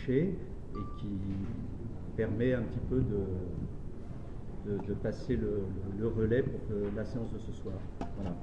Moshe et qui permet un petit peu de passer le relais pour la séance de ce soir. Voilà.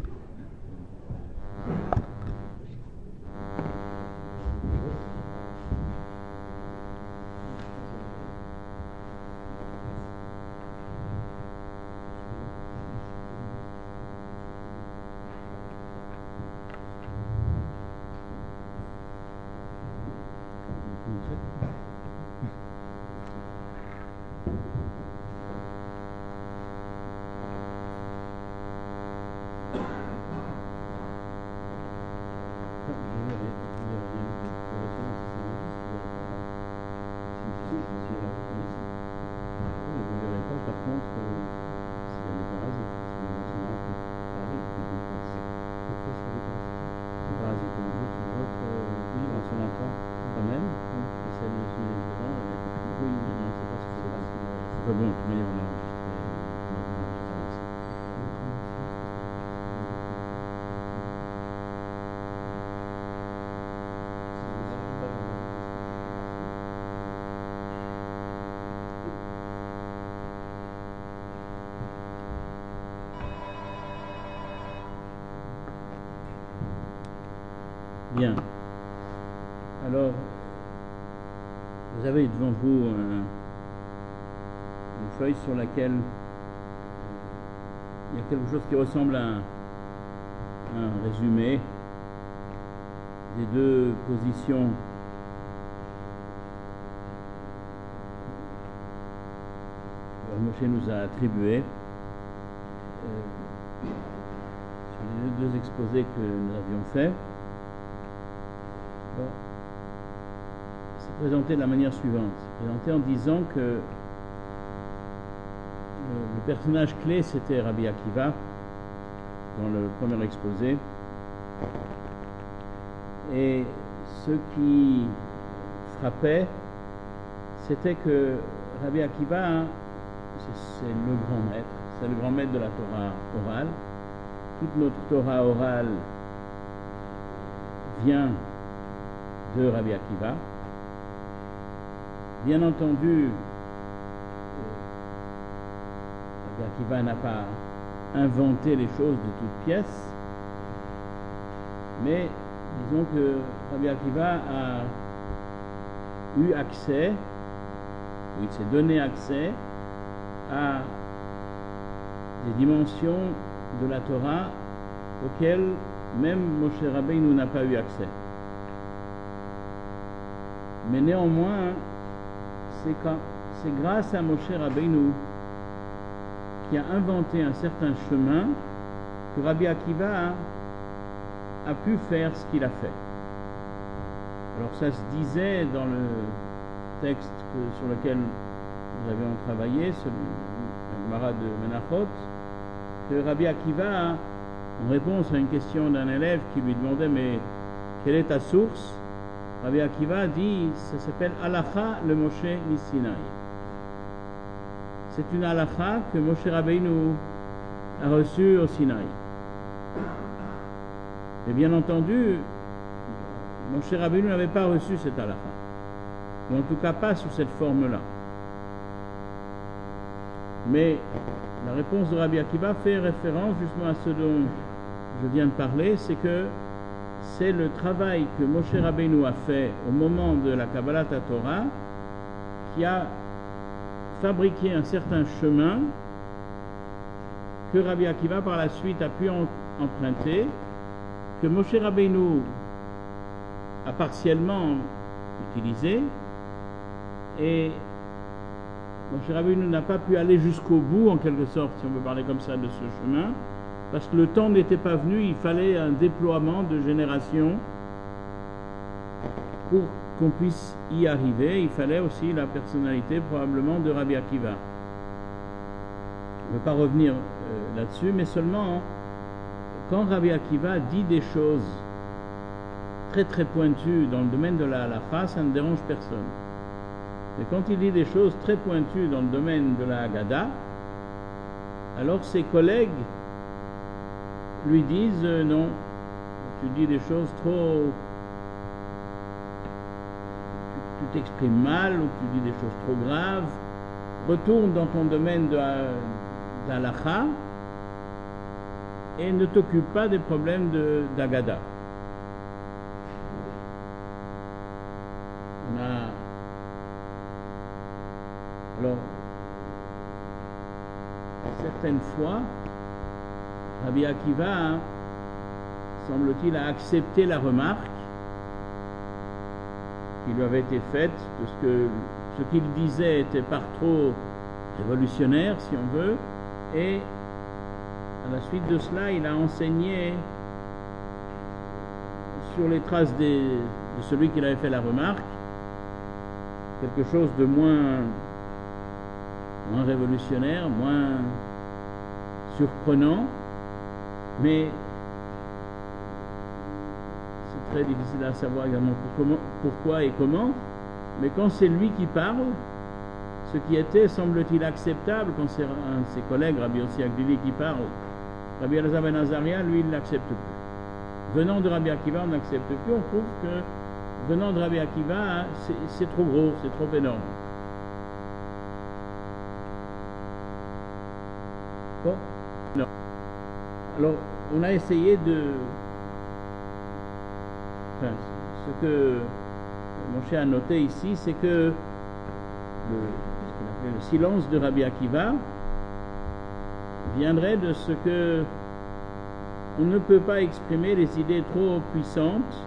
Bien. Alors, vous avez devant vous une feuille sur laquelle il y a quelque chose qui ressemble à un résumé des deux positions que Moshe nous a attribuées sur les deux exposés que nous avions faits. C'est présenté de la manière suivante. C'est présenté en disant que le personnage clé c'était Rabbi Akiva dans le premier exposé, et ce qui frappait c'était que Rabbi Akiva c'est le grand maître, c'est le grand maître de la Torah orale. Toute notre Torah orale vient de Rabbi Akiva. Bien entendu, Rabbi Akiva n'a pas inventé les choses de toutes pièces, mais disons que Rabbi Akiva a eu accès, ou il s'est donné accès à des dimensions de la Torah auxquelles même Moshe Rabbeinu n'a pas eu accès. Mais néanmoins, c'est grâce à Moshe Rabbeinu qui a inventé un certain chemin que Rabbi Akiva a pu faire ce qu'il a fait. Alors ça se disait dans le texte sur lequel nous avions travaillé, le Gemara de Menachot, que Rabbi Akiva, en réponse à une question d'un élève qui lui demandait mais quelle est ta source, Rabbi Akiva dit, ça s'appelle Halakha le Moshe Nisinaï. C'est une halakha que Moshe Rabbeinu a reçue au Sinaï. Et bien entendu, Moshe Rabbeinu n'avait pas reçu cette halakha, ou en tout cas pas sous cette forme-là. Mais la réponse de Rabbi Akiva fait référence justement à ce dont je viens de parler, c'est que c'est le travail que Moshe Rabbeinu a fait au moment de la Kabbalat Torah qui a fabriqué un certain chemin que Rabbi Akiva par la suite a pu emprunter, que Moshe Rabbeinu a partiellement utilisé, et Moshe Rabbeinu n'a pas pu aller jusqu'au bout en quelque sorte, si on peut parler comme ça, de ce chemin, parce que le temps n'était pas venu, il fallait un déploiement de générations pour qu'on puisse y arriver. Il fallait aussi la personnalité probablement de Rabbi Akiva. Je ne veux pas revenir là-dessus, mais seulement quand Rabbi Akiva dit des choses très très pointues dans le domaine de la halakha, ça ne dérange personne. Mais quand il dit des choses très pointues dans le domaine de la Haggadah, alors ses collègues lui disent non, tu dis des choses trop, tu t'exprimes mal ou tu dis des choses trop graves, retourne dans ton domaine d'halakha et ne t'occupe pas des problèmes d'agada. Alors, certaines fois, Rabbi Akiva, semble-t-il, a accepté la remarque qui lui avait été faite, parce que ce qu'il disait était par trop révolutionnaire, si on veut, et à la suite de cela, il a enseigné sur les traces de celui qui avait fait la remarque, quelque chose de moins révolutionnaire, moins surprenant, mais c'est très difficile à savoir également pourquoi et comment, mais quand c'est lui qui parle, ce qui était, semble-t-il, acceptable, quand c'est un de ses collègues, Rabbi Yossi Agdili, qui parle, Rabbi Elazar ben Azaria, lui, il ne l'accepte plus. Venant de Rabbi Akiva, on n'accepte plus, on trouve que venant de Rabbi Akiva, c'est trop gros, c'est trop énorme. Bon, non. Alors, on a essayé enfin, ce que mon cher a noté ici, c'est que ce qu'on appelle le silence de Rabbi Akiva viendrait de ce que on ne peut pas exprimer les idées trop puissantes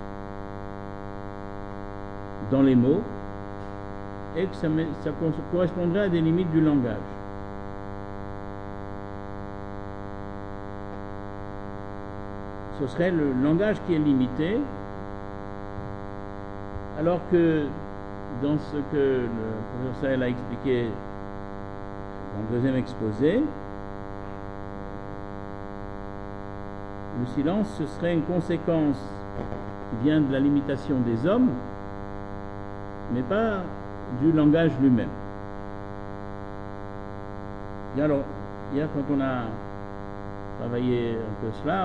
dans les mots et que ça correspondrait à des limites du langage. Ce serait le langage qui est limité, alors que dans ce que le professeur Sahel a expliqué dans le deuxième exposé, le silence, ce serait une conséquence qui vient de la limitation des hommes, mais pas du langage lui-même. Et alors, hier, quand on a travaillé un peu cela,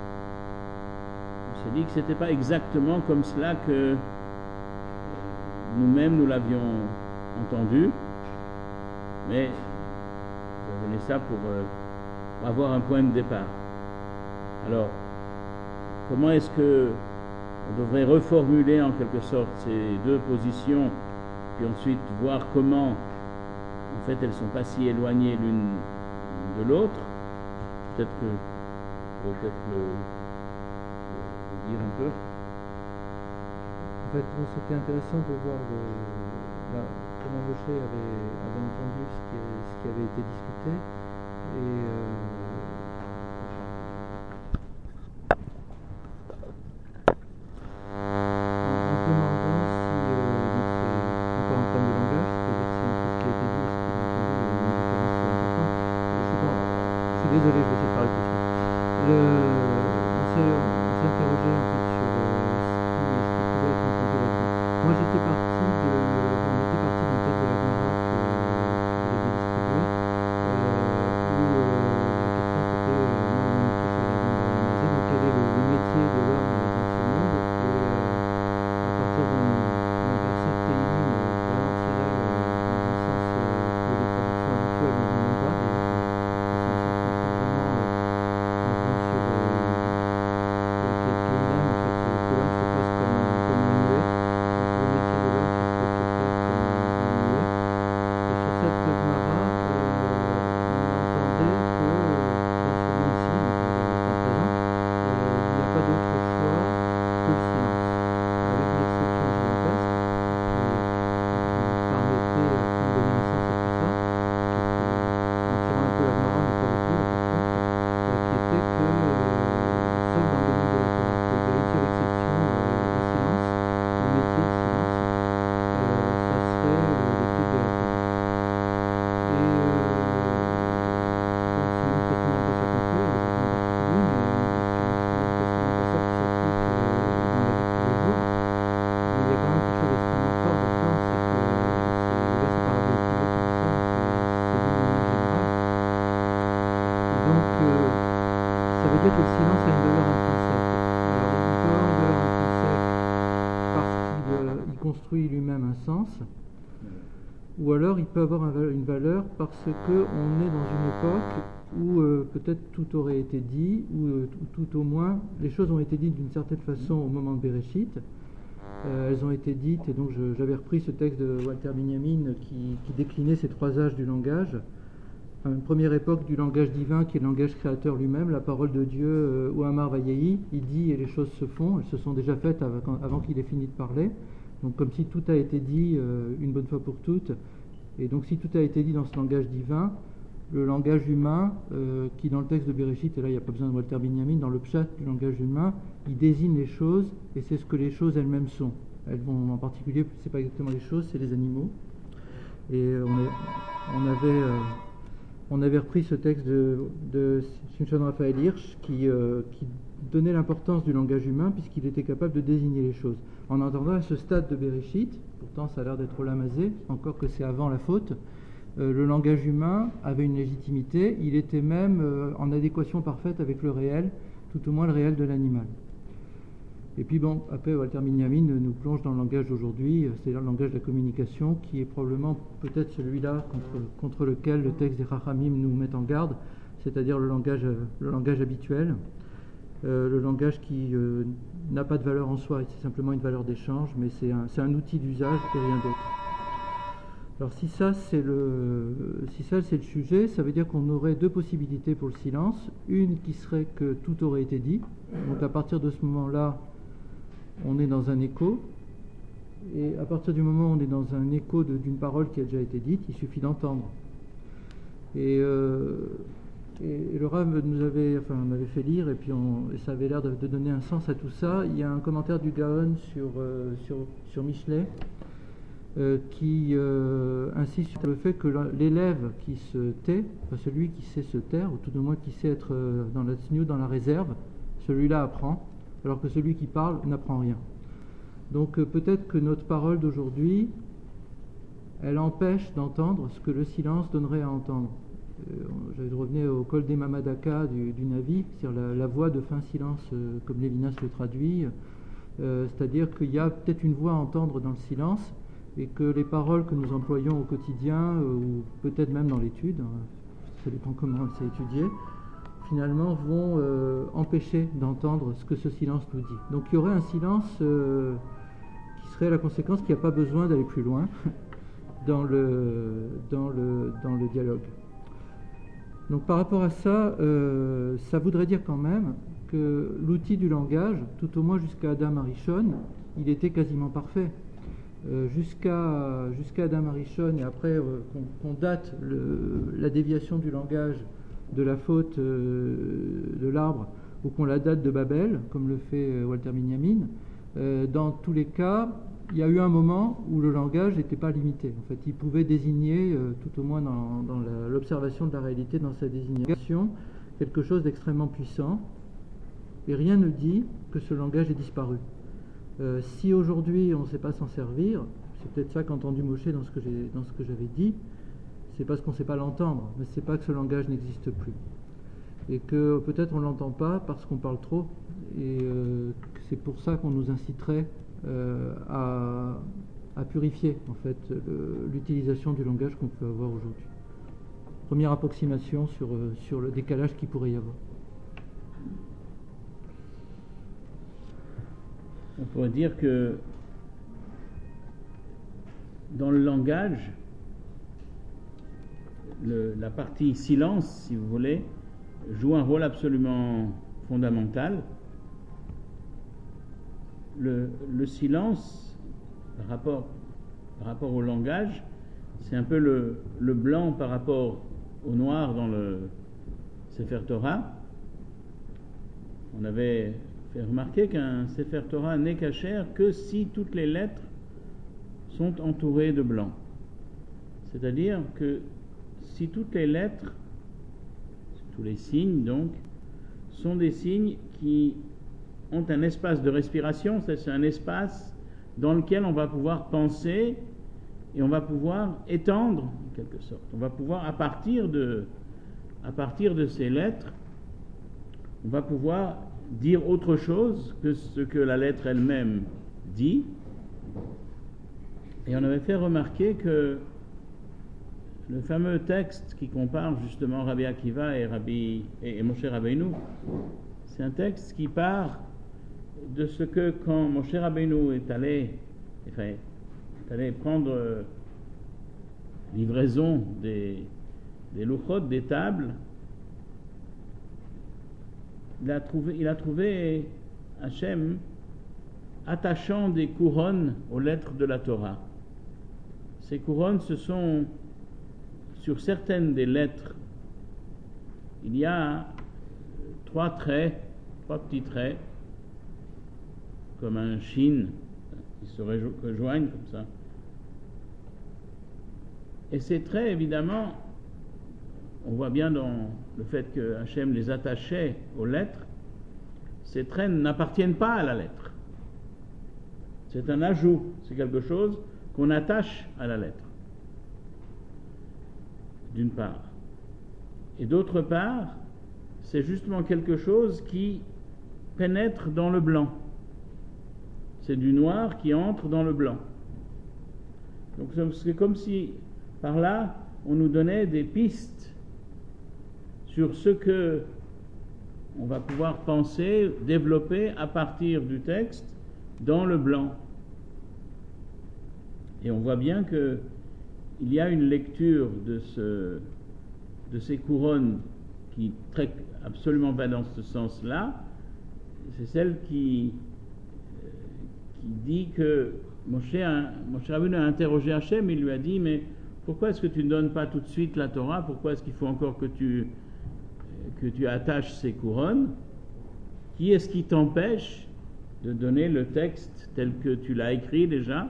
on s'est dit que ce n'était pas exactement comme cela que nous-mêmes nous l'avions entendu, mais je donnais ça pour avoir un point de départ. Alors, comment est-ce que on devrait reformuler en quelque sorte ces deux positions, puis ensuite voir comment, en fait, elles ne sont pas si éloignées l'une de l'autre? Peut-être que je pourrais peut-être le dire un peu. En fait, c'était intéressant de voir comment Moshe avait entendu ce qui avait été discuté. Et désolé, je vais essayer de parler tout de suite. On s'est interrogé en fait sur ce qui pouvait être entendu là-dedans. Moi on était parti d'un texte de la Gemara que vous avez distribué, où la question c'était moi on est sur la bande de donc quel est le métier de l'homme dans ce monde, et à partir d'un verset de Télim vraiment tiré dans un sens que les traductions habituelles ne vont même pas, que le silence a une valeur intrinsèque. Alors il peut avoir une valeur intrinsèque parce qu'il construit lui-même un sens, ou alors il peut avoir une valeur parce qu'on est dans une époque où peut-être tout aurait été dit, ou tout au moins les choses ont été dites d'une certaine façon au moment de Bereshit. Elles ont été dites, et donc j'avais repris ce texte de Walter Benjamin qui déclinait ces trois âges du langage. Une première époque du langage divin qui est le langage créateur lui-même, la parole de Dieu, ou Amar Vayehi, il dit et les choses se font, elles se sont déjà faites avant qu'il ait fini de parler. Donc comme si tout a été dit une bonne fois pour toutes. Et donc si tout a été dit dans ce langage divin, le langage humain, qui dans le texte de Bereshit, et là il n'y a pas besoin de Walter Benjamin, dans le pshat du langage humain, il désigne les choses, et c'est ce que les choses elles-mêmes sont. Elles vont en particulier, c'est pas exactement les choses, c'est les animaux. Et on avait repris ce texte de Shimshon Raphaël Hirsch qui donnait l'importance du langage humain puisqu'il était capable de désigner les choses. En entendant à ce stade de Bereshit, pourtant ça a l'air d'être Olamazé, encore que c'est avant la faute, le langage humain avait une légitimité, il était même en adéquation parfaite avec le réel, tout au moins le réel de l'animal. Et puis bon, après Walter Benjamin nous plonge dans le langage d'aujourd'hui, c'est-à-dire le langage de la communication, qui est probablement peut-être celui-là contre lequel le texte des Chachamim nous met en garde, c'est-à-dire le langage habituel, le langage qui n'a pas de valeur en soi, c'est simplement une valeur d'échange, mais c'est un outil d'usage et rien d'autre. Alors si ça c'est le sujet, ça veut dire qu'on aurait deux possibilités pour le silence, une qui serait que tout aurait été dit, donc à partir de ce moment-là, on est dans un écho, et à partir du moment où on est dans un écho d'une parole qui a déjà été dite, il suffit d'entendre. Et le Rav m'avait fait lire, et puis ça avait l'air de donner un sens à tout ça. Il y a un commentaire du Gaon sur Michelet qui insiste sur le fait que l'élève qui se tait, enfin celui qui sait se taire, ou tout au moins qui sait être dans la tsniut, dans la réserve, celui-là apprend, alors que celui qui parle n'apprend rien. Donc peut-être que notre parole d'aujourd'hui, elle empêche d'entendre ce que le silence donnerait à entendre. Je revenais au Kol des Mamadaka du Navi, c'est-à-dire la voix de fin silence, comme Lévinas le traduit, c'est-à-dire qu'il y a peut-être une voix à entendre dans le silence, et que les paroles que nous employons au quotidien, ou peut-être même dans l'étude, ça dépend comment c'est étudié, finalement vont empêcher d'entendre ce que ce silence nous dit. Donc il y aurait un silence qui serait la conséquence qu'il n'y a pas besoin d'aller plus loin dans le dialogue. Donc par rapport à ça, ça voudrait dire quand même que l'outil du langage, tout au moins jusqu'à Adam Arishon, il était quasiment parfait. Jusqu'à Adam Arishon, et après qu'on date la déviation du langage de la faute de l'arbre, ou qu'on la date de Babel, comme le fait Walter Benjamin, dans tous les cas, il y a eu un moment où le langage n'était pas limité. En fait, il pouvait désigner, tout au moins dans l'observation de la réalité, dans sa désignation, quelque chose d'extrêmement puissant, et rien ne dit que ce langage ait disparu. Si aujourd'hui on ne sait pas s'en servir, c'est peut-être ça qu'a entendu Moshe dans ce que j'avais dit, c'est parce qu'on ne sait pas l'entendre, mais c'est pas que ce langage n'existe plus. Et que peut-être on ne l'entend pas parce qu'on parle trop, et c'est pour ça qu'on nous inciterait à purifier en fait l'utilisation du langage qu'on peut avoir aujourd'hui. Première approximation sur le décalage qu'il pourrait y avoir. On pourrait dire que dans le langage, la partie silence, si vous voulez, joue un rôle absolument fondamental. Le silence, par rapport au langage, c'est un peu le blanc par rapport au noir dans le Sefer Torah. On avait fait remarquer qu'un Sefer Torah n'est kasher que si toutes les lettres sont entourées de blanc. C'est-à-dire que si toutes les lettres, tous les signes donc, sont des signes qui ont un espace de respiration, c'est un espace dans lequel on va pouvoir penser et on va pouvoir étendre en quelque sorte. On va pouvoir, à partir de ces lettres, on va pouvoir dire autre chose que ce que la lettre elle-même dit, Et on avait fait remarquer que le fameux texte qui compare justement Rabbi Akiva et Moshe Rabbeinu, c'est un texte qui part de ce que quand Moshe Rabbeinu est allé prendre livraison des louchot, des tables, il a trouvé Hachem attachant des couronnes aux lettres de la Torah. Ces couronnes, ce sont sur certaines des lettres, il y a trois petits traits, comme un shin, qui se rejoignent comme ça. Et ces traits, évidemment, on voit bien dans le fait que Hachem les attachait aux lettres, ces traits n'appartiennent pas à la lettre. C'est un ajout, c'est quelque chose qu'on attache à la lettre, d'une part. Et d'autre part, c'est justement quelque chose qui pénètre dans le blanc. C'est du noir qui entre dans le blanc. Donc c'est comme si, par là, on nous donnait des pistes sur ce que on va pouvoir penser, développer à partir du texte dans le blanc. Et on voit bien que il y a une lecture de ces couronnes qui traite absolument pas dans ce sens-là. C'est celle qui dit que Moshe Rabbeinu a interrogé Hachem, il lui a dit: mais pourquoi est-ce que tu ne donnes pas tout de suite la Torah? Pourquoi est-ce qu'il faut encore que tu attaches ces couronnes? Qui est-ce qui t'empêche de donner le texte tel que tu l'as écrit déjà?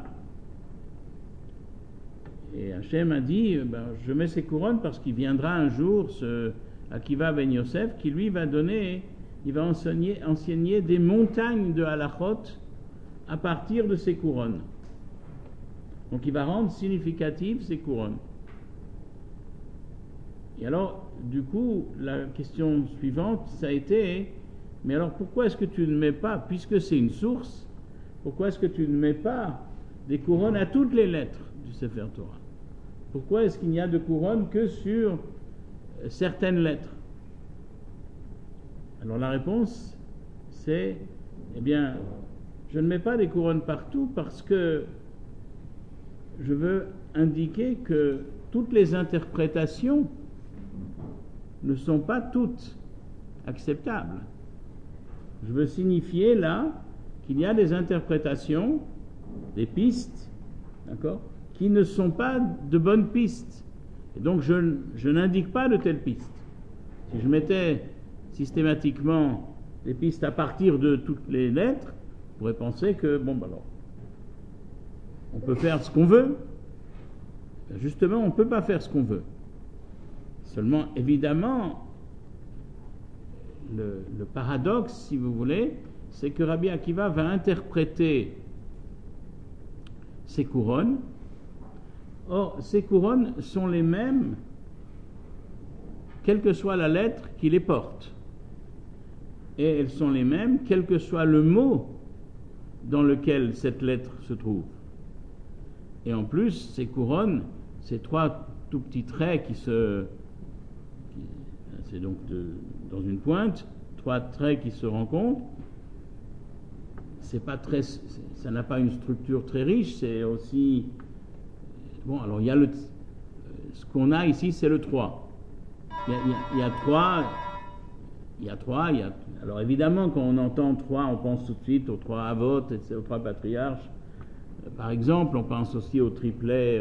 Et Hachem a dit: je mets ces couronnes parce qu'il viendra un jour ce Akiva ben Yosef qui lui va enseigner des montagnes de halachot à partir de ces couronnes. Donc il va rendre significatives ces couronnes. Et alors, du coup, la question suivante, ça a été: mais alors pourquoi est-ce que tu ne mets pas, puisque c'est une source, pourquoi est-ce que tu ne mets pas des couronnes à toutes les lettres du Sefer Torah? Pourquoi est-ce qu'il n'y a de couronnes que sur certaines lettres? Alors la réponse, c'est: je ne mets pas des couronnes partout parce que je veux indiquer que toutes les interprétations ne sont pas toutes acceptables. Je veux signifier là qu'il y a des interprétations, des pistes, d'accord, qui ne sont pas de bonnes pistes. Et donc je n'indique pas de telles pistes. Si je mettais systématiquement des pistes à partir de toutes les lettres, on pourrait penser que, alors, on peut faire ce qu'on veut. Justement, on ne peut pas faire ce qu'on veut. Seulement, évidemment, le paradoxe, si vous voulez, c'est que Rabbi Akiva va interpréter ces couronnes. Or, ces couronnes sont les mêmes, quelle que soit la lettre qui les porte. Et elles sont les mêmes, quel que soit le mot dans lequel cette lettre se trouve. Et en plus, ces couronnes, ces trois tout petits traits c'est donc dans une pointe, trois traits qui se rencontrent, ça n'a pas une structure très riche, c'est aussi... alors il y a ce qu'on a ici, c'est le 3. Il y a 3, alors évidemment, quand on entend 3, on pense tout de suite aux 3 Avot, aux 3 patriarches. Par exemple, on pense aussi au triplet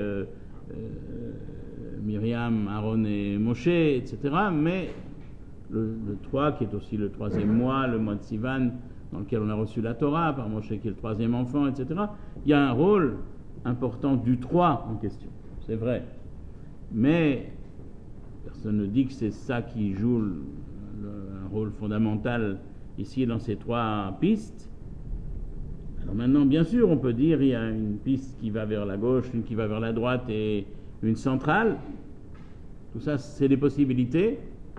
Myriam, Aaron et Moshe, etc. Mais le 3, qui est aussi le 3e mois, le mois de Sivan, dans lequel on a reçu la Torah, par Moshe qui est le 3e enfant, etc. Il y a un rôle important du 3 en question, c'est vrai. Mais personne ne dit que c'est ça qui joue un rôle fondamental ici dans ces 3 pistes. Alors maintenant, bien sûr, on peut dire il y a une piste qui va vers la gauche, une qui va vers la droite et une centrale. Tout ça, c'est des possibilités.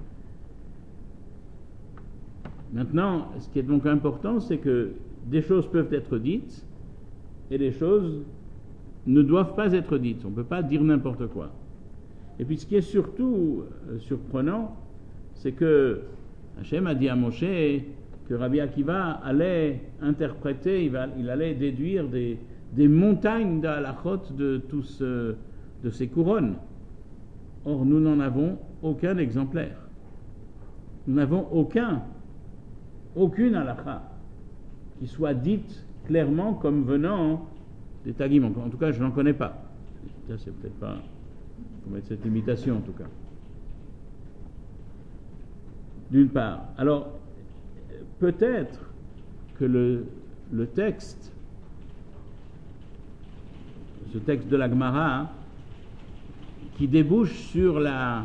Maintenant, ce qui est donc important, c'est que des choses peuvent être dites et des choses ne doivent pas être dites. On ne peut pas dire n'importe quoi. Et puis ce qui est surtout surprenant, c'est que Hachem a dit à Moshe que Rabbi Akiva allait interpréter, il allait déduire des montagnes d'halachot de ces couronnes. Or, nous n'en avons aucun exemplaire. Nous n'avons aucune halakha qui soit dite clairement comme venant des Tagim. En tout cas, je n'en connais pas. Ça, c'est peut-être pas... Il faut mettre cette limitation, en tout cas. D'une part. Alors, peut-être que le texte, ce texte de la Gemara, qui débouche sur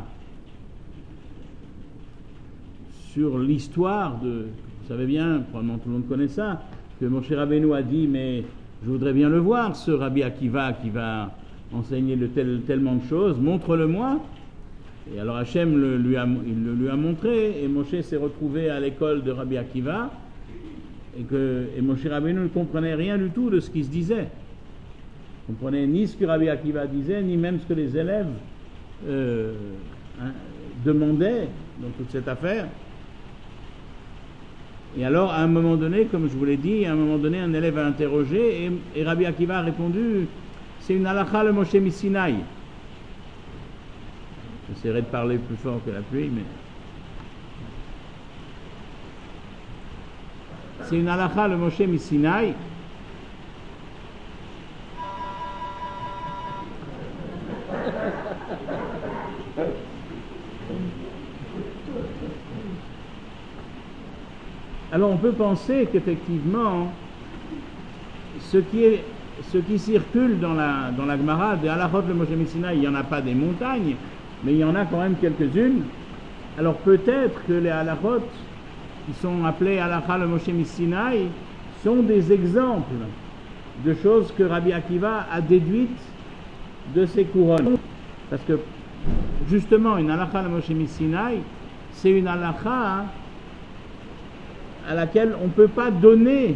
l'histoire de... Vous savez bien, probablement tout le monde connaît ça, que Moshe Rabbeinu a dit, mais je voudrais bien le voir, ce Rabbi Akiva qui va enseigner tellement de choses, montre-le-moi. Et alors Hachem il le lui a montré, et Moshe s'est retrouvé à l'école de Rabbi Akiva, et Moshe Rabbeinu ne comprenait rien du tout de ce qui se disait. Il ne comprenait ni ce que Rabbi Akiva disait, ni même ce que les élèves demandaient dans toute cette affaire. Et alors, à un moment donné, comme je vous l'ai dit, à un moment donné, un élève a interrogé, et Rabbi Akiva a répondu, c'est une halakha le Moshe Misinaï. J'essaierai de parler plus fort que la pluie, mais... C'est une halakha le Moshe Misinaï. Alors on peut penser qu'effectivement, ce qui circule dans la Gemara, des halachot le Moshe Misinaï, il n'y en a pas des montagnes, mais il y en a quand même quelques-unes. Alors peut-être que les halachot qui sont appelés halakha le Moshe Misinaï sont des exemples de choses que Rabbi Akiva a déduites de ces couronnes. Parce que justement, une halakha le Moshe Misinaï, c'est une halakha à laquelle on ne peut pas donner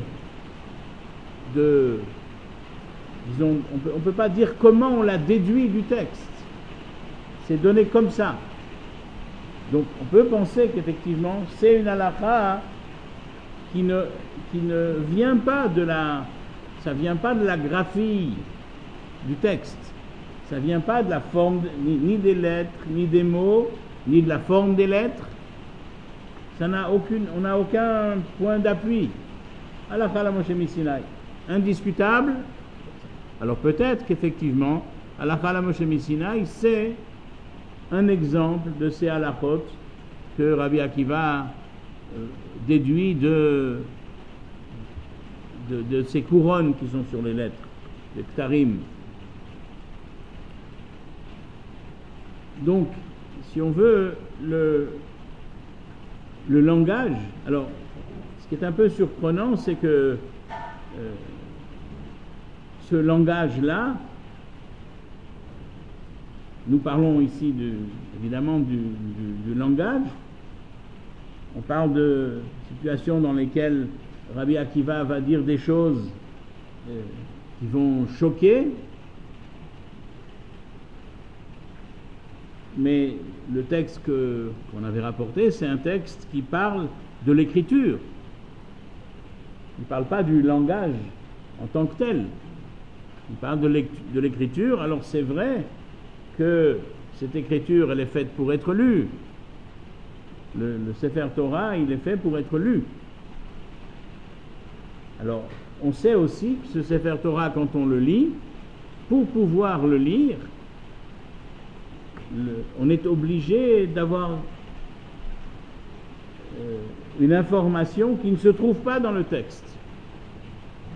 disons, on peut pas dire comment on l'a déduit du texte. C'est donné comme ça. Donc on peut penser qu'effectivement c'est une halakha qui ne vient pas ça vient pas de la graphie du texte. Ça vient pas de la forme ni des lettres, ni des mots, ni de la forme des lettres. On n'a aucun point d'appui. Halakha la Moshe Misinaï. Indiscutable. Alors peut-être qu'effectivement, halakha la Moshe Misinaï, c'est un exemple de ces halachot que Rabbi Akiva déduit de ces couronnes qui sont sur les lettres, les ktarim. Donc, si on veut, le langage, alors ce qui est un peu surprenant, c'est que ce langage-là, nous parlons ici évidemment du langage, on parle de situations dans lesquelles Rabbi Akiva va dire des choses qui vont choquer, mais le texte qu'on avait rapporté, c'est un texte qui parle de l'écriture. Il ne parle pas du langage en tant que tel. Il parle de l'écriture. Alors c'est vrai que cette écriture, elle est faite pour être lue. Le Sefer Torah, il est fait pour être lu. Alors, on sait aussi que ce Sefer Torah, quand on le lit, pour pouvoir le lire, on est obligé d'avoir une information qui ne se trouve pas dans le texte. D'accord ?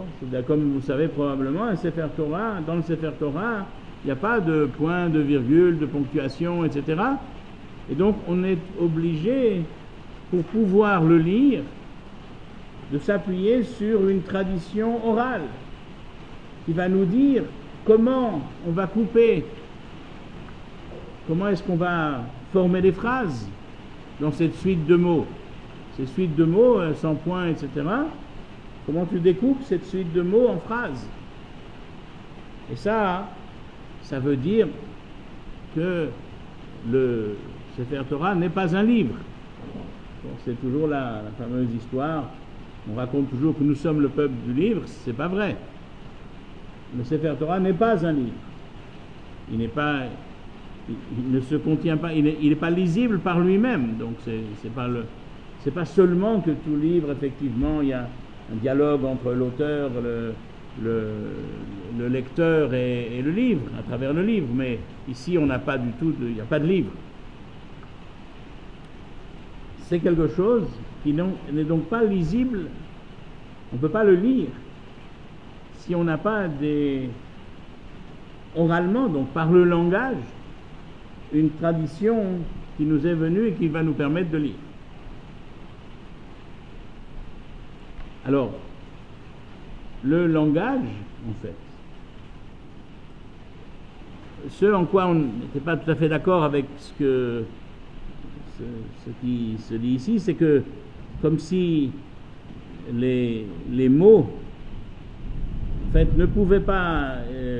C'est comme vous savez probablement, un Sefer Torah, dans le Sefer Torah, il n'y a pas de point, de virgule, de ponctuation, etc. Et donc on est obligé, pour pouvoir le lire, de s'appuyer sur une tradition orale qui va nous dire comment on va couper, comment est-ce qu'on va former des phrases dans cette suite de mots. Ces suites de mots, sans point, etc. Comment tu découpes cette suite de mots en phrases? Et ça veut dire que le Sefer Torah n'est pas un livre. Bon, c'est toujours la fameuse histoire. On raconte toujours que nous sommes le peuple du livre. C'est pas vrai. Le Sefer Torah n'est pas un livre. Il ne se contient pas. Il n'est pas lisible par lui-même. Donc c'est pas seulement que tout livre, effectivement, il y a un dialogue entre l'auteur, le lecteur et le livre, à travers le livre. Mais ici, on n'a pas du tout, il n'y a pas de livre. C'est quelque chose qui n'est donc pas lisible. On ne peut pas le lire si on n'a pas oralement, donc par le langage, une tradition qui nous est venue et qui va nous permettre de lire. Alors, le langage, en fait, ce en quoi on n'était pas tout à fait d'accord avec ce qui se dit ici, c'est que comme si les mots en fait ne pouvaient pas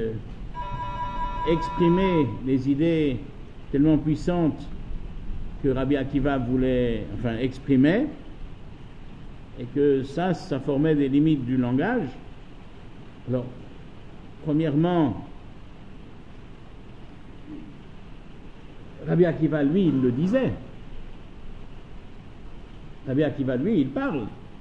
exprimer les idées tellement puissantes que Rabbi Akiva voulait exprimer, et que ça formait des limites du langage. Alors, premièrement, Rabbi Akiva, lui, il le disait. Rabbi Akiva, lui, il parle.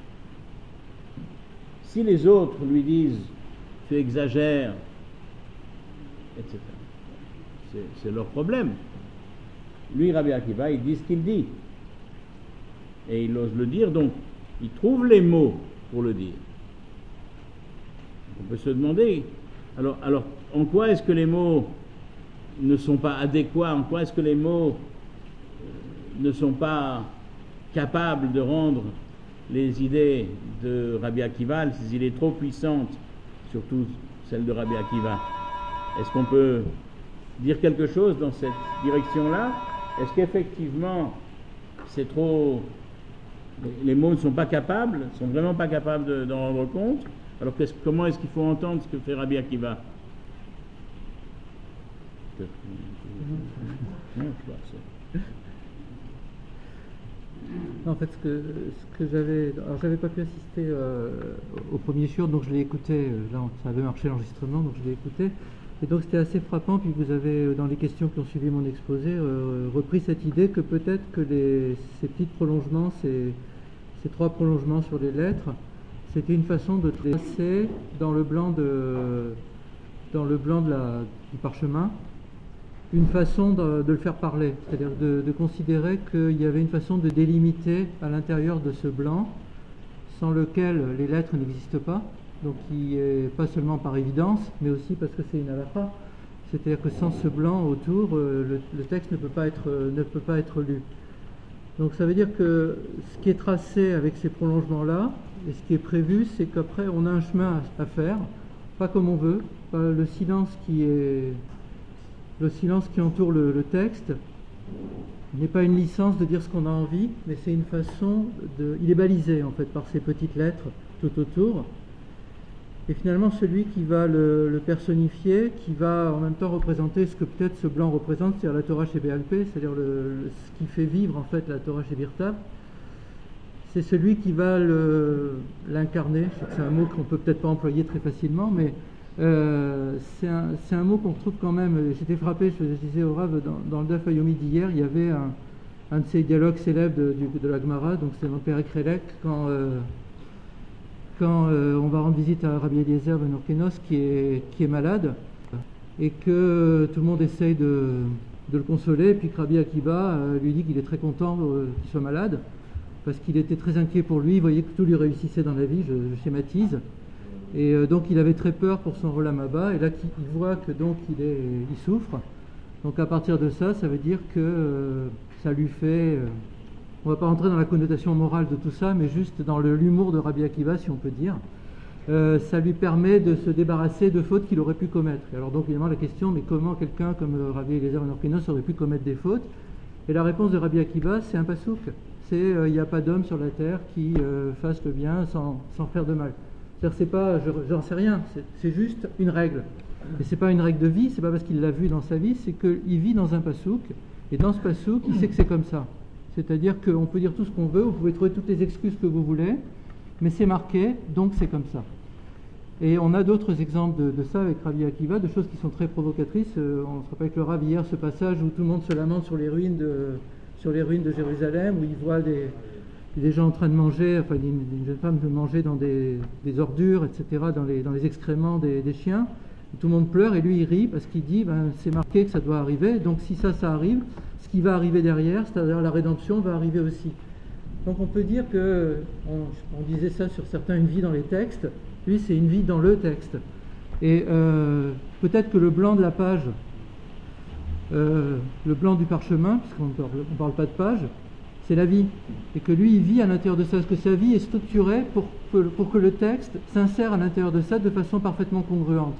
Si les autres lui disent « tu exagères », etc., c'est leur problème. Lui, Rabbi Akiva, il dit ce qu'il dit. Et il ose le dire, donc il trouve les mots pour le dire. On peut se demander, alors en quoi est-ce que les mots ne sont pas adéquats, en quoi est-ce que les mots ne sont pas capables de rendre les idées de Rabbi Akiva, ces idées trop puissantes, surtout celles de Rabbi Akiva. Est-ce qu'on peut dire quelque chose dans cette direction-là? Est-ce qu'effectivement c'est trop... les mots ne sont pas capables, sont vraiment pas capables d'en rendre compte? Alors comment est-ce qu'il faut entendre ce que fait Rabbi Akiva? En fait, ce que j'avais pas pu assister au premier shiur, donc je l'ai écouté, là ça avait marché l'enregistrement, donc je l'ai écouté, et donc c'était assez frappant. Puis vous avez, dans les questions qui ont suivi mon exposé, repris cette idée que peut-être que ces petits prolongements, ces trois prolongements sur les lettres, c'était une façon de tracer dans le blanc du parchemin une façon de le faire parler, c'est-à-dire de considérer qu'il y avait une façon de délimiter à l'intérieur de ce blanc, sans lequel les lettres n'existent pas, donc qui est pas seulement par évidence, mais aussi parce que c'est une halakha, c'est-à-dire que sans ce blanc autour, le texte ne peut pas être lu. Donc ça veut dire que ce qui est tracé avec ces prolongements-là, et ce qui est prévu, c'est qu'après on a un chemin à faire, pas comme on veut, pas le silence qui entoure le texte n'est pas une licence de dire ce qu'on a envie, mais c'est une façon il est balisé en fait par ces petites lettres tout autour. Et finalement, celui qui va le personnifier, qui va en même temps représenter ce que peut-être ce blanc représente, c'est-à-dire la Torah chez BLP, c'est-à-dire ce qui fait vivre en fait la Torah chez Birtav, c'est celui qui va l'incarner. Je sais que c'est un mot qu'on peut peut-être pas employer très facilement, mais c'est un mot qu'on retrouve quand même. J'étais frappé, je disais au Rav, dans le Daf Yomi d'hier, il y avait un de ces dialogues célèbres de la Gemara, donc c'est mon père Ekrelek, quand on va rendre visite à Rabbi Eliezer ben Orkenos qui est malade, et que tout le monde essaye de le consoler, et puis que Rabbi Akiva lui dit qu'il est très content qu'il soit malade, parce qu'il était très inquiet pour lui, il voyait que tout lui réussissait dans la vie, je schématise, et donc il avait très peur pour son Olam Haba, et là il voit que donc il souffre, donc à partir de ça veut dire que ça lui fait... on ne va pas rentrer dans la connotation morale de tout ça, mais juste dans l'humour de Rabbi Akiva, si on peut dire. Ça lui permet de se débarrasser de fautes qu'il aurait pu commettre. Et alors donc évidemment la question, mais comment quelqu'un comme Rabbi Eliezer ben Orkenos aurait pu commettre des fautes? Et la réponse de Rabbi Akiva, c'est un pasouk. C'est il n'y a pas d'homme sur la terre qui fasse le bien sans faire de mal. C'est-à-dire c'est pas, j'en sais rien, c'est juste une règle. Et c'est pas une règle de vie, c'est pas parce qu'il l'a vu dans sa vie, c'est qu'il vit dans un pasouk, et dans ce pasouk, il sait que c'est comme ça. C'est-à-dire qu'on peut dire tout ce qu'on veut, vous pouvez trouver toutes les excuses que vous voulez, mais c'est marqué, donc c'est comme ça. Et on a d'autres exemples de ça avec Rabbi Akiva, de choses qui sont très provocatrices. On se rappelle avec le Rav hier ce passage où tout le monde se lamente sur les ruines de Jérusalem, où il voit des gens en train de manger, enfin une jeune femme de manger dans des ordures, etc., dans les excréments des chiens. Et tout le monde pleure et lui il rit parce qu'il dit c'est marqué que ça doit arriver, donc si ça arrive, ce qui va arriver derrière, c'est-à-dire la rédemption, va arriver aussi. Donc on peut dire que, on disait ça sur certains, une vie dans les textes, lui c'est une vie dans le texte. Et peut-être que le blanc de la page, le blanc du parchemin, puisqu'on ne parle pas de page, c'est la vie. Et que lui il vit à l'intérieur de ça, parce que sa vie est structurée pour que le texte s'insère à l'intérieur de ça de façon parfaitement congruente.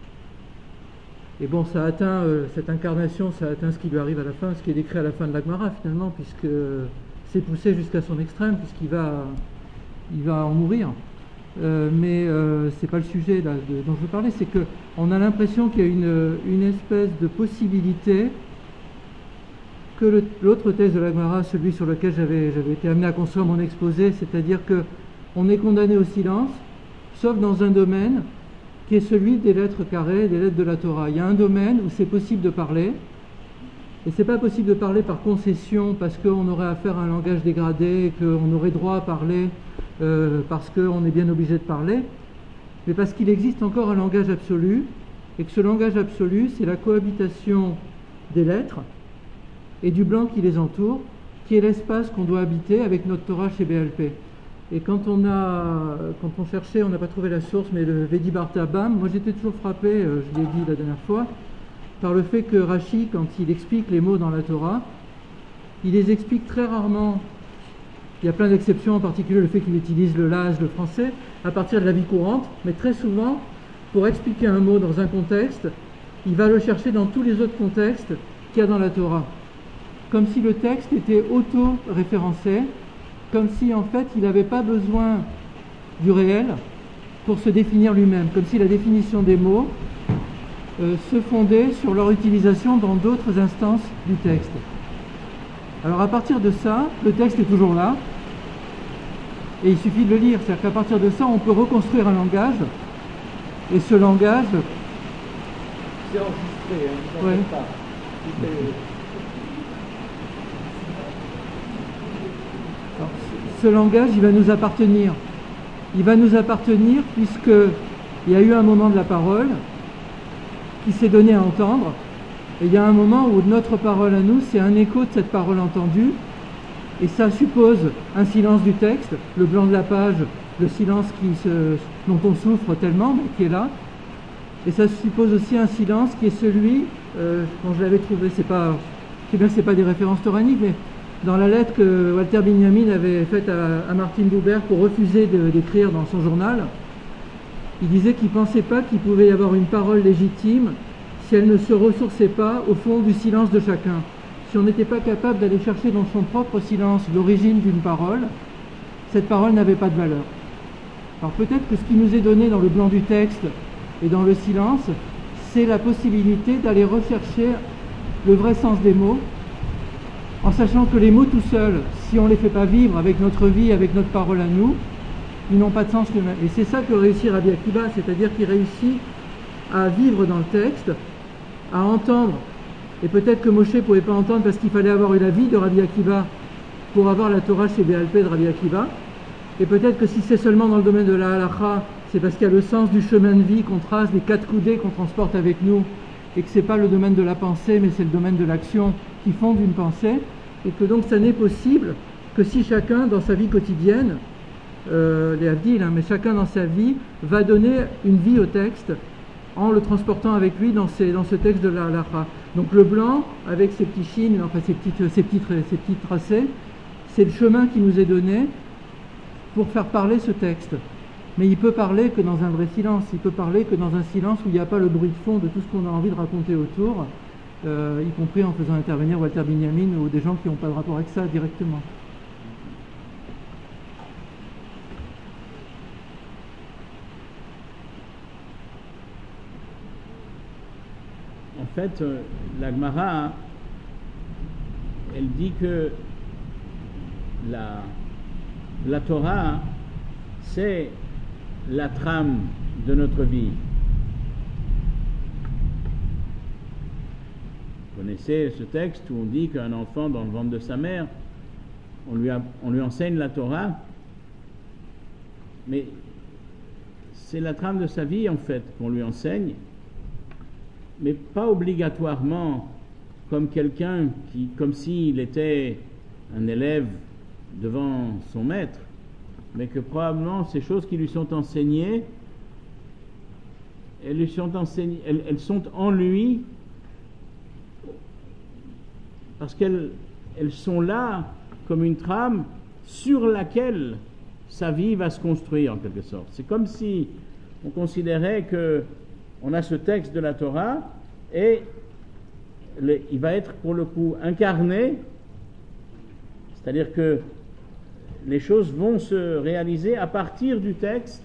Et bon, ça atteint cette incarnation, ça atteint ce qui lui arrive à la fin, ce qui est décrit à la fin de la Gemara finalement, puisque c'est poussé jusqu'à son extrême, puisqu'il va en mourir. Mais c'est pas le sujet là, dont je veux parler, c'est qu'on a l'impression qu'il y a une espèce de possibilité que l'autre texte de la Gemara, celui sur lequel j'avais été amené à construire mon exposé, c'est-à-dire qu'on est condamné au silence, sauf dans un domaine qui est celui des lettres carrées, des lettres de la Torah. Il y a un domaine où c'est possible de parler, et c'est pas possible de parler par concession parce qu'on aurait affaire à un langage dégradé, qu'on aurait droit à parler parce qu'on est bien obligé de parler, mais parce qu'il existe encore un langage absolu, et que ce langage absolu, c'est la cohabitation des lettres et du blanc qui les entoure, qui est l'espace qu'on doit habiter avec notre Torah chez BLP. Et quand on cherchait, on n'a pas trouvé la source, mais le Vedi Bartha Bam, moi j'étais toujours frappé, je l'ai dit la dernière fois, par le fait que Rashi, quand il explique les mots dans la Torah, il les explique très rarement. Il y a plein d'exceptions, en particulier le fait qu'il utilise le lage, le français, à partir de la vie courante, mais très souvent, pour expliquer un mot dans un contexte, il va le chercher dans tous les autres contextes qu'il y a dans la Torah. Comme si le texte était auto-référencé, comme si en fait il n'avait pas besoin du réel pour se définir lui-même, comme si la définition des mots se fondait sur leur utilisation dans d'autres instances du texte. Alors à partir de ça, le texte est toujours là, et il suffit de le lire, c'est-à-dire qu'à partir de ça, on peut reconstruire un langage, et ce langage... C'est enregistré, hein, ouais. pas. Alors, ce langage, il va nous appartenir. Il va nous appartenir puisqu'il y a eu un moment de la parole qui s'est donné à entendre, et il y a un moment où notre parole à nous, c'est un écho de cette parole entendue, et ça suppose un silence du texte, le blanc de la page, le silence dont on souffre tellement, mais qui est là, et ça suppose aussi un silence qui est celui, quand je l'avais trouvé, c'est bien que c'est pas des références toraniques, mais dans la lettre que Walter Benjamin avait faite à Martin Buber pour refuser d'écrire dans son journal, il disait qu'il ne pensait pas qu'il pouvait y avoir une parole légitime si elle ne se ressourçait pas au fond du silence de chacun. Si on n'était pas capable d'aller chercher dans son propre silence l'origine d'une parole, cette parole n'avait pas de valeur. Alors peut-être que ce qui nous est donné dans le blanc du texte et dans le silence, c'est la possibilité d'aller rechercher le vrai sens des mots, en sachant que les mots tout seuls, si on ne les fait pas vivre avec notre vie, avec notre parole à nous, ils n'ont pas de sens eux-mêmes. Et c'est ça que réussit Rabbi Akiva, c'est-à-dire qu'il réussit à vivre dans le texte, à entendre, et peut-être que Moshe ne pouvait pas entendre parce qu'il fallait avoir eu la vie de Rabbi Akiva pour avoir la Torah chez BLP de Rabbi Akiva, et peut-être que si c'est seulement dans le domaine de la halacha, c'est parce qu'il y a le sens du chemin de vie qu'on trace, les 4 coudées qu'on transporte avec nous, et que ce n'est pas le domaine de la pensée, mais c'est le domaine de l'action qui fonde une pensée, et que donc ça n'est possible que si chacun dans sa vie quotidienne, les Havdil, mais chacun dans sa vie va donner une vie au texte en le transportant avec lui dans ce texte de la halacha. Donc le blanc, avec ses petits chines, enfin ses petits tracés, c'est le chemin qui nous est donné pour faire parler ce texte. Mais il peut parler que dans un vrai silence, il peut parler que dans un silence où il n'y a pas le bruit de fond de tout ce qu'on a envie de raconter autour, y compris en faisant intervenir Walter Benjamin ou des gens qui n'ont pas de rapport avec ça directement. En fait, la Gemara, elle dit que la Torah, c'est la trame de notre vie. Vous connaissez ce texte où on dit qu'un enfant dans le ventre de sa mère, on lui enseigne la Torah, mais c'est la trame de sa vie en fait qu'on lui enseigne, mais pas obligatoirement comme quelqu'un comme s'il était un élève devant son maître, mais que probablement ces choses qui lui sont enseignées, elles sont en lui parce qu'elles sont là comme une trame sur laquelle sa vie va se construire en quelque sorte. C'est comme si on considérait que on a ce texte de la Torah et il va être pour le coup incarné, c'est-à-dire que les choses vont se réaliser à partir du texte,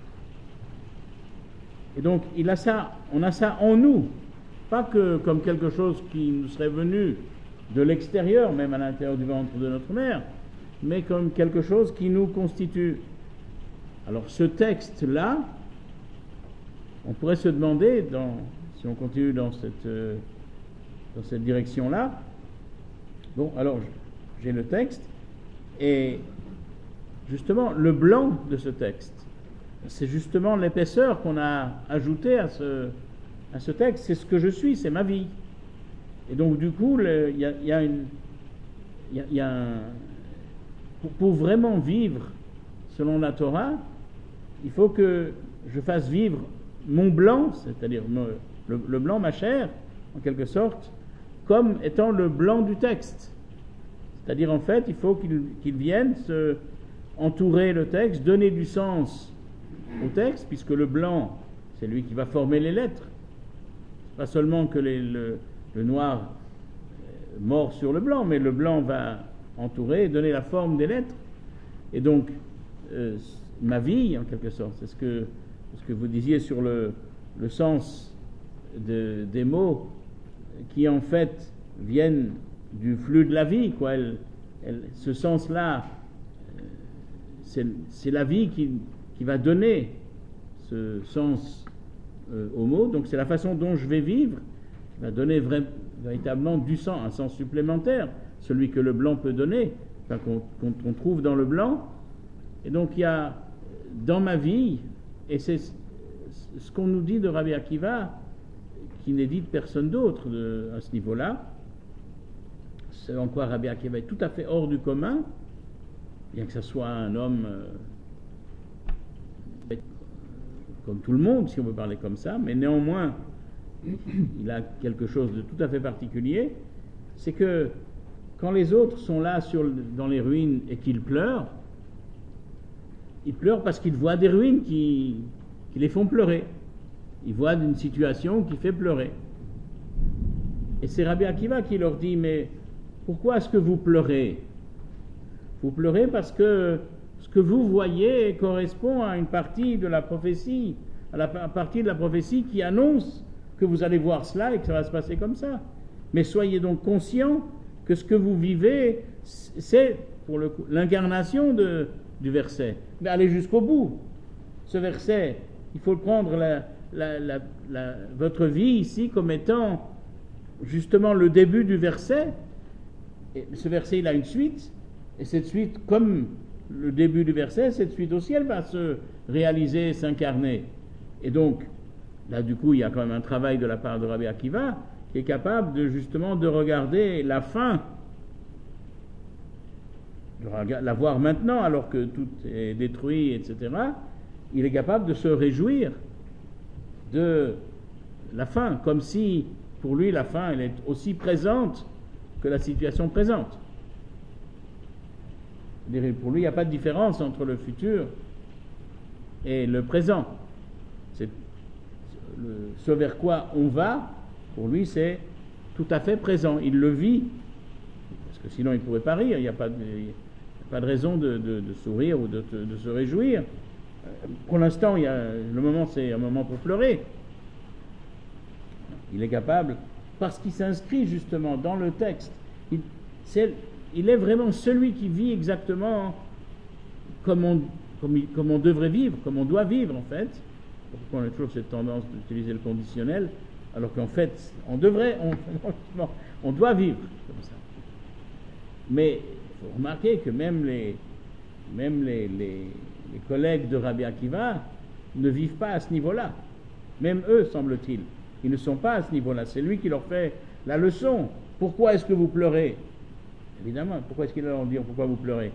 et donc on a ça en nous, pas que comme quelque chose qui nous serait venu de l'extérieur, même à l'intérieur du ventre de notre mère, mais comme quelque chose qui nous constitue. Alors ce texte-là, on pourrait se demander, si on continue dans cette direction-là, bon, alors j'ai le texte, et justement le blanc de ce texte, c'est justement l'épaisseur qu'on a ajoutée à ce texte, c'est ce que je suis, c'est ma vie. Et donc du coup, pour vraiment vivre selon la Torah, il faut que je fasse vivre mon blanc, c'est-à-dire le blanc, ma chair, en quelque sorte, comme étant le blanc du texte. C'est-à-dire en fait, il faut qu'il vienne entourer le texte, donner du sens au texte, puisque le blanc, c'est lui qui va former les lettres. C'est pas seulement que le noir mord sur le blanc, mais le blanc va entourer et donner la forme des lettres. Et donc, ma vie, en quelque sorte, c'est ce que vous disiez sur le sens des mots qui, en fait, viennent du flux de la vie, quoi. Ce sens-là, c'est la vie qui va donner ce sens aux mots. Donc, c'est la façon dont je vais vivre qui va donner véritablement du sens, un sens supplémentaire, celui que le blanc peut donner, enfin, qu'on trouve dans le blanc. Et donc il y a dans ma vie, et c'est ce qu'on nous dit de Rabbi Akiva, qui n'est dit de personne d'autre à ce niveau-là, c'est en quoi Rabbi Akiva est tout à fait hors du commun, bien que ce soit un homme comme tout le monde, si on peut parler comme ça, mais néanmoins il a quelque chose de tout à fait particulier, c'est que quand les autres sont là dans les ruines et qu'ils pleurent, ils pleurent parce qu'ils voient des ruines qui les font pleurer. Ils voient une situation qui fait pleurer. Et c'est Rabbi Akiva qui leur dit, mais pourquoi est-ce que vous pleurez? Vous pleurez parce que ce que vous voyez correspond à une partie de la prophétie, à la partie de la prophétie qui annonce que vous allez voir cela et que ça va se passer comme ça. Mais soyez donc conscients que ce que vous vivez, c'est pour le coup l'incarnation du verset. Mais allez jusqu'au bout. Ce verset, il faut prendre votre vie ici comme étant justement le début du verset. Et ce verset, il a une suite, et cette suite, comme le début du verset, cette suite aussi, elle va se réaliser, s'incarner. Et donc, là, du coup, il y a quand même un travail de la part de Rabbi Akiva qui est capable justement de regarder la fin, de la voir maintenant alors que tout est détruit, etc. Il est capable de se réjouir de la fin, comme si pour lui la fin elle est aussi présente que la situation présente. Pour lui, il n'y a pas de différence entre le futur et le présent. C'est ce vers quoi on va, pour lui, c'est tout à fait présent. Il le vit, parce que sinon il ne pourrait pas rire. Il n'y a pas de raison de sourire ou de se réjouir. Pour l'instant, le moment, c'est un moment pour pleurer. Il est capable, parce qu'il s'inscrit justement dans le texte. Il est vraiment celui qui vit exactement comme on devrait vivre, comme on doit vivre en fait. Pourquoi on a toujours cette tendance d'utiliser le conditionnel, alors qu'en fait, on doit vivre comme ça. Mais il faut remarquer que même les collègues de Rabbi Akiva ne vivent pas à ce niveau-là. Même eux, semble-t-il, ils ne sont pas à ce niveau-là. C'est lui qui leur fait la leçon. Pourquoi est-ce que vous pleurez? Évidemment, pourquoi est-ce qu'il leur dit pourquoi vous pleurez?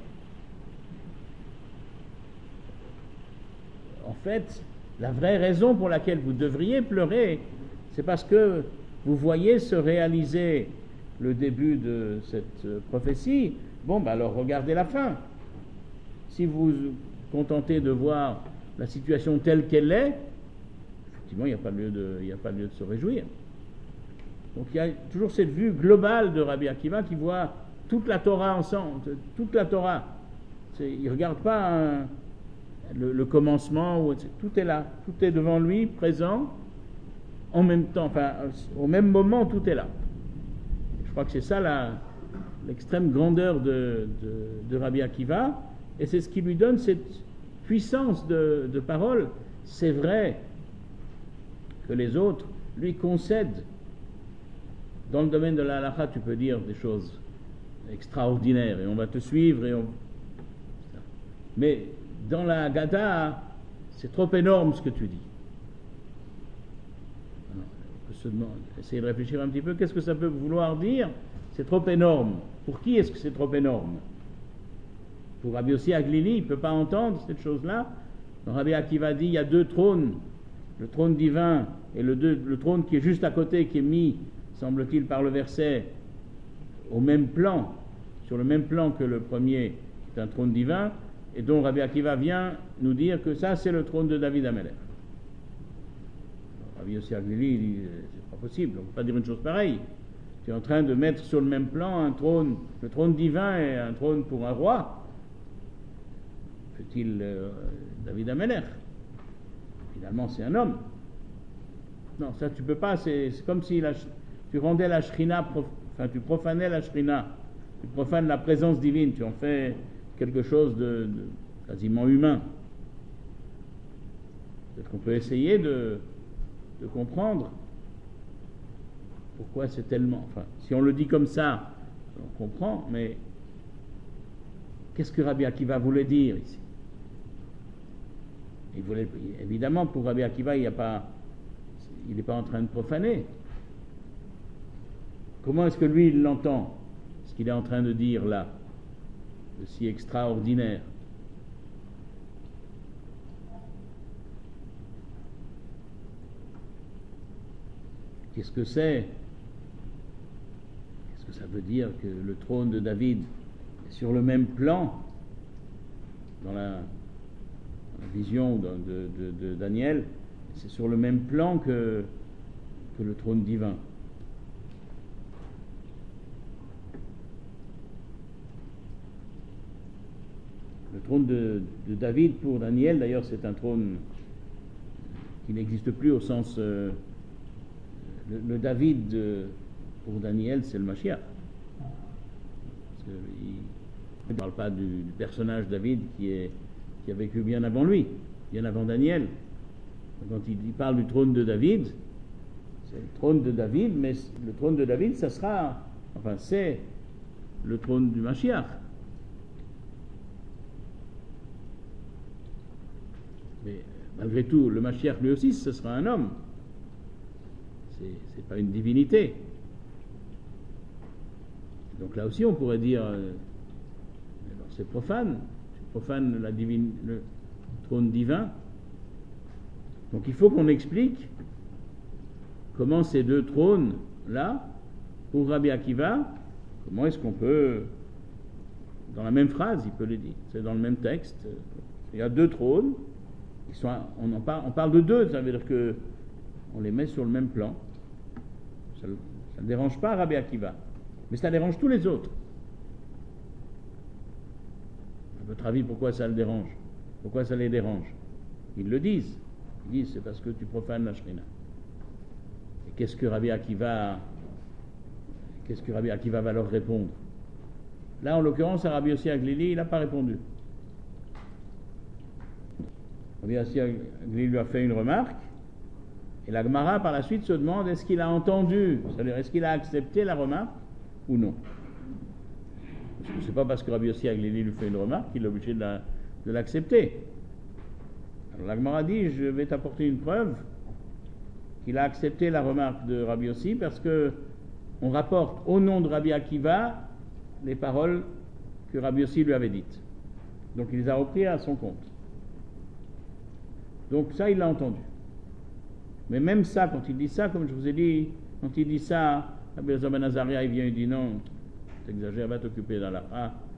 En fait, la vraie raison pour laquelle vous devriez pleurer, c'est parce que vous voyez se réaliser le début de cette prophétie. Bon, alors regardez la fin. Si vous vous contentez de voir la situation telle qu'elle est, effectivement, il n'y a pas lieu de se réjouir. Donc il y a toujours cette vue globale de Rabbi Akiva qui voit toute la Torah ensemble, toute la Torah. Il ne regarde pas le commencement, tout est là, tout est devant lui, présent, en même temps, enfin, au même moment, tout est là. Je crois que c'est ça l'extrême grandeur de Rabbi Akiva, et c'est ce qui lui donne cette puissance de parole. C'est vrai que les autres lui concèdent. Dans le domaine de la halakha, tu peux dire des choses extraordinaires, et on va te suivre, mais dans la Haggadah, c'est trop énorme ce que tu dis. Alors, on peut essayer de réfléchir un petit peu, qu'est-ce que ça peut vouloir dire? C'est trop énorme. Pour qui est-ce que c'est trop énorme? Pour Rabbi Yossi Aglili, il ne peut pas entendre cette chose-là. Donc Rabbi Akiva dit, il y a deux trônes, le trône divin et le trône qui est juste à côté, qui est mis, semble-t-il par le verset, au même plan, sur le même plan que le premier, qui est un trône divin, et dont Rabbi Akiva vient nous dire que ça c'est le trône de David Amelech. Rabbi Yossi Aglili dit, c'est pas possible, on ne peut pas dire une chose pareille. Tu es en train de mettre sur le même plan un trône, le trône divin et un trône pour un roi. Fait-il David Amelech? Finalement c'est un homme. Non, ça tu peux pas, c'est comme si tu rendais la Shrina, tu profanais la Shrina, tu profanes la présence divine, tu en fais quelque chose de quasiment humain. Peut-être qu'on peut essayer de comprendre pourquoi c'est tellement... Enfin, si on le dit comme ça, on comprend, mais qu'est-ce que Rabbi Akiva voulait dire ici? Évidemment, pour Rabbi Akiva, il n'est pas en train de profaner. Comment est-ce que lui, il l'entend, ce qu'il est en train de dire là, de si extraordinaire? Qu'est-ce que c'est? Qu'est-ce que ça veut dire que le trône de David est sur le même plan dans la vision de Daniel? C'est sur le même plan que le trône divin. Le trône de David pour Daniel, d'ailleurs, c'est un trône qui n'existe plus au sens... le David pour Daniel, c'est le Mashiach. Parce qu'il ne parle pas du personnage David qui a vécu bien avant lui, bien avant Daniel. Quand il parle du trône de David, c'est le trône de David, mais le trône de David, c'est le trône du Mashiach. Mais malgré tout, le Mashiach lui aussi, ce sera un homme. C'est pas une divinité. Donc là aussi, on pourrait dire, c'est profane. C'est profane le trône divin. Donc il faut qu'on explique comment ces deux trônes-là, pour Rabbi Akiva, comment est-ce qu'on peut, dans la même phrase, il peut le dire, c'est dans le même texte, il y a deux trônes, on parle de deux, ça veut dire que on les met sur le même plan. Ça ne dérange pas Rabbi Akiva, mais ça dérange tous les autres. À votre avis, pourquoi ça le dérange? Pourquoi ça les dérange? Ils le disent. Ils disent, c'est parce que tu profanes la Shrina. Et qu'est-ce que Rabbi Akiva va leur répondre? Là, en l'occurrence, à Rabbi Yossi Aglili, il n'a pas répondu. Rabbi Yossi Aglili lui a fait une remarque, et la Gemara, par la suite, se demande est-ce qu'il a entendu, c'est-à-dire est-ce qu'il a accepté la remarque ou non. Parce que c'est pas parce que Rabbi Yossi Aglili lui fait une remarque qu'il est obligé de l'accepter. Alors la Gemara dit je vais t'apporter une preuve qu'il a accepté la remarque de Rabbi Yossi parce que on rapporte au nom de Rabbi Akiva les paroles que Rabbi Yossi lui avait dites. Donc il les a repris à son compte. Donc ça, il l'a entendu. Mais même ça, quand il dit ça, comme je vous ai dit, quand il dit ça, Rabbi Elazar ben Azaria, il vient et dit non, t'exagères, va t'occuper dans la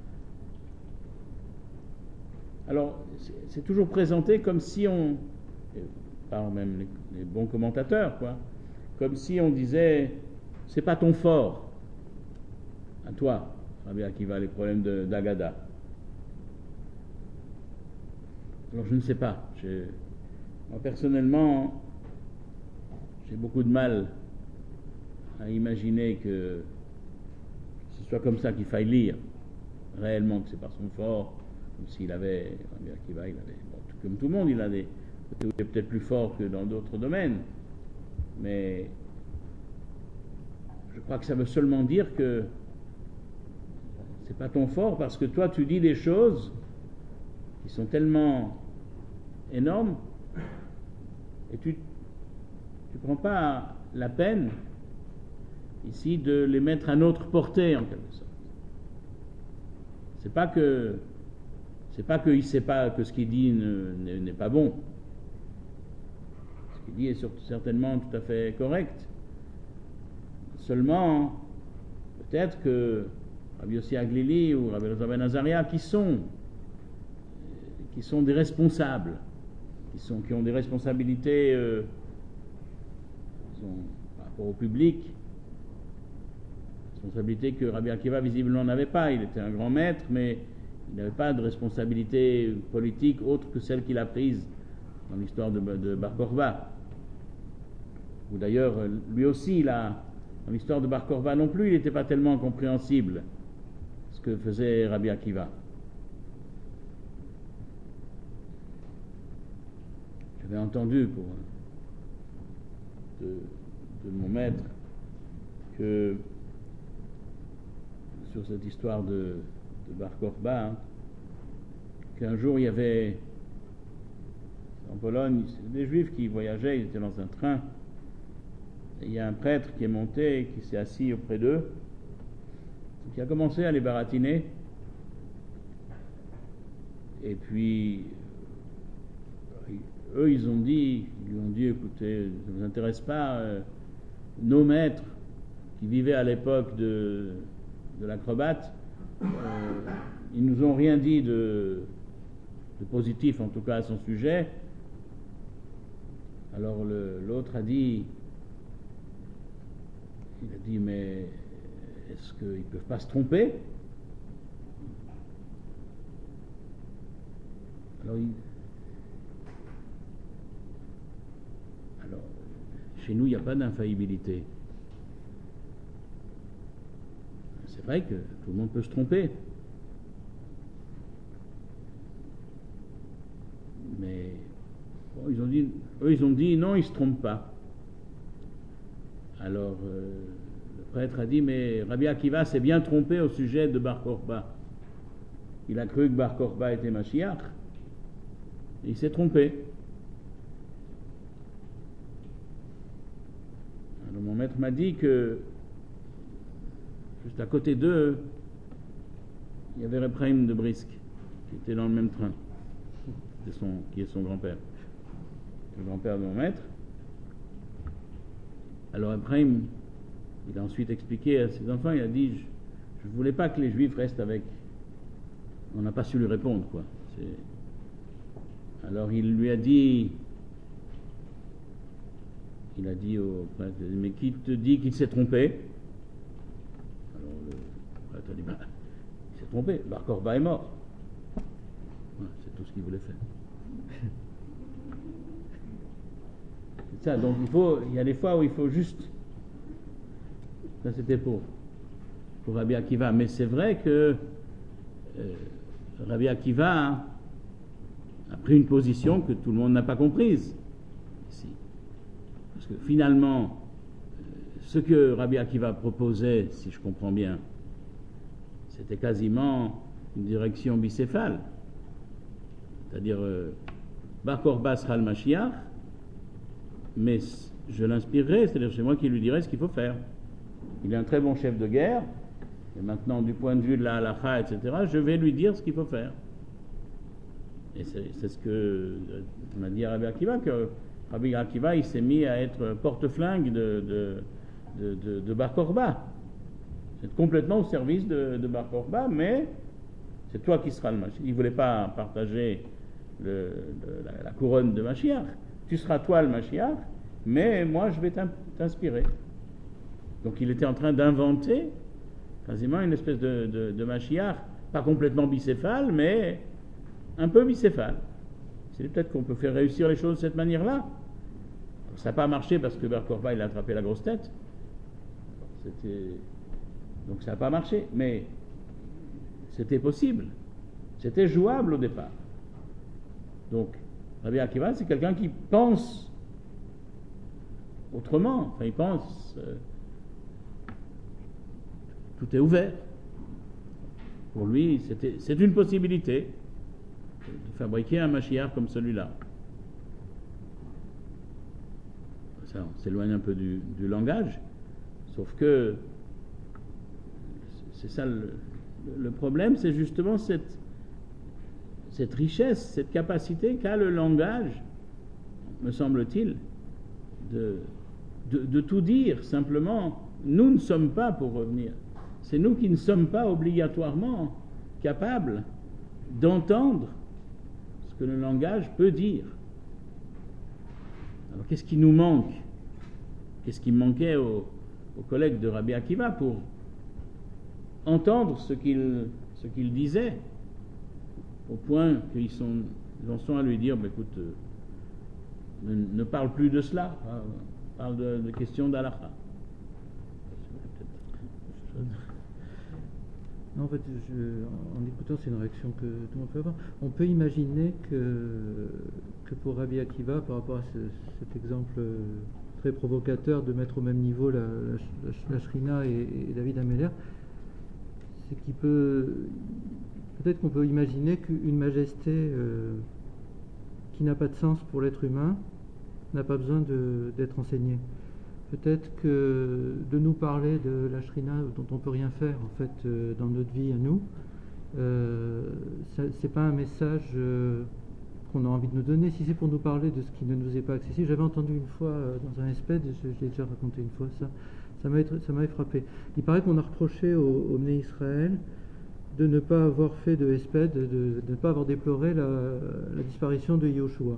Alors, c'est toujours présenté comme si on, par même les bons commentateurs, quoi, comme si on disait, c'est pas ton fort, à toi, Rabbi Akiva, les problèmes d'Agada. Alors, je ne sais pas. Moi, personnellement, j'ai beaucoup de mal à imaginer que ce soit comme ça qu'il faille lire, réellement, que c'est par son fort, comme s'il avait, Rabbi Akiva, il avait, bon, comme tout le monde, il a des côtés où il est peut-être plus fort que dans d'autres domaines, mais je crois que ça veut seulement dire que c'est pas ton fort parce que toi tu dis des choses qui sont tellement énormes et tu prends pas la peine ici de les mettre à notre portée en quelque sorte. C'est pas qu'il sait pas que ce qu'il dit n'est pas bon. Ce qu'il dit est certainement tout à fait correct. Seulement, peut-être que Rabbi Yossi Aglili ou Rabbi Elazar ben Azaria qui sont des responsables, qui ont des responsabilités par rapport au public, responsabilités que Rabbi Akiva visiblement n'avait pas. Il était un grand maître, mais il n'avait pas de responsabilité politique autre que celle qu'il a prise dans l'histoire de Bar Korba. Ou d'ailleurs, lui aussi, dans l'histoire de Bar Korba non plus, il n'était pas tellement compréhensible ce que faisait Rabbi Akiva. J'avais entendu de mon maître que sur cette histoire de Bar Korba, qu'un jour il y avait en Pologne des Juifs qui voyageaient, ils étaient dans un train, et il y a un prêtre qui est monté et qui s'est assis auprès d'eux, qui a commencé à les baratiner, et puis eux ils lui ont dit écoutez, ça ne vous intéresse pas, nos maîtres qui vivaient à l'époque de l'acrobate, ils nous ont rien dit de positif en tout cas à son sujet. Alors l'autre a dit mais est-ce qu'ils ne peuvent pas se tromper? Alors chez nous il n'y a pas d'infaillibilité. C'est vrai que tout le monde peut se tromper, mais bon, ils ont dit non, ils ne se trompent pas. Alors le prêtre a dit mais Rabbi Akiva s'est bien trompé au sujet de Bar Korba. Il a cru que Bar Korba était Mashiach et il s'est trompé. Alors mon maître m'a dit que juste à côté d'eux, il y avait Ephraim de Brisk, qui était dans le même train, qui est son grand-père, le grand-père de mon maître. Alors Ephraim, il a ensuite expliqué à ses enfants, il a dit, je ne voulais pas que les Juifs restent avec. On n'a pas su lui répondre, quoi. Alors il lui a dit, au prêtre, mais qui te dit qu'il s'est trompé? Alors le prêtre a dit, il s'est trompé, Bar Korba est mort. Voilà, c'est tout ce qu'il voulait faire. C'est ça, donc il y a des fois où il faut juste... Ça c'était pour Rabbi Akiva, mais c'est vrai que Rabbi Akiva a pris une position que tout le monde n'a pas comprise ici. Parce que finalement, ce que Rabbi Akiva proposait, si je comprends bien, c'était quasiment une direction bicéphale. C'est-à-dire, Bar Korba sera le Mashiach, mais je l'inspirerai, c'est-à-dire c'est moi qui lui dirai ce qu'il faut faire. Il est un très bon chef de guerre, et maintenant, du point de vue de la halakha, etc., je vais lui dire ce qu'il faut faire. Et c'est ce que m'a dit Rabbi Akiva, que Rabbi Akiva, il s'est mis à être porte-flingue de Bar Korba. C'est complètement au service de Bar Korba, mais c'est toi qui seras le Mashiach. Il ne voulait pas partager la couronne de Mashiach. Tu seras toi le Mashiach, mais moi je vais t'inspirer. Donc il était en train d'inventer quasiment une espèce de Mashiach, pas complètement bicéphale, mais un peu bicéphale. C'est peut-être qu'on peut faire réussir les choses de cette manière-là. Ça n'a pas marché parce que Bar Korba il a attrapé la grosse tête. Donc ça n'a pas marché, mais c'était possible. C'était jouable au départ. Donc Rabbi Akiva, c'est quelqu'un qui pense autrement. Enfin, il pense... tout est ouvert. Pour lui, c'est une possibilité de fabriquer un Mashiach comme celui-là. Ça, on s'éloigne un peu du langage, sauf que c'est ça le problème, c'est justement cette richesse, cette capacité qu'a le langage, me semble-t-il, de tout dire. Simplement, nous ne sommes pas, pour revenir, c'est nous qui ne sommes pas obligatoirement capables d'entendre ce que le langage peut dire. Alors qu'est-ce qui nous manque? Qu'est-ce qui manquait aux collègues de Rabbi Akiva pour entendre ce qu'il disait, au point qu'ils en sont à lui dire, écoute, ne parle plus de cela, parle de questions d'halakha. Non, en fait, en écoutant, c'est une réaction que tout le monde peut avoir. On peut imaginer que pour Rabbi Akiva, par rapport à cet exemple très provocateur de mettre au même niveau la Shrina et David Ameller, c'est qu'il peut-être qu'on peut imaginer qu'une majesté qui n'a pas de sens pour l'être humain n'a pas besoin d'être enseignée. Peut-être que de nous parler de la Shrina dont on ne peut rien faire en fait dans notre vie à nous, c'est pas un message qu'on a envie de nous donner. Si c'est pour nous parler de ce qui ne nous est pas accessible, j'avais entendu une fois dans un espèce, je l'ai déjà raconté une fois ça m'avait frappé. Il paraît qu'on a reproché au Bnei Israël de ne pas avoir fait de espède, de ne pas avoir déploré la disparition de Yoshua.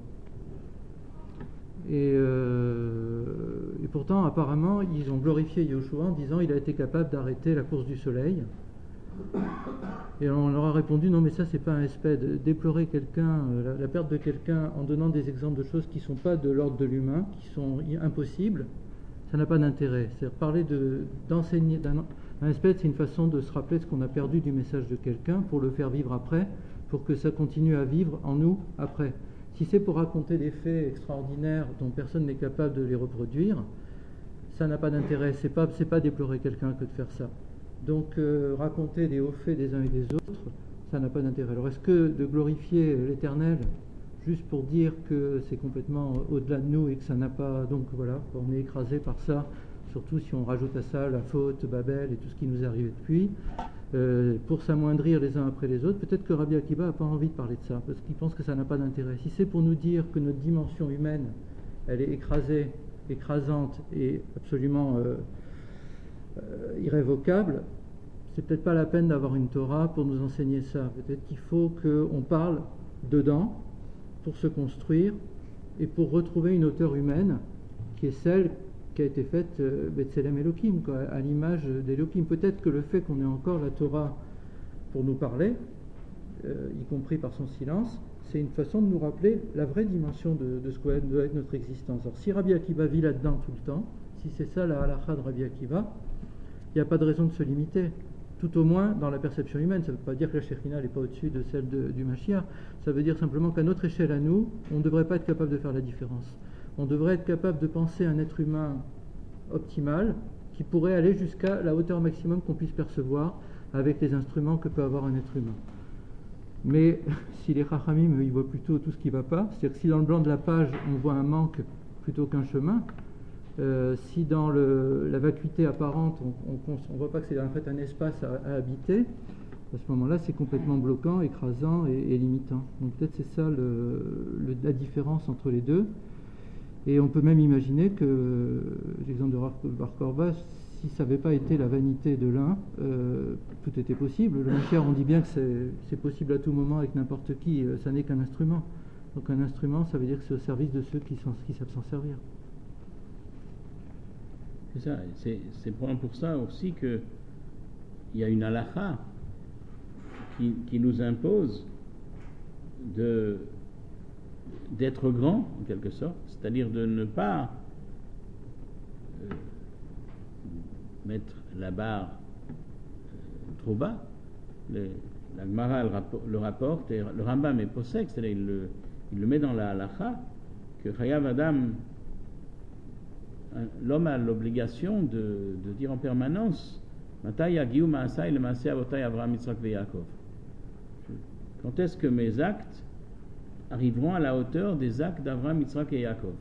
Et pourtant, apparemment, ils ont glorifié Yoshua en disant il a été capable d'arrêter la course du soleil. Et on leur a répondu non, mais ça, c'est pas un espède. Déplorer quelqu'un, la perte de quelqu'un en donnant des exemples de choses qui ne sont pas de l'ordre de l'humain, qui sont impossibles, ça n'a pas d'intérêt. C'est-à-dire parler d'enseigner un espède, c'est une façon de se rappeler ce qu'on a perdu du message de quelqu'un pour le faire vivre après, pour que ça continue à vivre en nous après. Si c'est pour raconter des faits extraordinaires dont personne n'est capable de les reproduire, ça n'a pas d'intérêt. C'est pas déplorer quelqu'un que de faire ça. Donc raconter des hauts faits des uns et des autres, ça n'a pas d'intérêt. Alors est-ce que de glorifier l'Éternel juste pour dire que c'est complètement au-delà de nous et que ça n'a pas... Donc voilà, on est écrasé par ça, surtout si on rajoute à ça la faute, Babel et tout ce qui nous est arrivé depuis, pour s'amoindrir les uns après les autres. Peut-être que Rabbi Akiva n'a pas envie de parler de ça, parce qu'il pense que ça n'a pas d'intérêt. Si c'est pour nous dire que notre dimension humaine, elle est écrasée, écrasante et absolument irrévocable, c'est peut-être pas la peine d'avoir une Torah pour nous enseigner ça. Peut-être qu'il faut qu'on parle dedans pour se construire et pour retrouver une hauteur humaine qui est celle qui a été faite B'Tselem Elohim, à l'image d'Elohim. Peut-être que le fait qu'on ait encore la Torah pour nous parler, y compris par son silence, c'est une façon de nous rappeler la vraie dimension de ce que doit être notre existence. Alors si Rabbi Akiva vit là-dedans tout le temps, si c'est ça la halakha de Rabbi Akiva, il n'y a pas de raison de se limiter, tout au moins dans la perception humaine. Ça ne veut pas dire que la Shekhinah n'est pas au-dessus de celle du Mashiach, ça veut dire simplement qu'à notre échelle à nous, on ne devrait pas être capable de faire la différence. On devrait être capable de penser un être humain optimal qui pourrait aller jusqu'à la hauteur maximum qu'on puisse percevoir avec les instruments que peut avoir un être humain. Mais si les Chachamim, ils voient plutôt tout ce qui ne va pas, c'est-à-dire que si dans le blanc de la page on voit un manque plutôt qu'un chemin, si dans la vacuité apparente on voit pas que c'est en fait un espace à habiter, à ce moment-là c'est complètement bloquant, écrasant et limitant. Donc peut-être c'est ça la différence entre les deux. Et on peut même imaginer que l'exemple de Bar Korba, si ça n'avait pas été la vanité de l'un, tout était possible. Le Mashiach, on dit bien que c'est possible à tout moment avec n'importe qui, ça n'est qu'un instrument. Donc un instrument, ça veut dire que c'est au service de ceux qui savent s'en servir. C'est ça, c'est pour ça aussi qu'il y a une halakha qui nous impose d'être grand, en quelque sorte, c'est-à-dire de ne pas mettre la barre trop bas. La Gemara le rapporte, et le Rambam est possèque, c'est-à-dire il le met dans la halakha, que Chayav Adam, l'homme a l'obligation de dire en permanence Matai yagiu ma'asai le ma'asei avotai Avraham, Yitzhak ve Yaakov. Quand est-ce que mes actes arriveront à la hauteur des actes d'Avraham, Yitzhak et Yaakov?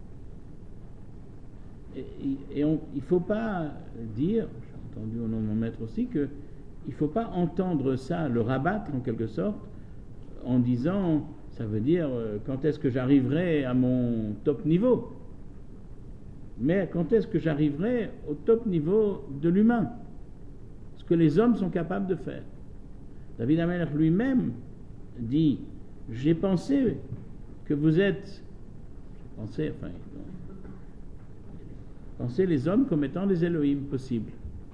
Et il ne faut pas dire, j'ai entendu au nom de mon maître aussi, qu'il ne faut pas entendre ça, le rabattre en quelque sorte, en disant, ça veut dire quand est-ce que j'arriverai à mon top niveau, mais quand est-ce que j'arriverai au top niveau de l'humain, ce que les hommes sont capables de faire. David HaMelech lui-même dit, j'ai pensé que vous êtes, pensez les hommes comme étant des Elohim possibles.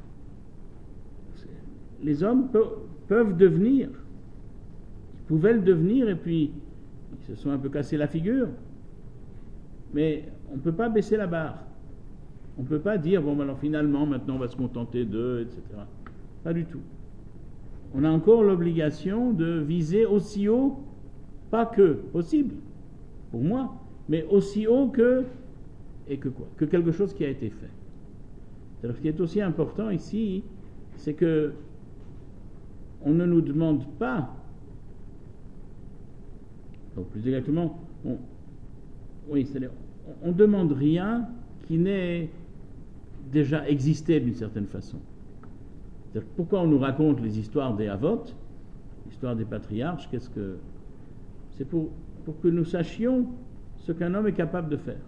Les hommes peuvent devenir, ils pouvaient le devenir et puis ils se sont un peu cassés la figure, mais on ne peut pas baisser la barre. On ne peut pas dire, bon alors finalement maintenant on va se contenter d'eux, etc. Pas du tout. On a encore l'obligation de viser aussi haut, pas que possible, pour moi, mais aussi haut que quelque chose qui a été fait. C'est-à-dire, ce qui est aussi important ici, c'est que on ne nous demande pas, donc plus exactement, c'est-à-dire, on ne demande rien qui n'ait déjà existé d'une certaine façon. C'est-à-dire, pourquoi on nous raconte les histoires des Avot, l'histoire des patriarches, c'est pour que nous sachions ce qu'un homme est capable de faire.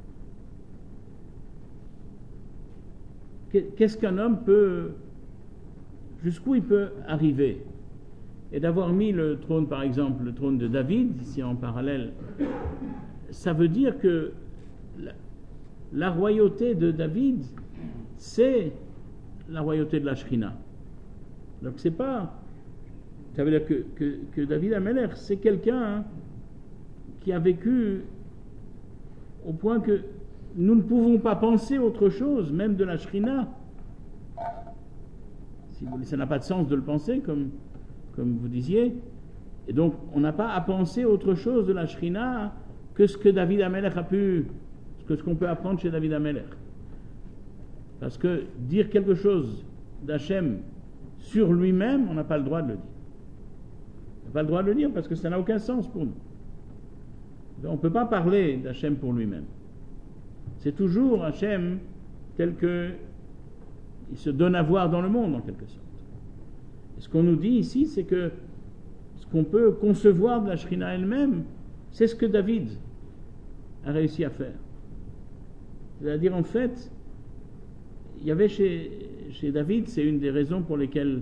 Qu'est-ce qu'un homme jusqu'où il peut arriver? Et d'avoir mis le trône, par exemple, le trône de David, ici en parallèle, ça veut dire que la royauté de David, c'est la royauté de la Shekhinah. Donc c'est pas... Ça veut dire que David HaMelech, c'est quelqu'un qui a vécu au point que nous ne pouvons pas penser autre chose, même de la Shekhinah. Si vous voulez, ça n'a pas de sens de le penser, comme vous disiez. Et donc, on n'a pas à penser autre chose de la Shekhinah que ce que David HaMelech ce qu'on peut apprendre chez David HaMelech. Parce que dire quelque chose d'Hachem sur lui-même, on n'a pas le droit de le dire. On n'a pas le droit de le dire parce que ça n'a aucun sens pour nous. Donc, on ne peut pas parler d'Hachem pour lui-même. C'est toujours Hachem tel qu'il se donne à voir dans le monde, en quelque sorte. Et ce qu'on nous dit ici, c'est que ce qu'on peut concevoir de la Shekhinah elle-même, c'est ce que David a réussi à faire. C'est-à-dire, en fait, il y avait chez David, c'est une des raisons pour lesquelles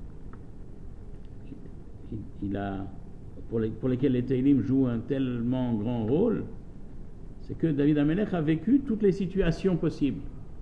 pour lesquelles les Teilim jouent un tellement grand rôle, c'est que David HaMelech a vécu toutes les situations possibles.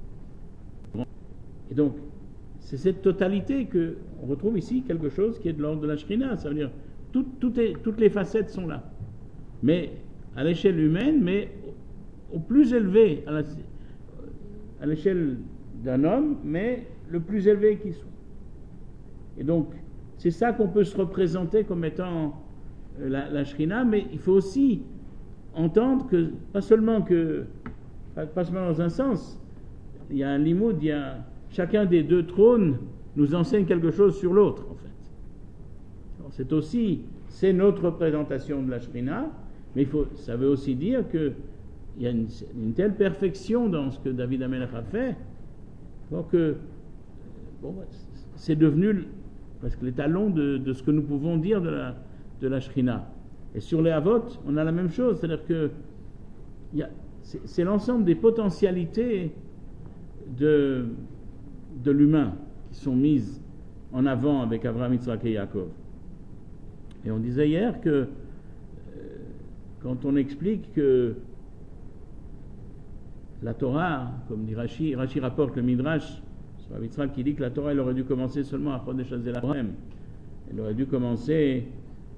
Et donc, c'est cette totalité qu'on retrouve ici, quelque chose qui est de l'ordre de la Shekhinah. Ça veut dire toutes les facettes sont là. Mais à l'échelle humaine, mais au plus élevé, à l'échelle d'un homme, mais le plus élevé qui soit. Et donc, c'est ça qu'on peut se représenter comme étant la Shrina, mais il faut aussi entendre que, pas seulement dans un sens, il y a un limoud, chacun des deux trônes nous enseigne quelque chose sur l'autre, en fait. Alors, c'est notre représentation de la Shrina, mais ça veut aussi dire qu'il y a une telle perfection dans ce que David HaMelech a fait, que c'est devenu presque l'étalon de ce que nous pouvons dire de la Shrina. Et sur les Havot, on a la même chose, c'est-à-dire que c'est l'ensemble des potentialités de l'humain qui sont mises en avant avec Abraham, Yitzhak et Yaakov. Et on disait hier que quand on explique que la Torah, comme dit Rashi rapporte le Midrash sur Rav Yitzhak qui dit que la Torah elle aurait dû commencer seulement à Chodesh Hazelachem. Elle aurait dû commencer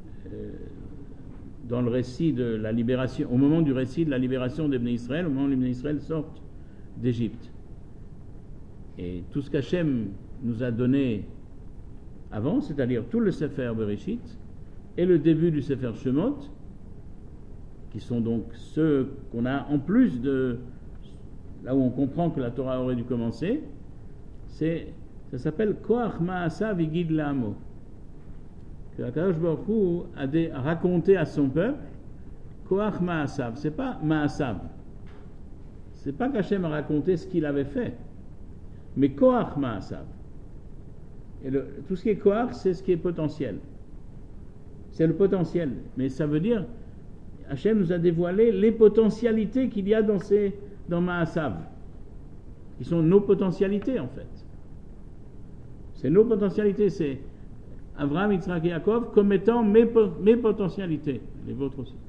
dans le récit de la libération, au moment du récit de la libération des Bnei Israël, au moment où les Bnei Israël sortent d'Égypte. Et tout ce qu'Hachem nous a donné avant, c'est-à-dire tout le Sefer Bereshit et le début du Sefer Shemot, qui sont donc ceux qu'on a en plus de là où on comprend que la Torah aurait dû commencer, ça s'appelle Koach Ma'asav Yigid La'amo, que Akadosh Baruch Hu a raconté à son peuple. Koach Ma'asav, c'est pas Ma'asav, c'est pas qu'Hachem a raconté ce qu'il avait fait, mais Koach Ma'asav. Et tout ce qui est Koach, c'est ce qui est potentiel, c'est le potentiel, mais ça veut dire Hachem nous a dévoilé les potentialités qu'il y a dans Ma'asav, qui sont nos potentialités en fait. C'est nos potentialités, c'est Abraham, Yitzhak et Yaakov comme étant mes potentialités, les vôtres aussi.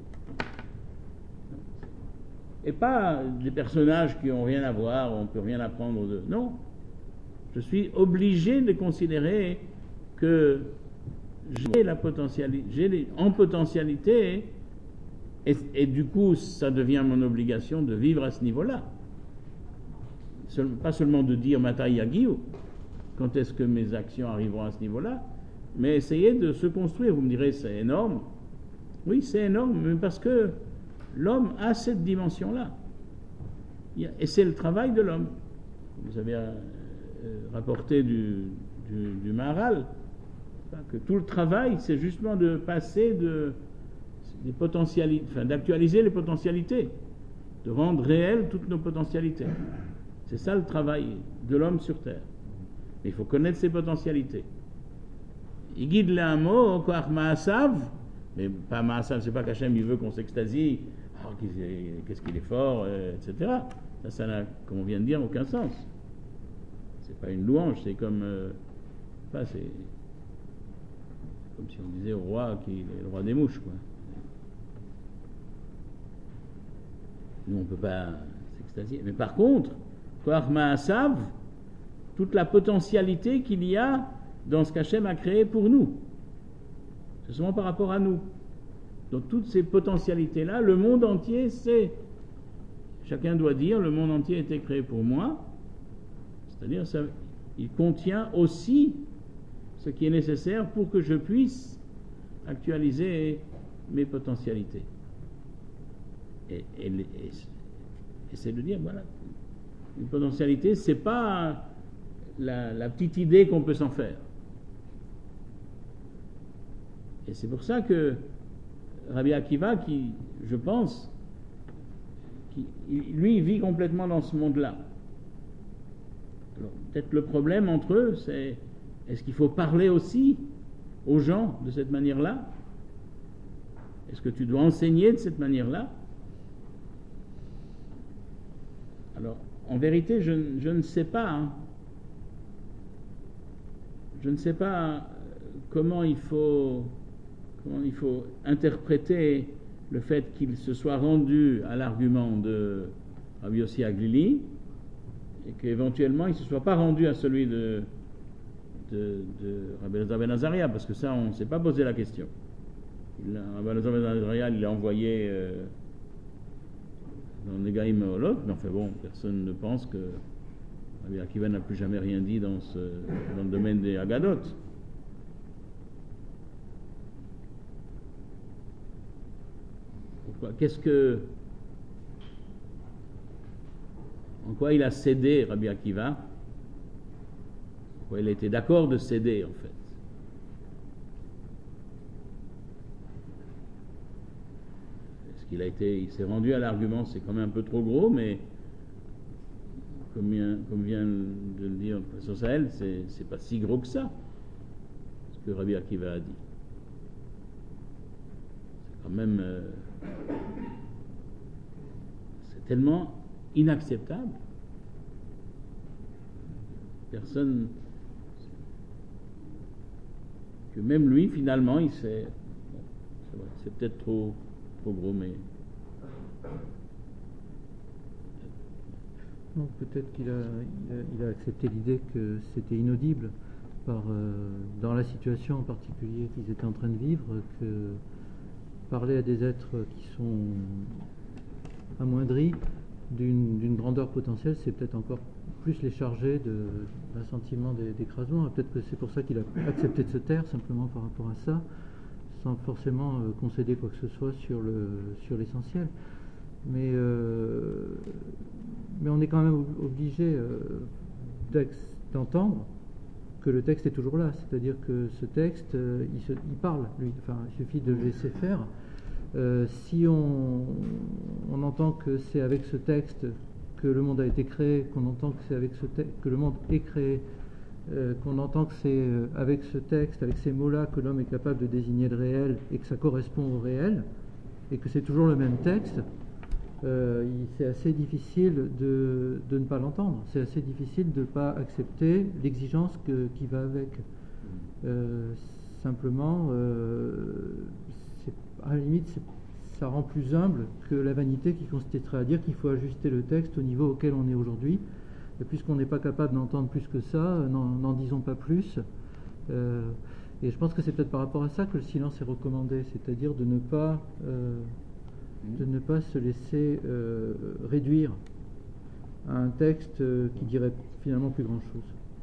Et pas des personnages qui n'ont rien à voir, on ne peut rien apprendre d'eux. Non, je suis obligé de considérer que j'ai la potentialité, en potentialité, et du coup ça devient mon obligation de vivre à ce niveau-là. Pas seulement de dire Matai Yagiu, quand est-ce que mes actions arriveront à ce niveau-là, mais essayer de se construire. Vous me direz, c'est énorme. Oui, c'est énorme, mais parce que l'homme a cette dimension-là. Et c'est le travail de l'homme. Vous avez rapporté du Maharal, que tout le travail, c'est justement de passer des potentialités, d'actualiser les potentialités, de rendre réelles toutes nos potentialités. C'est ça le travail de l'homme sur terre. Mais il faut connaître ses potentialités. Il guide les mots, Koach Ma'asav, mais pas Ma'asav, c'est pas qu'Hachem il veut qu'on s'extasie, qu'est-ce qu'il est fort, etc. Ça n'a, comme on vient de dire, aucun sens. C'est pas une louange, c'est comme c'est comme si on disait au roi qu'il est le roi des mouches, quoi. Nous on peut pas s'extasier. Mais par contre, Koach Ma'asav, toute la potentialité qu'il y a dans ce qu'Hachem a créé pour nous. C'est seulement par rapport à nous. Donc toutes ces potentialités-là, le monde entier, chacun doit dire, le monde entier a été créé pour moi. C'est-à-dire, il contient aussi ce qui est nécessaire pour que je puisse actualiser mes potentialités. Et c'est de dire, voilà, une potentialité, c'est pas la petite idée qu'on peut s'en faire. Et c'est pour ça que Rabbi Akiva, qui, je pense, lui, vit complètement dans ce monde-là. Alors, peut-être le problème entre eux, c'est est-ce qu'il faut parler aussi aux gens de cette manière-là? Est-ce que tu dois enseigner de cette manière-là? Alors, en vérité, je ne sais pas. Je ne sais pas comment il faut interpréter le fait qu'il se soit rendu à l'argument de Rabbi Yossi Aglili et qu'éventuellement il ne se soit pas rendu à celui de Rabbi Elazar ben Azaria, parce que ça on ne s'est pas posé la question. Rabbi Elazar ben Azariah, il l'a envoyé dans les Gaïm Olot, mais enfin bon, personne ne pense que Rabbi Akiva n'a plus jamais rien dit dans le domaine des Haggadot. Pourquoi? En quoi il a cédé, Rabbi Akiva? En quoi il a été d'accord de céder, en fait? Il s'est rendu à l'argument, c'est quand même un peu trop gros, mais comme vient de le dire le professeur Sahel, c'est pas si gros que ça, ce que Rabbi Akiva a dit. C'est quand même c'est tellement inacceptable. Personne, que même lui, finalement, il s'est, bon, c'est peut-être trop gros, mais non, peut-être qu'il a accepté l'idée que c'était inaudible dans la situation en particulier qu'ils étaient en train de vivre, que parler à des êtres qui sont amoindris d'une grandeur potentielle, c'est peut-être encore plus les charger d'un sentiment d'écrasement. Peut-être que c'est pour ça qu'il a accepté de se taire simplement par rapport à ça, sans forcément concéder quoi que ce soit sur l'essentiel. Mais on est quand même obligé d'entendre que le texte est toujours là. C'est-à-dire que ce texte, il parle, lui. Enfin, il suffit de le laisser faire. Si on entend que c'est avec ce texte que le monde a été créé, qu'on entend que c'est avec ce texte que le monde est créé, qu'on entend que c'est avec ce texte, avec ces mots-là, que l'homme est capable de désigner le réel et que ça correspond au réel, et que c'est toujours le même texte, c'est assez difficile de ne pas l'entendre. C'est assez difficile de ne pas accepter l'exigence qui va avec. Simplement, à la limite, ça rend plus humble que la vanité qui consisterait à dire qu'il faut ajuster le texte au niveau auquel on est aujourd'hui. Et puisqu'on n'est pas capable d'entendre plus que ça, n'en disons pas plus. Et je pense que c'est peut-être par rapport à ça que le silence est recommandé, c'est-à-dire de ne pas se laisser réduire à un texte qui dirait finalement plus grand-chose.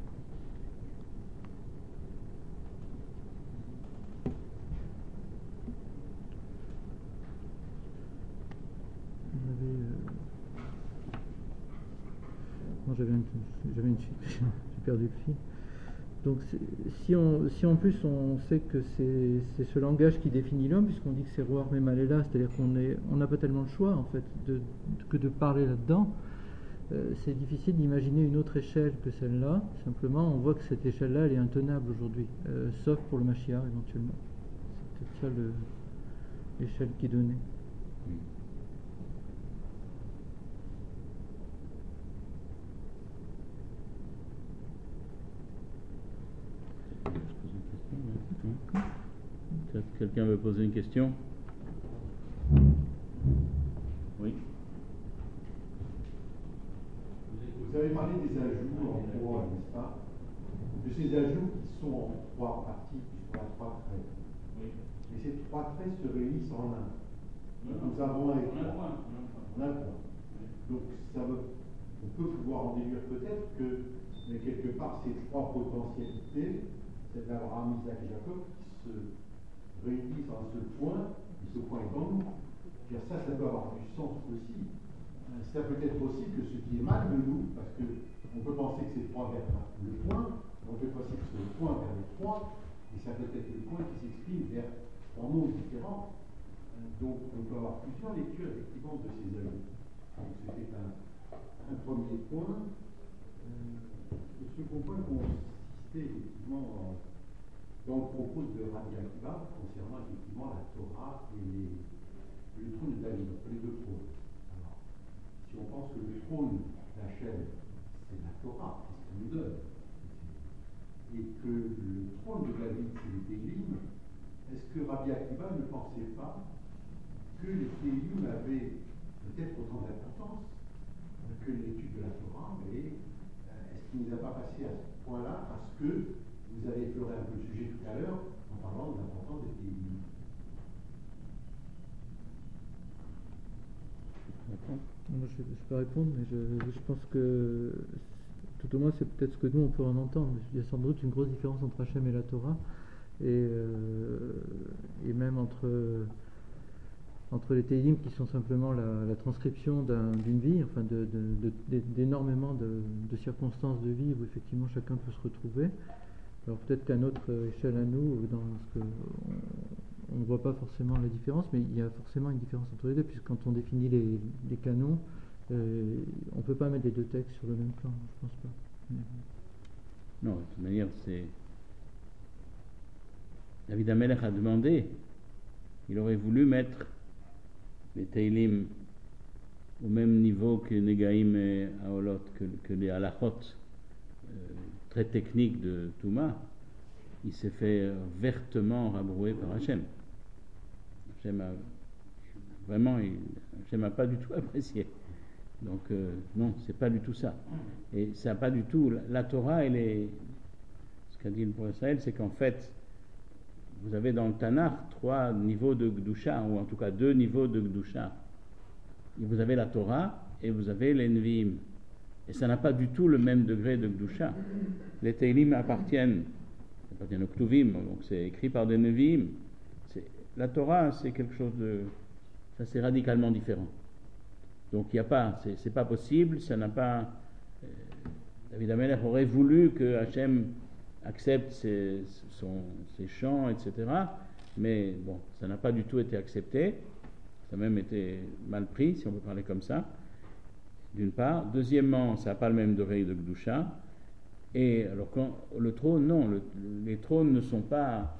J'avais une suite, j'ai perdu le fil. Donc si en plus on sait que c'est ce langage qui définit l'homme, puisqu'on dit que c'est Roar Memalela, c'est-à-dire qu'on n'a pas tellement le choix en fait que de parler là-dedans, c'est difficile d'imaginer une autre échelle que celle-là. Simplement, on voit que cette échelle-là, elle est intenable aujourd'hui, sauf pour le Mashiach éventuellement. C'est peut-être ça l'échelle qui est donnée. Peut-être quelqu'un veut poser une question? Oui. Vous avez parlé des ajouts en trois, n'est-ce pas? De ces ajouts qui sont en trois parties, puisqu'on a trois traits. Oui. Et ces trois traits se réunissent en un. Nous avons un point. Donc on peut pouvoir en déduire peut-être que, mais quelque part, ces trois potentialités, c'est d'Abraham, Isaac et Jacob, qui se réunissent en un seul point, et ce point est dans nous. Ça peut avoir du sens aussi. Ça peut être aussi que ce qui est mal de nous, parce qu'on peut penser que c'est trois vers le point, on peut penser que c'est le point vers les trois, et ça peut être le point qui s'exprime vers trois mots différents. Donc on peut avoir plusieurs lectures effectivement de ces ajouts. Donc c'était un premier point. Le second point consistait effectivement dans le propos de Rabbi Akiva concernant effectivement la Torah et le trône de David, les deux trônes. Alors, si on pense que le trône d'Hachem, c'est la Torah, c'est ce qu'on nous donne, et que le trône de David, c'est les Télim, est-ce que Rabbi Akiva ne pensait pas que les Télim avaient peut-être autant d'importance que l'étude de la Torah, mais est-ce qu'il ne nous a pas passé à ce point-là parce que vous avez effleuré un peu le sujet tout à l'heure en parlant de l'importance des Télim? répondre? Moi, je peux répondre, mais je pense que, tout au moins, c'est peut-être ce que nous, on peut en entendre. Il y a sans doute une grosse différence entre Hachem et la Torah, et même entre les Tehillim qui sont simplement la transcription d'une vie, enfin d'énormément de circonstances de vie où effectivement chacun peut se retrouver. Alors peut-être qu'à notre échelle à nous, dans ce que on ne voit pas forcément la différence, mais il y a forcément une différence entre les deux, puisque quand on définit les canons, on ne peut pas mettre les deux textes sur le même plan, je pense pas. Non, de toute manière, David HaMelech a demandé, il aurait voulu mettre les Tehillim au même niveau que Negaim et Aolot, que les halachot très techniques de Touma. Il s'est fait vertement rabrouer par Hachem. Hachem n'a pas du tout apprécié. Donc non, c'est pas du tout ça. Et ça n'a pas du tout. La Torah, ce qu'a dit le prophète Israël, c'est qu'en fait, vous avez dans le Tanakh 3 niveaux de Gdusha, ou en tout cas 2 niveaux de Gdusha. Et vous avez la Torah et vous avez les Nevi'im. Et ça n'a pas du tout le même degré de Gdusha. Les Tehillim appartiennent aux Ktuvim, donc c'est écrit par des Nevi'im. La Torah, c'est quelque chose ça c'est radicalement différent. Donc il n'y a pas, c'est pas possible, ça n'a pas. David HaMelech aurait voulu que Hachem accepte ses chants, etc. Mais bon, ça n'a pas du tout été accepté. Ça a même été mal pris, si on peut parler comme ça, d'une part. Deuxièmement, ça n'a pas le même degré de Gdusha. Et alors, le trône, non, les trônes ne sont pas.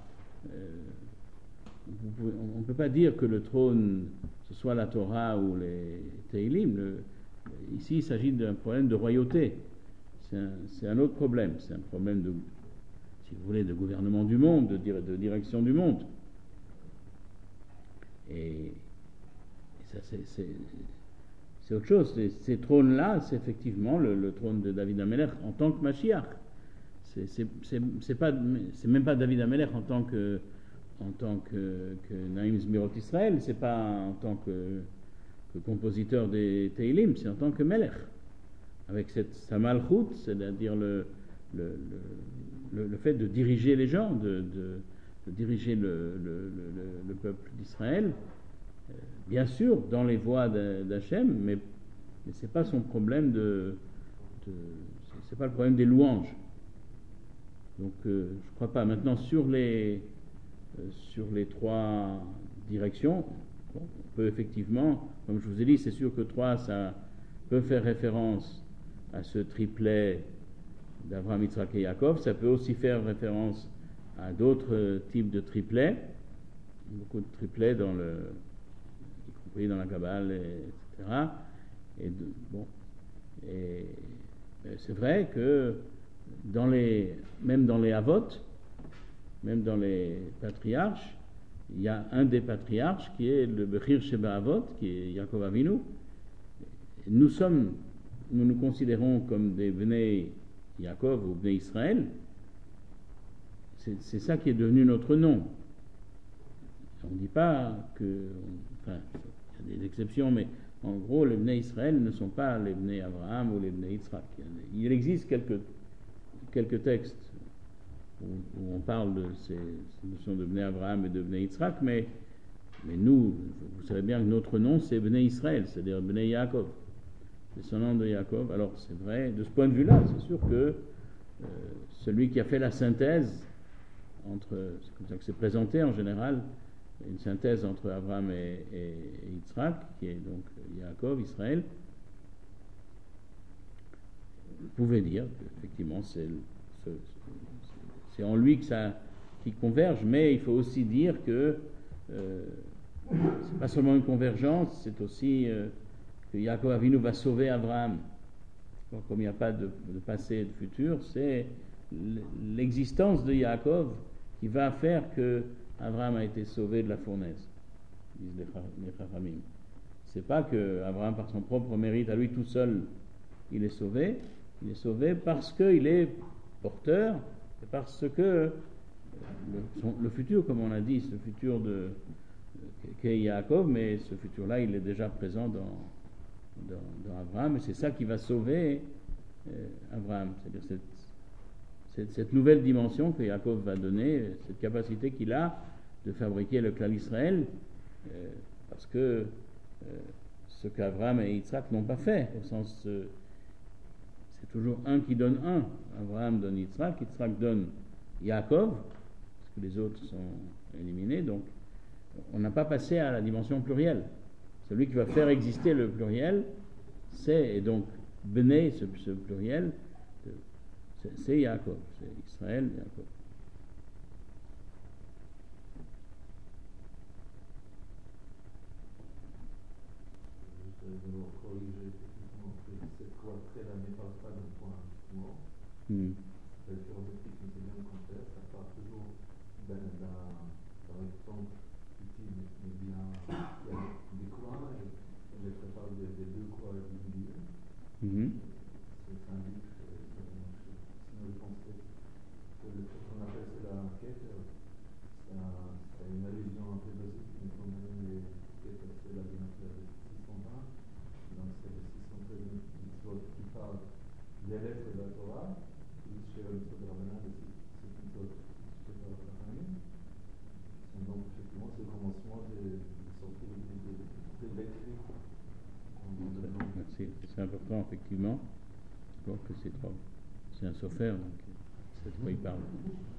On ne peut pas dire que le trône, ce soit la Torah ou les Tehillim. Ici, il s'agit d'un problème de royauté. C'est un autre problème. C'est un problème de, si vous voulez, de gouvernement du monde, de direction du monde. Et ça, c'est autre chose. Ces trônes-là, c'est effectivement le trône de David HaMelech en tant que Mashiach. C'est même pas David HaMelech en tant que Naïm Zmirot Israël, c'est pas en tant que compositeur des Tehillim, c'est en tant que Melech, avec sa malchut, c'est-à-dire le fait de diriger les gens, de diriger le peuple d'Israël, bien sûr dans les voies d'Hachem, mais c'est pas son problème c'est pas le problème des louanges. Donc je crois pas. Maintenant sur les 3 directions, on peut effectivement, comme je vous ai dit, c'est sûr que 3 ça peut faire référence à ce triplet d'Abraham, Yitzhak et Yaakov. Ça peut aussi faire référence à d'autres types de triplets, beaucoup de triplets y compris dans la Kabbale, etc. Et c'est vrai que même dans les Avot, même dans les patriarches, il y a un des patriarches qui est le Bechir Sheba Avot, qui est Yaakov Avinu. Nous nous considérons comme des Bnei Yaakov ou Bnei Israël. C'est ça qui est devenu notre nom. On ne dit pas que, enfin, il y a des exceptions, mais en gros, les Bnei Israël ne sont pas les Bnei Abraham ou les Bnei Yitzhak. Il existe quelques textes où on parle de ces notions de Bnei Abraham et de Bnei Yitzhak, mais nous, vous savez bien que notre nom c'est Bnei Israël, c'est-à-dire Bnei Yaakov, descendant de Yaakov. Alors c'est vrai, de ce point de vue-là, c'est sûr que celui qui a fait la synthèse c'est comme ça que c'est présenté en général, une synthèse entre Abraham et Yitzhak, qui est donc Yaakov, Israël, vous pouvez dire qu'effectivement c'est en lui qui converge, mais il faut aussi dire que c'est pas seulement une convergence, c'est aussi que Yaakov Avinu va sauver Abraham. Donc, comme il n'y a pas de passé et de futur, c'est l'existence de Yaakov qui va faire que Abraham a été sauvé de la fournaise, disent les Chachamim. C'est pas que Abraham, par son propre mérite, à lui tout seul, il est sauvé parce qu'il est porteur, et parce que le futur, comme on a dit, c'est le futur qu'est Yaakov, mais ce futur-là, il est déjà présent dans Abraham, et c'est ça qui va sauver Abraham. C'est-à-dire cette nouvelle dimension que Yaakov va donner, cette capacité qu'il a de fabriquer le clan Israël, parce que ce qu'Abraham et Yitzhak n'ont pas fait, au sens c'est toujours un qui donne un. Abraham donne Yitzhak, Yitzhak donne Yaakov, parce que les autres sont éliminés, donc on n'a pas passé à la dimension plurielle. Celui qui va faire exister le pluriel, et donc Béné, ce pluriel, c'est Yaakov, c'est Israël, Yaakov. Je vais vous corriger techniquement que cette cloîtrée-là ne parle pas d'un point mort. C'est géométrique, mais c'est bien le contraire. Ça part toujours d'un rectangle utile, mais bien il y a des coins, et on les prépare des deux coins du milieu. Ça indique, sinon je pensais que le fait qu'on appelle cela un keter, c'est une allusion un peu basique, mais quand même les keter, c'est la dimension de 620. Donc c'est le 613 qui parle des lettres de la Torah, qui chez le Sodramanan, c'est une sorte donc effectivement c'est le commencement des sorties de l'écrit. C'est important effectivement, donc c'est un sophère, donc c'est de quoi il parle.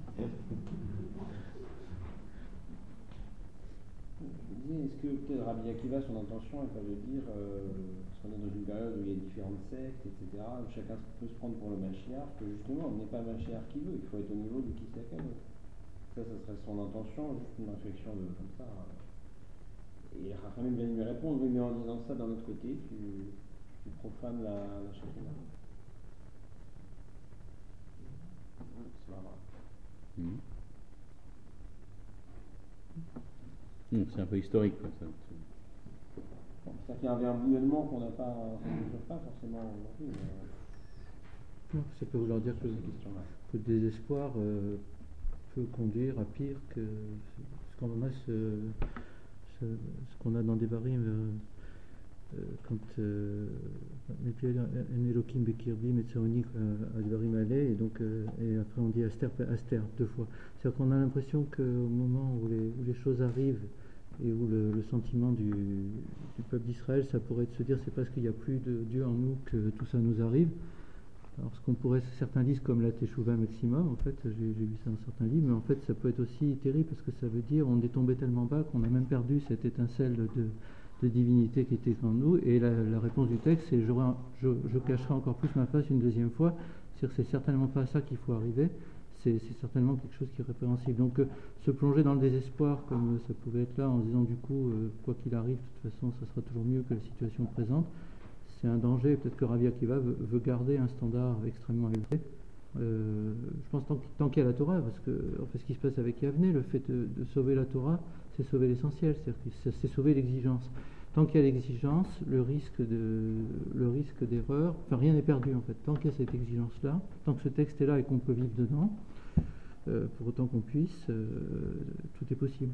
Est-ce que peut-être Rabbi Akiva, son intention est pas de dire, parce qu'on est dans une période où il y a différentes sectes, etc., où chacun peut se prendre pour le Mashiach, que justement, on n'est pas Mashiach qui veut, il faut être au niveau de qui c'est qu'elle veut. Ça serait son intention, juste une réflexion comme ça. Et Rachamim vient de lui répondre, oui, mais en disant ça d'un autre côté, tu profanes la Shekinah. C'est pas grave. C'est un peu historique, quoi, ça. C'est-à-dire qu'il y avait un bouillonnement qu'on ne mesure pas forcément aujourd'hui. Non, ça peut vouloir dire que le désespoir peut conduire à pire que ce qu'on a dans Devarim, quand en Elohim Bekirbi Metzaoni à Devarim Aleh, et donc et après on dit Aster deux fois. C'est-à-dire qu'on a l'impression qu'au moment où les choses arrivent et où le sentiment du peuple d'Israël, ça pourrait être se dire c'est parce qu'il n'y a plus de Dieu en nous que tout ça nous arrive. Alors ce qu'on pourrait, certains disent comme la Teshuvah maximum, en fait, j'ai vu ça dans certains livres, mais en fait ça peut être aussi terrible parce que ça veut dire on est tombé tellement bas qu'on a même perdu cette étincelle de divinité qui était en nous, et la réponse du texte c'est je cacherai encore plus ma face une deuxième fois, c'est-à-dire que c'est certainement pas à ça qu'il faut arriver, c'est certainement quelque chose qui est répréhensible. Donc se plonger dans le désespoir comme ça pouvait être là en se disant du coup quoi qu'il arrive, de toute façon ça sera toujours mieux que la situation présente, c'est un danger. Peut-être que Rabbi Akiva veut garder un standard extrêmement élevé. Je pense tant qu'il y a la Torah, parce que en fait, ce qui se passe avec Yavne, le fait de sauver la Torah, c'est sauver l'essentiel, c'est sauver l'exigence. Tant qu'il y a l'exigence, le risque d'erreur, enfin rien n'est perdu en fait. Tant qu'il y a cette exigence-là, tant que ce texte est là et qu'on peut vivre dedans, pour autant qu'on puisse, tout est possible.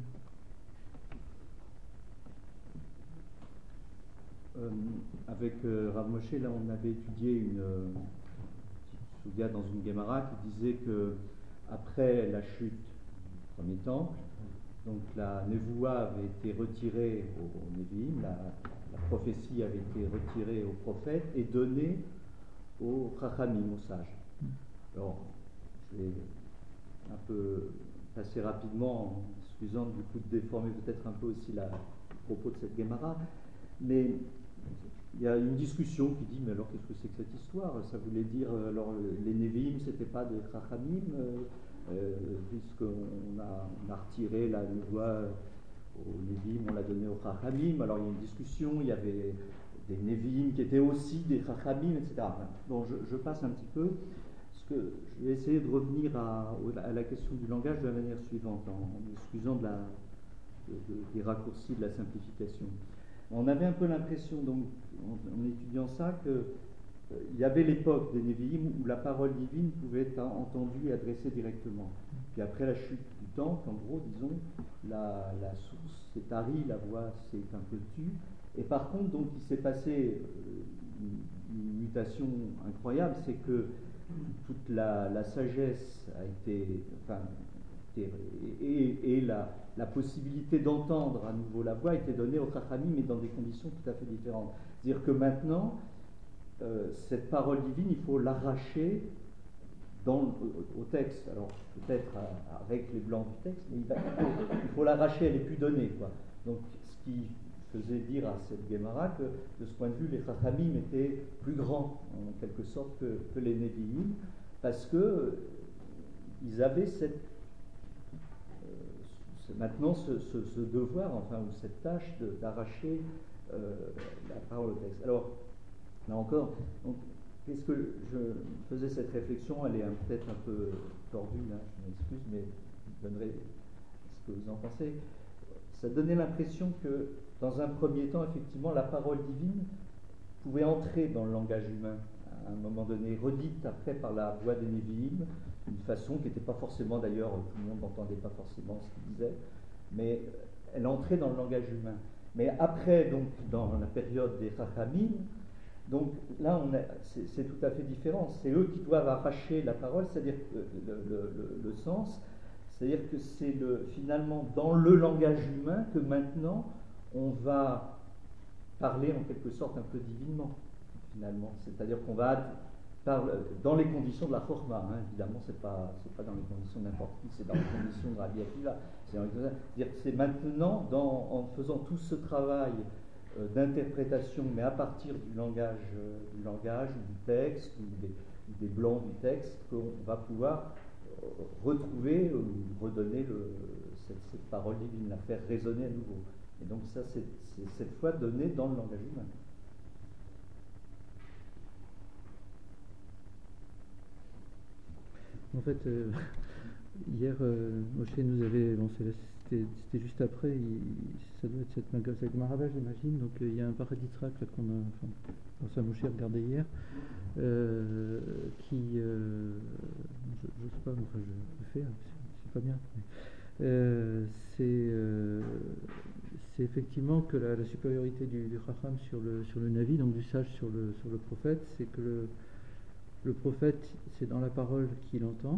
Avec Rav Moshe, là on avait étudié une Souga dans une Gemara qui disait que après la chute du premier temple, donc la Nevoua avait été retirée au Nevi'im, la prophétie avait été retirée aux prophètes et donnée aux Chachamim, aux sages. Alors, je vais un peu passer rapidement en excusant du coup de déformer peut-être un peu aussi le propos de cette Gemara, mais il y a une discussion qui dit mais alors qu'est-ce que c'est que cette histoire? Ça voulait dire alors les Nevi'im c'était pas des Chachamim puisqu'on a retiré la voix aux Nevi'im, on l'a donné aux Chachamim. Alors il y a une discussion, il y avait des Nevi'im qui étaient aussi des Chachamim, etc. Bon, je passe un petit peu parce que je vais essayer de revenir à la question du langage de la manière suivante en m'excusant des raccourcis, de la simplification. On avait un peu l'impression, donc, en étudiant ça, qu'il y avait l'époque des Nevi'im où la parole divine pouvait être entendue et adressée directement. Puis après la chute du temple, en gros, disons, la source s'est tarie, la voix s'est un peu tue, Et par contre, donc, il s'est passé une mutation incroyable, c'est que toute la sagesse a été, et la possibilité d'entendre à nouveau la voix a été donnée aux Chachamim, mais dans des conditions tout à fait différentes. C'est-à-dire que maintenant, cette parole divine, il faut l'arracher au texte. Alors peut-être avec les blancs du texte, mais il faut l'arracher, elle n'est plus donnée, quoi. Donc ce qui faisait dire à cette Gemara que de ce point de vue, les Chachamim étaient plus grands en quelque sorte que les Nevi'im, parce que ils avaient maintenant ce devoir, enfin, ou cette tâche d'arracher la parole au texte. Alors, là encore, donc, qu'est-ce que je faisais cette réflexion, elle est peut-être un peu tordue, là, je m'excuse, mais je donnerai ce que vous en pensez. Ça donnait l'impression que, dans un premier temps, effectivement, la parole divine pouvait entrer dans le langage humain, à un moment donné, redite après par la voix des Nevi'im, d'une façon qui n'était pas forcément, d'ailleurs, tout le monde n'entendait pas forcément ce qu'il disait, mais elle entrait dans le langage humain. Mais après, donc, dans la période des Chachamim, donc là, c'est tout à fait différent. C'est eux qui doivent arracher la parole, c'est-à-dire le sens, c'est-à-dire que c'est finalement dans le langage humain que maintenant on va parler en quelque sorte un peu divinement, finalement. C'est-à-dire qu'on va dans les conditions de la Chorma, hein, évidemment, c'est pas dans les conditions de n'importe qui, c'est dans les conditions de Rabbi Akiva. C'est maintenant, en faisant tout ce travail d'interprétation, mais à partir du langage ou du texte, ou des blancs du texte, qu'on va pouvoir retrouver ou redonner cette parole divine, la faire résonner à nouveau. Et donc ça, c'est cette fois donné dans le langage humain. En fait, hier, Moshe nous avait, c'était juste après, ça doit être cette Maravage, j'imagine, donc il y a un Paradisrak qu'on a, enfin, Moshe a regardé hier, qui, je sais pas, enfin je le fais, c'est pas bien, mais, c'est effectivement que la supériorité du Chacham sur le Navi, donc du sage sur le prophète, c'est que le prophète, c'est dans la parole qu'il entend,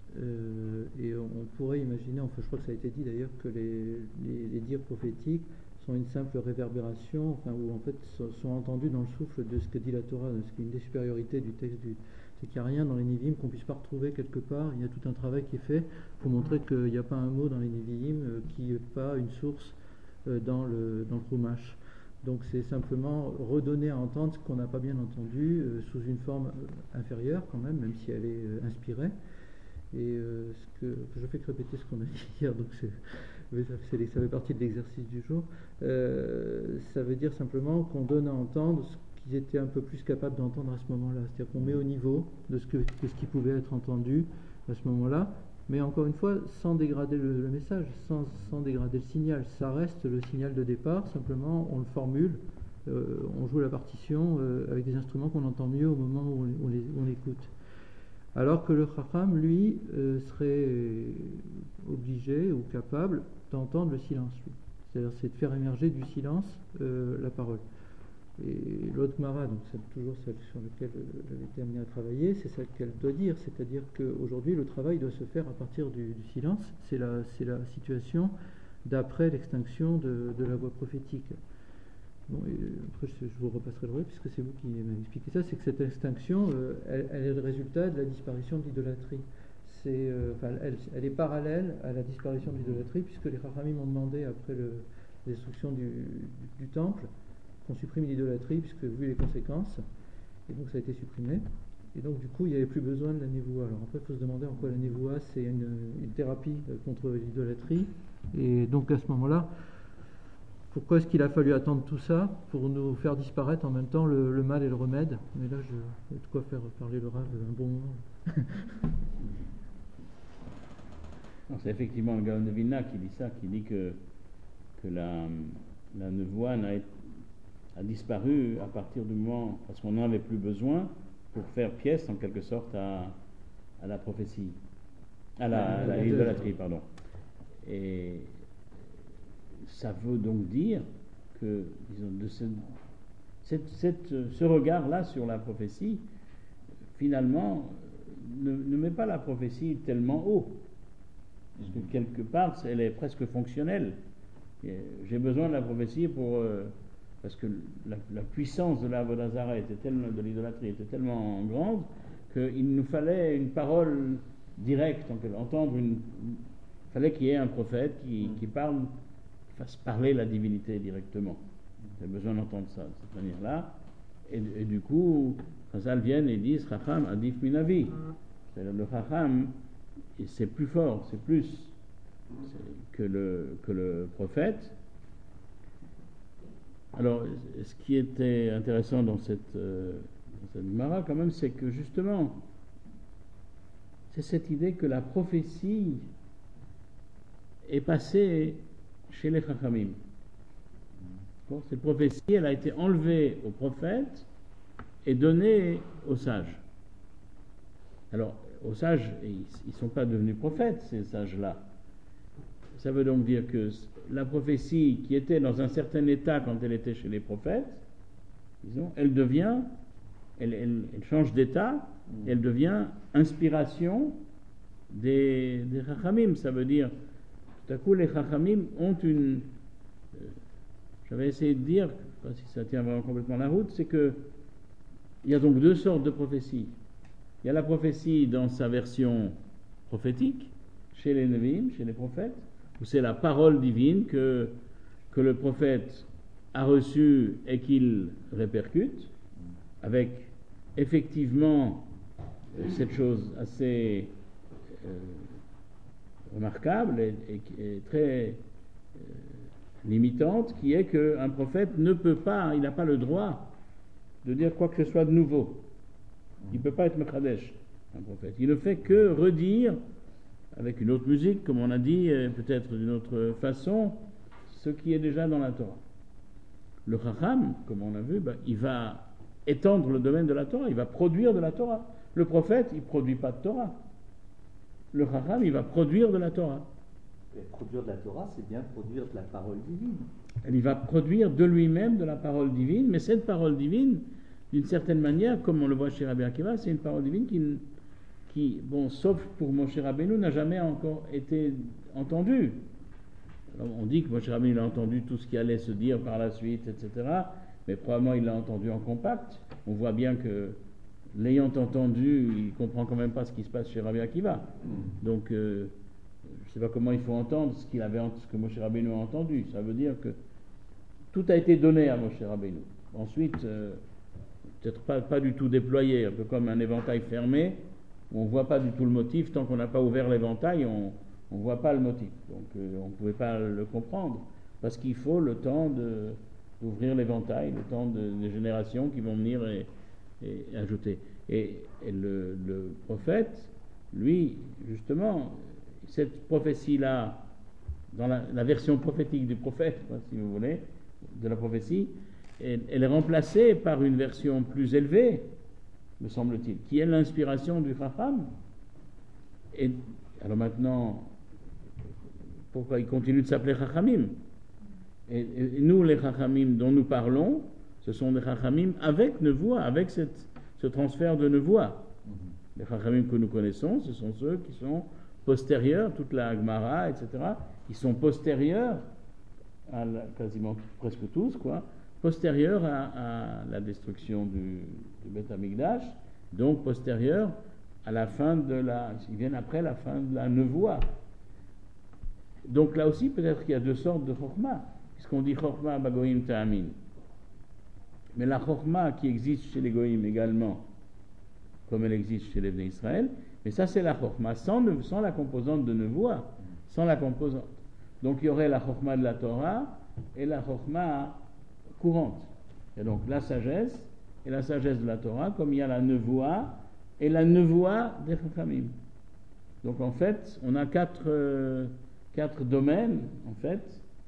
et on pourrait imaginer, enfin je crois que ça a été dit d'ailleurs, que les dires prophétiques sont une simple réverbération, enfin, ou en fait sont entendus dans le souffle de ce que dit la Torah, de ce qui est une des supériorités du texte, c'est qu'il n'y a rien dans les Nevi'im qu'on ne puisse pas retrouver quelque part. Il y a tout un travail qui est fait pour montrer qu'il n'y a pas un mot dans les Nevi'im qui n'est pas une source dans le Chumash. Donc c'est simplement redonner à entendre ce qu'on n'a pas bien entendu sous une forme inférieure quand même si elle est inspirée. Et je fais que répéter ce qu'on a dit hier, donc ça fait partie de l'exercice du jour. Ça veut dire simplement qu'on donne à entendre ce qu'ils étaient un peu plus capables d'entendre à ce moment-là. C'est-à-dire qu'on met au niveau de ce qui pouvait être entendu à ce moment-là, mais encore une fois, sans dégrader le message, sans dégrader le signal. Ça reste le signal de départ, simplement on le formule, on joue la partition avec des instruments qu'on entend mieux au moment où on écoute. Alors que le Chacham, lui, serait obligé ou capable d'entendre le silence, lui. C'est-à-dire, c'est de faire émerger du silence la parole. Et l'autre Mara, donc c'est toujours celle sur laquelle j'avais été amené à travailler, c'est celle qu'elle doit dire, c'est-à-dire qu'aujourd'hui le travail doit se faire à partir du silence. C'est la situation d'après l'extinction de la voix prophétique. Bon, après je vous repasserai le rôle puisque c'est vous qui m'avez expliqué ça. C'est que cette extinction, elle est le résultat de la disparition de l'idolâtrie. Elle est parallèle à la disparition de l'idolâtrie, puisque les Chachamim ont demandé après les instructions du temple qu'on supprime l'idolâtrie, puisque vu les conséquences, et donc ça a été supprimé. Et donc du coup il n'y avait plus besoin de la névoua. Alors après il faut se demander en quoi la névoua c'est une thérapie contre l'idolâtrie. Et donc à ce moment-là, pourquoi est-ce qu'il a fallu attendre tout ça pour nous faire disparaître en même temps le mal et le remède? Mais là, j'ai de quoi faire parler le Rav un bon moment. Non, c'est effectivement le Gaon de Vilna qui dit ça, qui dit que la névoie a disparu à partir du moment, parce qu'on n'en avait plus besoin pour faire pièce en quelque sorte à la prophétie, à l'idolâtrie, pardon. Et ça veut donc dire que, disons, ce regard-là sur la prophétie, finalement, ne met pas la prophétie tellement haut. Parce que quelque part, elle est presque fonctionnelle. J'ai besoin de la prophétie parce que la puissance de la Vodazara de l'idolâtrie était tellement grande qu'il nous fallait une parole directe, il fallait qu'il y ait un prophète qui fasse parler la divinité directement. J'ai besoin d'entendre ça de cette manière-là. Et du coup, Chazal viennent et disent Chacham adif minavi. Le Chacham, c'est plus fort, c'est plus que le prophète. Alors, ce qui était intéressant dans cette Gemara, quand même, c'est que justement, c'est cette idée que la prophétie est passée chez les Chachamim. Bon, cette prophétie, elle a été enlevée au prophète et donnée aux sages. Alors, aux sages, ils ne sont pas devenus prophètes, ces sages-là. Ça veut donc dire que la prophétie qui était dans un certain état quand elle était chez les prophètes, disons, elle change d'état, elle devient inspiration des Chachamim. Ça veut dire, tout à coup, les Chachamim ont une... j'avais essayé de dire, je ne sais pas si ça tient vraiment complètement la route, c'est que il y a donc deux sortes de prophéties. Il y a la prophétie dans sa version prophétique, chez les Nevi'im, chez les prophètes, où c'est la parole divine que le prophète a reçue et qu'il répercute, avec effectivement cette chose assez remarquable et très limitante, qui est qu'un prophète ne peut pas, il n'a pas le droit de dire quoi que ce soit de nouveau. Il ne peut pas être Mekadesh, un prophète. Il ne fait que redire, avec une autre musique, comme on a dit, peut-être d'une autre façon, ce qui est déjà dans la Torah. Le Chacham, comme on a vu, il va étendre le domaine de la Torah, il va produire de la Torah. Le prophète, il ne produit pas de Torah. Le Chacham, il va produire de la Torah. Et produire de la Torah, c'est bien produire de la parole divine. Il va produire de lui-même de la parole divine, mais cette parole divine, d'une certaine manière, comme on le voit chez Rabbi Akiva, c'est une parole divine qui, bon, sauf pour Moshe Rabbeinu, n'a jamais encore été entendue. Alors, on dit que Moshe Rabbeinu a entendu tout ce qui allait se dire par la suite, etc., mais probablement il l'a entendu en compact. On voit bien que, l'ayant entendu, il ne comprend quand même pas ce qui se passe chez Rabbi Akiva. Donc, je ne sais pas comment il faut entendre ce que Moshe Rabbeinu a entendu. Ça veut dire que tout a été donné à Moshe Rabbeinu. Ensuite, peut-être pas du tout déployé, un peu comme un éventail fermé, où on ne voit pas du tout le motif. Tant qu'on n'a pas ouvert l'éventail, on ne voit pas le motif. Donc on ne pouvait pas le comprendre, parce qu'il faut le temps d'ouvrir l'éventail, le temps des générations qui vont venir et ajouter. Et le prophète, lui, justement, cette prophétie-là, dans la version prophétique du prophète, si vous voulez, de la prophétie, elle est remplacée par une version plus élevée, me semble-t-il, qui est l'inspiration du Chacham. Et alors maintenant, pourquoi il continue de s'appeler Chachamim? Et nous, les Chachamim dont nous parlons, ce sont des Chachamim avec Nevoua, avec ce transfert de Nevoua. Les Chachamim que nous connaissons, ce sont ceux qui sont postérieurs, toute la Gemara, etc., ils sont postérieurs, quasiment presque tous, postérieurs à la destruction du Beth Amikdash, donc postérieurs à la fin ils viennent après la fin de la Nevoua. Donc là aussi, peut-être qu'il y a deux sortes de Chokhmah, puisqu'on dit Chokhmah Bagoïm Ta'amin. Mais la Chokhmah qui existe chez les Goïm également, comme elle existe chez les Bnei Israël, mais ça c'est la Chokhmah, sans la composante de Nevoua, sans la composante. Donc il y aurait la Chokhmah de la Torah et la Chokhmah courante. Et donc la sagesse et la sagesse de la Torah, comme il y a la Nevoua et la Nevoua des Chachamim. Donc en fait, on a quatre domaines, en fait,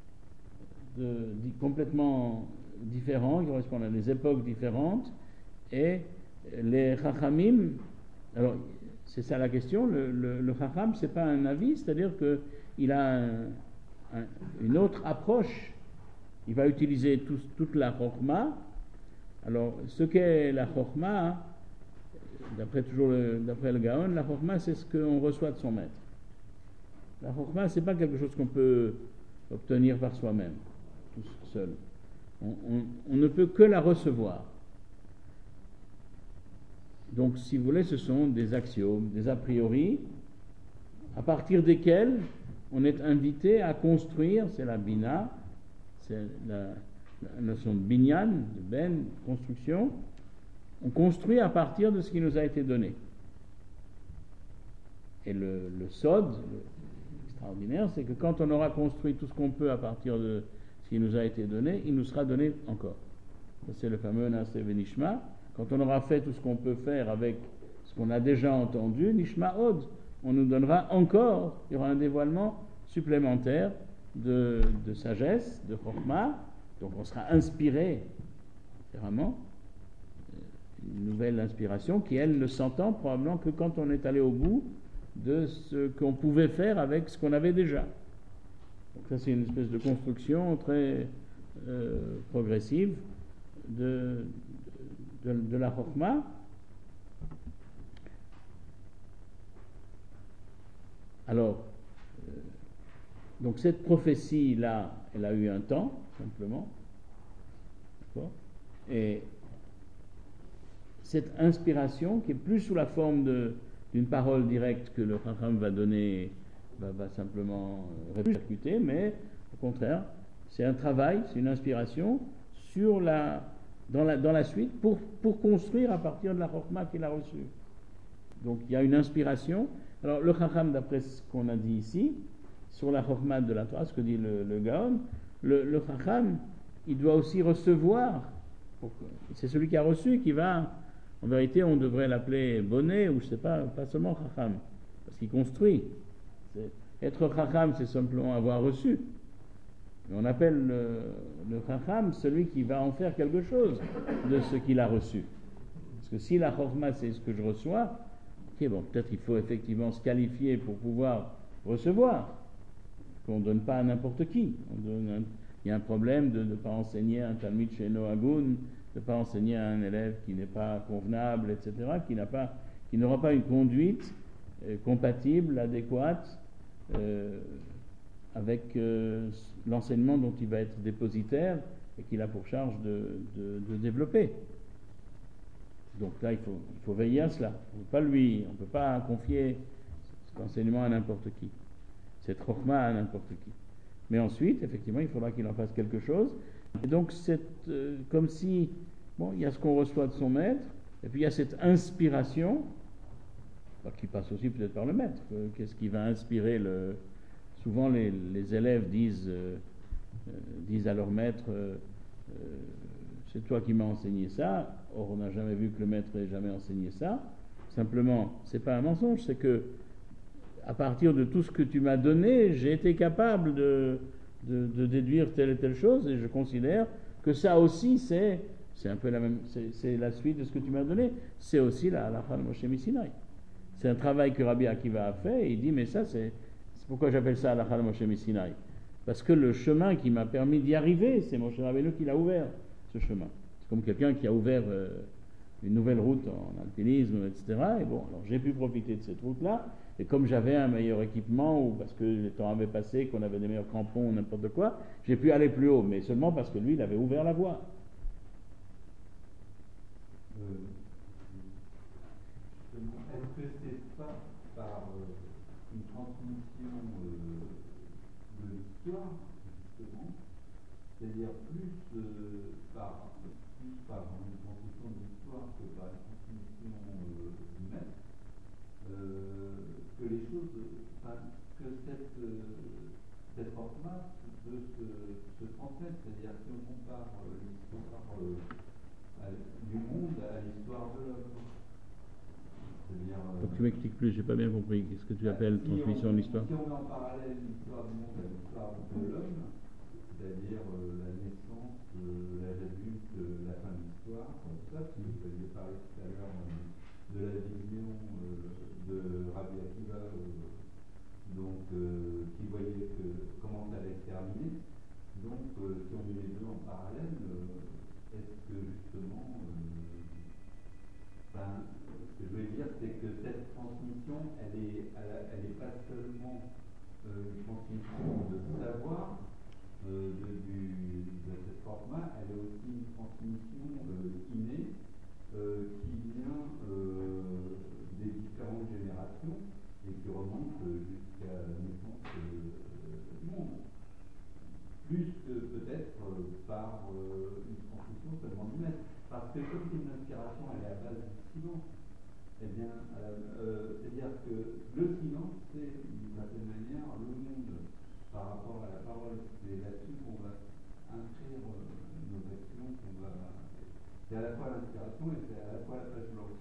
complètement différents, qui correspondent à des époques différentes, et les Chachamim, alors c'est ça la question, le Chacham, c'est pas un avis, c'est-à-dire qu'il a une autre approche il va utiliser toute la chokma. Alors, ce qu'est la chokma, d'après le Gaon, la chokma, c'est ce qu'on reçoit de son maître. La chokma, c'est pas quelque chose qu'on peut obtenir par soi-même, tout seul. On ne peut que la recevoir. Donc, si vous voulez, ce sont des axiomes, des a priori, à partir desquels on est invité à construire, c'est la bina, c'est la notion de binyan, de ben, construction. On construit à partir de ce qui nous a été donné. Et le sod, extraordinaire, c'est que quand on aura construit tout ce qu'on peut à partir de ce qui nous a été donné, il nous sera donné encore. Ça, c'est le fameux Naseh Venishma. Quand on aura fait tout ce qu'on peut faire avec ce qu'on a déjà entendu, Nishma Od, on nous donnera encore, il y aura un dévoilement supplémentaire de sagesse, de chokma, donc on sera inspiré, vraiment, une nouvelle inspiration qui, elle, ne s'entend probablement que quand on est allé au bout de ce qu'on pouvait faire avec ce qu'on avait déjà. Donc ça, c'est une espèce de construction très progressive de la chokma. Alors, donc cette prophétie-là, elle a eu un temps, simplement. D'accord ? Et cette inspiration, qui est plus sous la forme d'une parole directe que le Chacham va donner, va simplement répercuter, mais au contraire, c'est un travail, c'est une inspiration dans la suite pour construire à partir de la chokma qu'il a reçue. Donc il y a une inspiration. Alors le Chacham, d'après ce qu'on a dit ici, sur la chokma de la Torah, ce que dit le Gaon, le Chacham, il doit aussi recevoir. C'est celui qui a reçu qui va, en vérité, on devrait l'appeler bonnet, ou je ne sais pas seulement Chacham, parce qu'il construit. Être Chacham, c'est simplement avoir reçu. Mais on appelle le Chacham celui qui va en faire quelque chose de ce qu'il a reçu. Parce que si la chokma, c'est ce que je reçois, ok, bon, peut-être il faut effectivement se qualifier pour pouvoir recevoir. On ne donne pas à n'importe qui. Il y a un problème de ne pas enseigner un talmid chez Noagun, de ne pas enseigner à un élève qui n'est pas convenable, etc., qui n'aura pas une conduite compatible, adéquate, avec l'enseignement dont il va être dépositaire et qu'il a pour charge de développer. Donc là, il faut veiller à cela. On ne peut pas confier cet enseignement à n'importe qui, cette chokma à n'importe qui. Mais ensuite, effectivement, il faudra qu'il en fasse quelque chose. Et donc, c'est comme si, bon, il y a ce qu'on reçoit de son maître, et puis il y a cette inspiration, qui passe aussi peut-être par le maître. Qu'est-ce qui va inspirer Souvent, les élèves disent à leur maître, c'est toi qui m'as enseigné ça. Or, on n'a jamais vu que le maître ait jamais enseigné ça. Simplement, c'est pas un mensonge, c'est que à partir de tout ce que tu m'as donné, j'ai été capable de déduire telle et telle chose, et je considère que ça aussi, c'est un peu la même, c'est la suite de ce que tu m'as donné. C'est aussi la halakha de Moshe Misinaï. C'est un travail que Rabbi Akiva a fait, et il dit, mais ça, c'est pourquoi j'appelle ça halakha de Moshe Misinaï. Parce que le chemin qui m'a permis d'y arriver, c'est Moshe Rabbeinu qui l'a ouvert, ce chemin. C'est comme quelqu'un qui a ouvert une nouvelle route en alpinisme, etc. Et bon, alors j'ai pu profiter de cette route-là, et comme j'avais un meilleur équipement, ou parce que le temps avait passé, qu'on avait des meilleurs crampons, n'importe quoi, j'ai pu aller plus haut, mais seulement parce que lui, il avait ouvert la voie. Est-ce que c'est pas par une transmission de l'histoire, justement, c'est-à-dire plus par une transmission de l'histoire que par une transmission du maître, que les choses, que cette format peut se transmettre, c'est-à-dire si on compare l'histoire du monde à l'histoire de l'homme. Donc tu m'expliques plus, j'ai pas bien compris. Qu'est-ce que tu appelles transmission de l'histoire? Si on met en parallèle l'histoire du monde à l'histoire de l'homme, c'est-à-dire la naissance, l'âge adulte, la fin de l'histoire, comme ça, si vous aviez parlé tout à l'heure de la vision de Rabbi Akiva, qui voyait comment ça allait se terminer, Donc, si on met les deux en parallèle, est-ce que justement, ce que je veux dire, c'est que cette transmission, elle est pas seulement une transmission de savoir de cette format, elle est aussi une transmission innée qui vient des différentes générations et qui remonte jusqu'à la naissance du monde. Plus que peut-être par une transmission seulement du maître. Parce que comme c'est une inspiration, elle est à base du silence. Eh bien, c'est-à-dire que le silence, c'est d'une certaine manière le monde par rapport à la parole. C'est là-dessus qu'on va inscrire nos actions, c'est à la fois l'inspiration et c'est à la fois la page blanche.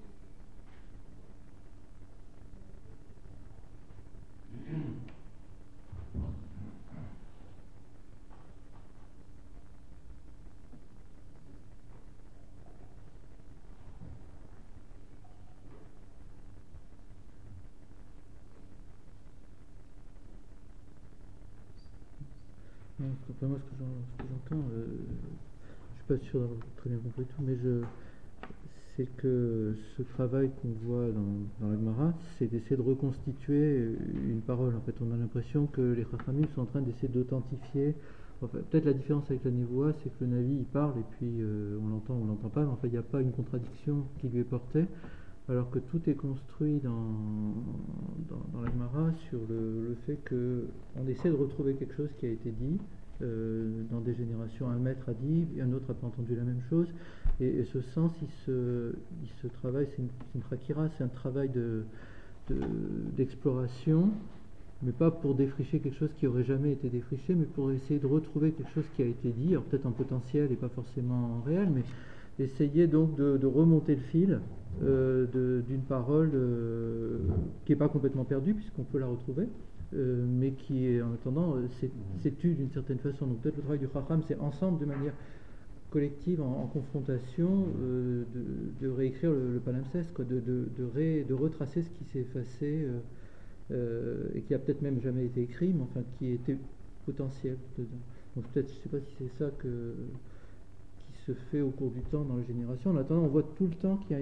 Enfin, moi, ce que j'entends, je suis pas sûr d'avoir très bien compris tout, mais c'est que ce travail qu'on voit dans la Gemara, c'est d'essayer de reconstituer une parole. En fait, on a l'impression que les Chachamim sont en train d'essayer d'authentifier. Enfin, peut-être la différence avec la Névoa, c'est que le Navi il parle et puis on l'entend, on l'entend pas, mais en fait, il n'y a pas une contradiction qui lui est portée. Alors que tout est construit dans la Gemara sur le fait qu'on essaie de retrouver quelque chose qui a été dit dans des générations. Un maître a dit, et un autre n'a pas entendu la même chose. Et ce sens, il se travaille, c'est une prakira, c'est un travail d'exploration, mais pas pour défricher quelque chose qui n'aurait jamais été défriché, mais pour essayer de retrouver quelque chose qui a été dit, alors peut-être en potentiel et pas forcément en réel, mais essayer donc de remonter le fil d'une parole qui n'est pas complètement perdue, puisqu'on peut la retrouver, mais qui est en attendant s'est tue d'une certaine façon. Donc peut-être le travail du Chacham, c'est ensemble de manière collective, en confrontation, de réécrire le palimpseste, quoi, de retracer ce qui s'est effacé et qui a peut-être même jamais été écrit, mais enfin qui était potentiel dedans. Donc peut-être, je ne sais pas si c'est ça qui se fait au cours du temps dans les générations. En attendant, on voit tout le temps qu'il y a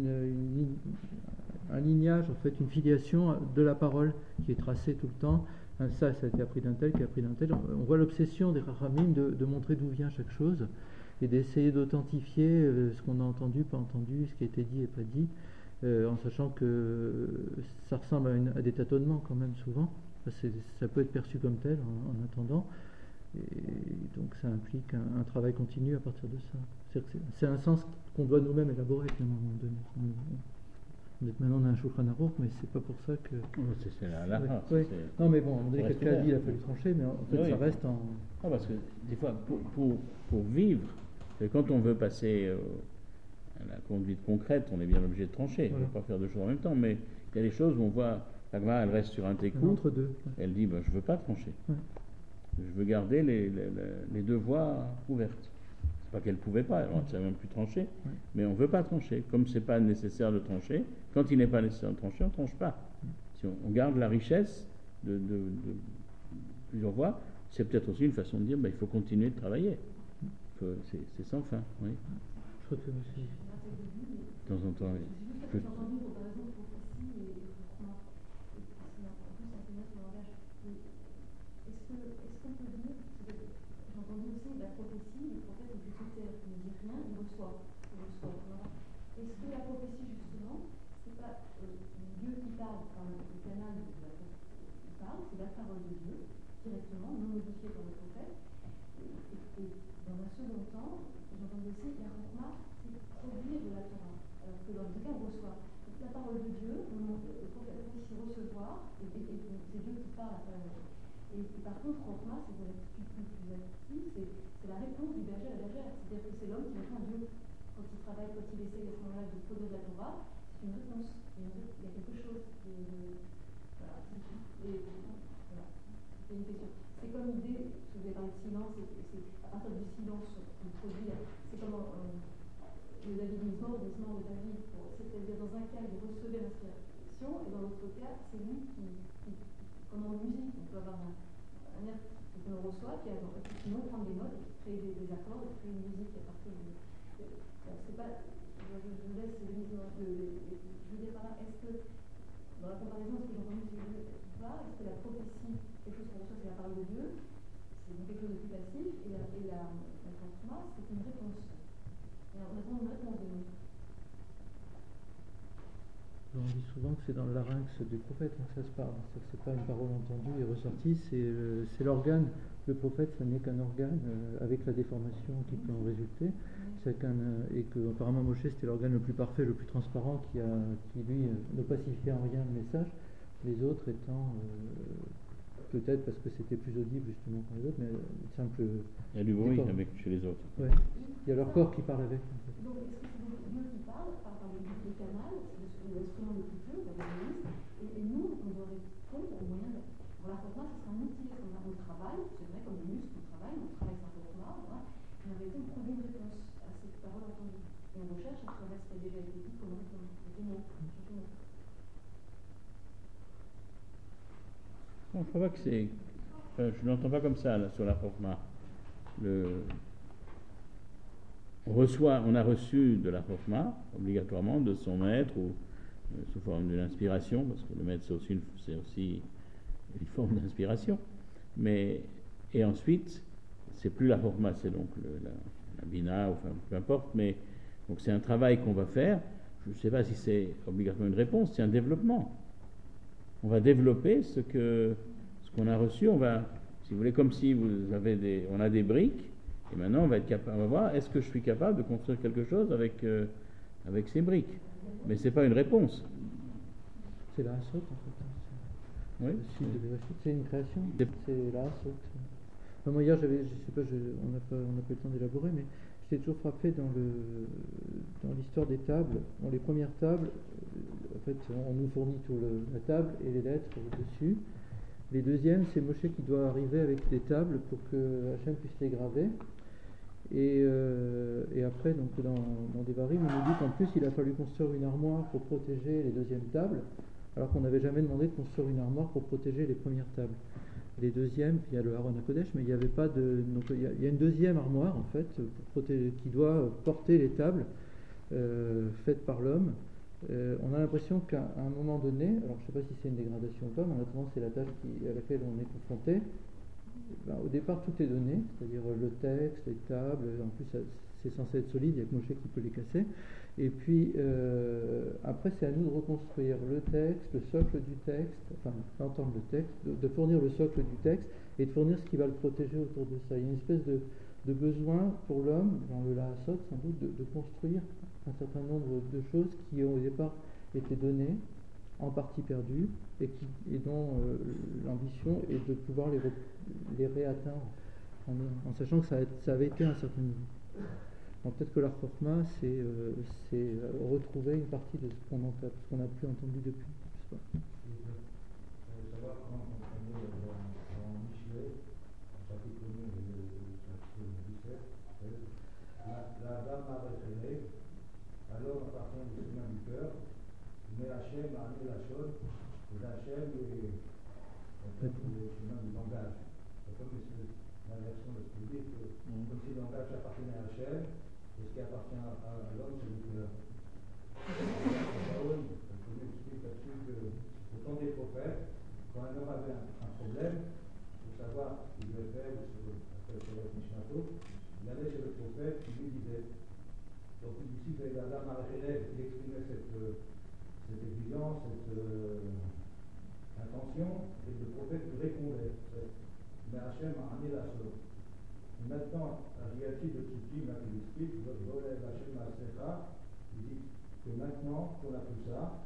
un lignage, en fait, une filiation de la parole qui est tracée tout le temps. Ça a été appris d'un tel, qui a appris d'un tel. On voit l'obsession des Chachamim de montrer d'où vient chaque chose et d'essayer d'authentifier ce qu'on a entendu, pas entendu, ce qui a été dit et pas dit, en sachant que ça ressemble à des tâtonnements quand même souvent. Ça peut être perçu comme tel en attendant. Et donc ça implique un travail continu à partir de ça. C'est un sens qu'on doit nous-mêmes élaborer à un moment donné. Maintenant on a un Shulchan Aruch, mais c'est pas pour ça que. C'est là. Oui. Non mais bon, à un moment donné, quelqu'un a dit il a fallu trancher, mais en fait ça reste en. Ah, parce que des fois, pour vivre, quand on veut passer à la conduite concrète, on est bien obligé de trancher. On ne peut pas faire deux choses en même temps, mais il y a des choses où on voit, la Gemara, elle reste sur un tékou. Entre deux. Elle dit je ne veux pas trancher. Ouais. Je veux garder les deux voies ouvertes. C'est pas qu'elle ne pouvait pas, alors elle ne savait même plus trancher, mais on ne veut pas trancher. Comme ce n'est pas nécessaire de trancher, quand il n'est pas nécessaire de trancher, on ne tranche pas. Si on garde la richesse de plusieurs voies, c'est peut-être aussi une façon de dire il faut continuer de travailler. C'est sans fin. Oui. Je crois que aussi. De temps en temps, oui. La prophétie, le prophète est budgétaire, il ne dit rien, il reçoit. Voilà. Est-ce que la prophétie, justement, c'est pas Dieu qui parle par le canal de la prophétie, il parle, c'est la parole de Dieu, directement, non modifiée par le prophète. Et dans un second temps, j'entendais aussi la Chokhma, c'est produire de la Torah. Alors que dans le cas, on reçoit. Donc, la parole de Dieu, le prophète aussi recevoir, et c'est Dieu qui parle à travers eux. Et par contre, Chokhma, c'est une attitude plus active, c'est la réponse du berger à la bergère. C'est-à-dire que c'est l'homme qui répond à Dieu. Quand il travaille, quand il essaie à ce moment-là de produire de la Torah, c'est une réponse. Il y a quelque chose. Voilà. Et voilà. C'est une question. C'est comme l'idée, si vous avez parlé de silence, c'est à partir du silence qu'on produit. C'est comme le David Mismor, le Mismor de David. C'est-à-dire, dans un cas, il recevait l'inspiration, et dans l'autre cas, c'est lui qui comme en musique, on peut avoir un air on reçoit, puis sinon prendre des notes, créer des accords, créer une musique à partir de. C'est pas. Je laisse je veux dire par là, est-ce que, dans la comparaison, est-ce que j'ai entendu ou pas, est-ce que la prophétie, quelque chose qu'on reçoit, c'est la parole de Dieu, c'est quelque chose de plus passif, et la transma, c'est une réponse. Et on attend une réponse de nous. On dit souvent que c'est dans le larynx du prophète, hein, ça se parle. C'est pas une parole entendue et ressortie, c'est l'organe. Le prophète, ça n'est qu'un organe avec la déformation qui peut en résulter. Et que apparemment Moshe, c'était l'organe le plus parfait, le plus transparent, qui lui ne pacifiait en rien le message. Les autres étant peut-être parce que c'était plus audible justement que les autres, mais simple. Il y a du bruit chez les autres. Ouais. Il y a leur corps qui parle avec. En fait. Donc est-ce que c'est Dieu qui parle par le canal, c'est l'instrument le plus pur, et nous, on doit répondre au moyen de. Bon, la forma, ce sera un outil, on travaille, c'est vrai, comme les muscles, on travaille sa forma, voilà, mais en réalité, on produit une réponse à cette parole entendue. Et on recherche à travers ce qui a déjà été dit, comment répondre, avec des mots, surtout mots. Bon, je crois pas que c'est. Je n'entends pas comme ça là, sur la forma. On a reçu de la forma, obligatoirement, de son maître, ou sous forme d'une inspiration, parce que le maître c'est aussi une forme d'inspiration. Et ensuite, c'est plus la forma, c'est donc la bina, enfin peu importe, mais donc c'est un travail qu'on va faire. Je ne sais pas si c'est obligatoirement une réponse, c'est un développement. On va développer ce qu'on a reçu. On va, si vous voulez, comme si on a des briques, et maintenant on va voir, est-ce que je suis capable de construire quelque chose avec ces briques. Mais c'est pas une réponse. C'est la soute en fait. Oui. C'est une création. C'est la soute. Moi hier, je sais pas, on n'a pas eu le temps d'élaborer, mais j'étais toujours frappé dans l'histoire des tables. Bon, les premières tables, en fait, on nous fournit la table et les lettres dessus. Les deuxièmes, c'est Moshe qui doit arriver avec des tables pour que Hachem puisse les graver. Et après, donc dans Devarim, on nous dit qu'en plus, il a fallu construire une armoire pour protéger les deuxièmes tables, alors qu'on n'avait jamais demandé de construire une armoire pour protéger les premières tables. Les deuxièmes, il y a le Aaron HaKodesh, mais il n'y avait pas de. Donc il y a une deuxième armoire en fait qui doit porter les tables faites par l'homme. On a l'impression qu'à un moment donné, alors je ne sais pas si c'est une dégradation ou pas, mais en attendant c'est la tâche à laquelle on est confronté. Au départ tout est donné, c'est-à-dire le texte, les tables, en plus c'est censé être solide, il y a que Moshe qui peut les casser. Et puis après c'est à nous de reconstruire le texte, le socle du texte, enfin d'entendre le texte, de fournir le socle du texte et de fournir ce qui va le protéger autour de ça. Il y a une espèce de besoin pour l'homme, dans le Lahasot sans doute, de construire un certain nombre de choses qui ont au départ été données, en partie perdues, et dont l'ambition est de pouvoir les réatteindre, en sachant que ça avait été à un certain niveau. Donc peut-être que la Chokma, c'est retrouver une partie de ce qu'on n'a plus entendu depuis. Je sais pas. Je veux savoir comment on connaît dans Michelet, chapitre 1, chapitre 17, la dame a référé, alors appartient au chemin du cœur, mais Hachem a amené la chose, et Hachem est le chemin du langage. C'est comme l'inversion de ce que dit, comme si le langage appartenait à Hachem, et ce qui appartient à l'homme, c'est le cœur. Shaul explique là-dessus qu'au temps des prophètes, quand un homme avait un problème, pour savoir ce qu'il devait faire, il allait chez le prophète qui lui disait. Donc ici, la dame Arachélève qui exprimait cette exigence, cette intention, et le prophète lui répondait. Mais Hachem a amené la chose. Maintenant, la réalité de Tsukim, là, qui explique, il dit que maintenant qu'on a tout ça,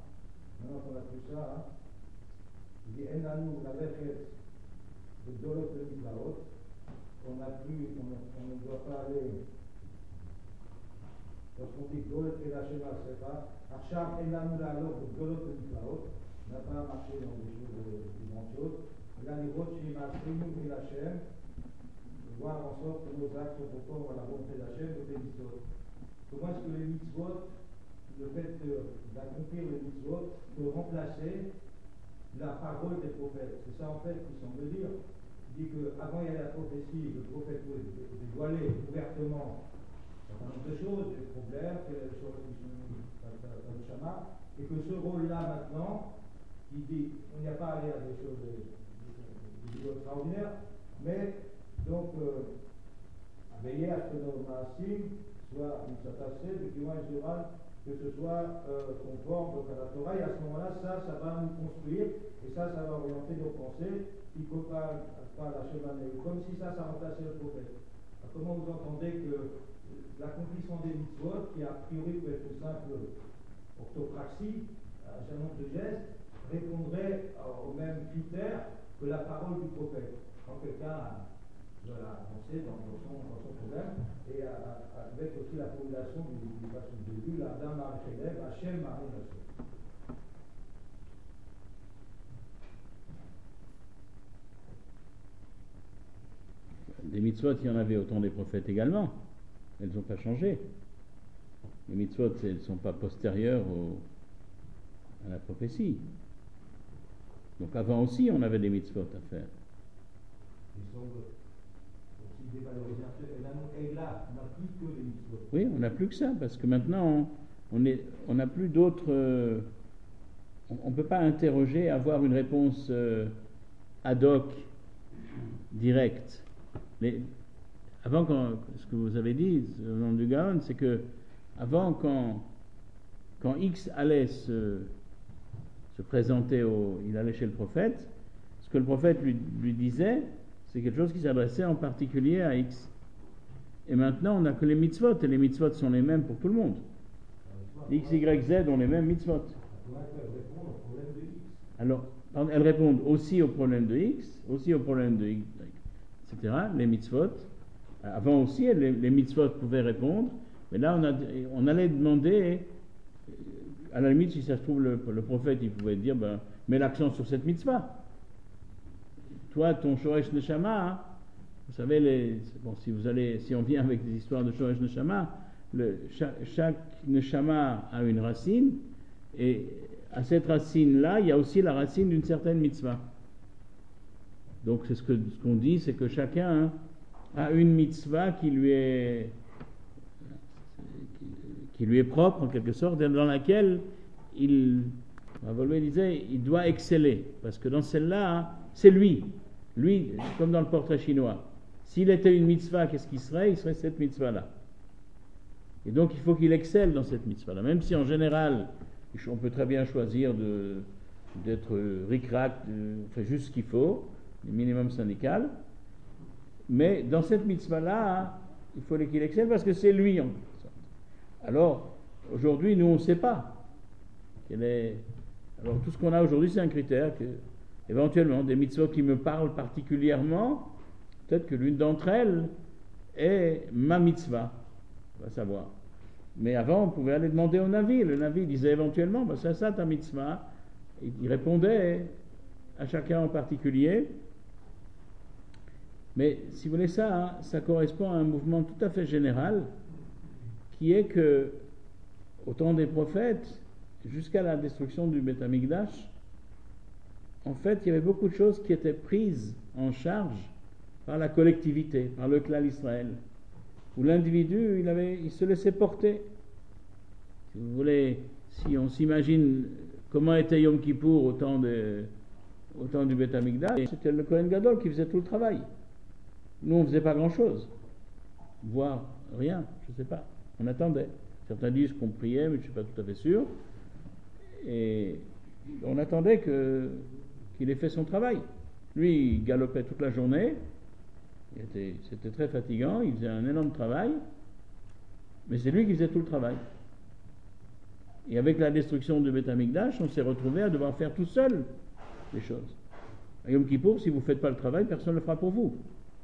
il dit Enanou la vechet de Dolot de Miklaot, on ne doit pas aller, lorsqu'on dit Dolot et Hachem Asecha, Hacham Enanou la alors de Dolot de Miklaot, on n'a pas marché dans des choses grandioses, et là, les votes chez Masrinou et Hachem, voir en sorte que nos actes sont conformes à la volonté d'Hachem et des mitzvot. Comment est-ce que les mitzvot, le fait d'accomplir les mitzvot, peut remplacer la parole des prophètes? C'est ça en fait qu'il semble dire. il dit qu'avant il y avait la prophétie, le prophète dévoilait ouvertement un certain nombre de choses, des problèmes, sur le Shama, et que ce rôle-là maintenant, il dit, on n'y a pas allé à des choses extraordinaires, mais donc veiller à ce que nos maasim soient s'attacher, que ce soit conforme donc à la Torah, et à ce moment-là, ça va nous construire, et ça va orienter nos pensées, il ne faut pas la chevaner, comme si ça remplaçait le prophète. Alors, comment vous entendez que l'accomplissement des mitzvot, qui a priori peut être une simple orthopraxie, un certain nombre de gestes, répondrait aux mêmes critères que la parole du prophète. Quand quelqu'un doit avancer dans son problème, et avec aussi la formulation du passage du début, la dame Hachem Marie Nasser. Des mitzvot, il y en avait autant des prophètes également. Elles n'ont pas changé. Les mitzvot, elles ne sont pas postérieures à la prophétie. Donc avant aussi, on avait des mitzvot à faire. Ils sont aussi dévalorisés un peu. Et là, on n'a plus que les mitzvot. Oui, on n'a plus que ça, parce que maintenant, on n'a plus d'autres... on ne peut pas interroger, avoir une réponse ad hoc, directe. Mais avant, ce que vous avez dit au nom du Gaon, c'est que avant, quand X allait se présenter, il allait chez le prophète, ce que le prophète lui disait, c'est quelque chose qui s'adressait en particulier à X. Et maintenant, on n'a que les mitzvot, et les mitzvot sont les mêmes pour tout le monde. X, Y, Z ont les mêmes mitzvot. Alors, elles répondent aussi au problème de X, aussi au problème de Y, etc. Les mitzvot. Avant aussi, les mitzvot pouvaient répondre, mais là, on allait demander, à la limite, si ça se trouve, le prophète, il pouvait dire, mets l'accent sur cette mitzvah. Toi, ton Shoresh Neshama, vous savez, si on vient avec des histoires de Shoresh Neshama, chaque Neshama a une racine, et à cette racine-là, il y a aussi la racine d'une certaine mitzvah. Donc, ce qu'on dit, c'est que chacun a une mitzvah qui lui est propre, en quelque sorte, dans laquelle il doit exceller. Parce que dans celle-là, c'est lui. Lui, comme dans le portrait chinois. S'il était une mitzvah, qu'est-ce qu'il serait? Il serait cette mitzvah-là. Et donc, il faut qu'il excelle dans cette mitzvah-là. Même si, en général, on peut très bien choisir d'être ric-rac, faire juste ce qu'il faut, le minimum syndical. Mais dans cette mitzvah-là, il faut qu'il excelle parce que c'est lui, en quelque sorte. Alors, aujourd'hui, nous, on ne sait pas. Alors, tout ce qu'on a aujourd'hui, c'est un critère que, éventuellement, des mitzvot qui me parlent particulièrement, peut-être que l'une d'entre elles est ma mitzvah. On va savoir. Mais avant, on pouvait aller demander au Navi. Le Navi disait éventuellement, c'est ça ta mitzvah. Et il répondait à chacun en particulier. Mais si vous voulez, ça correspond à un mouvement tout à fait général, qui est que, au temps des prophètes, jusqu'à la destruction du Beth Amikdash, en fait, il y avait beaucoup de choses qui étaient prises en charge par la collectivité, par le Klal Israël, où l'individu, il se laissait porter. Si vous voulez, si on s'imagine comment était Yom Kippour au temps du Beth Amikdash, c'était le Kohen Gadol qui faisait tout le travail. Nous, on ne faisait pas grand-chose, voire rien, je ne sais pas. On attendait. Certains disent qu'on priait, mais je ne suis pas tout à fait sûr. Et on attendait qu'il ait fait son travail. Lui, il galopait toute la journée. C'était très fatigant. Il faisait un énorme travail. Mais c'est lui qui faisait tout le travail. Et avec la destruction du Beth Amikdash, on s'est retrouvé à devoir faire tout seul les choses. À Yom Kippour, si vous ne faites pas le travail, personne ne le fera pour vous.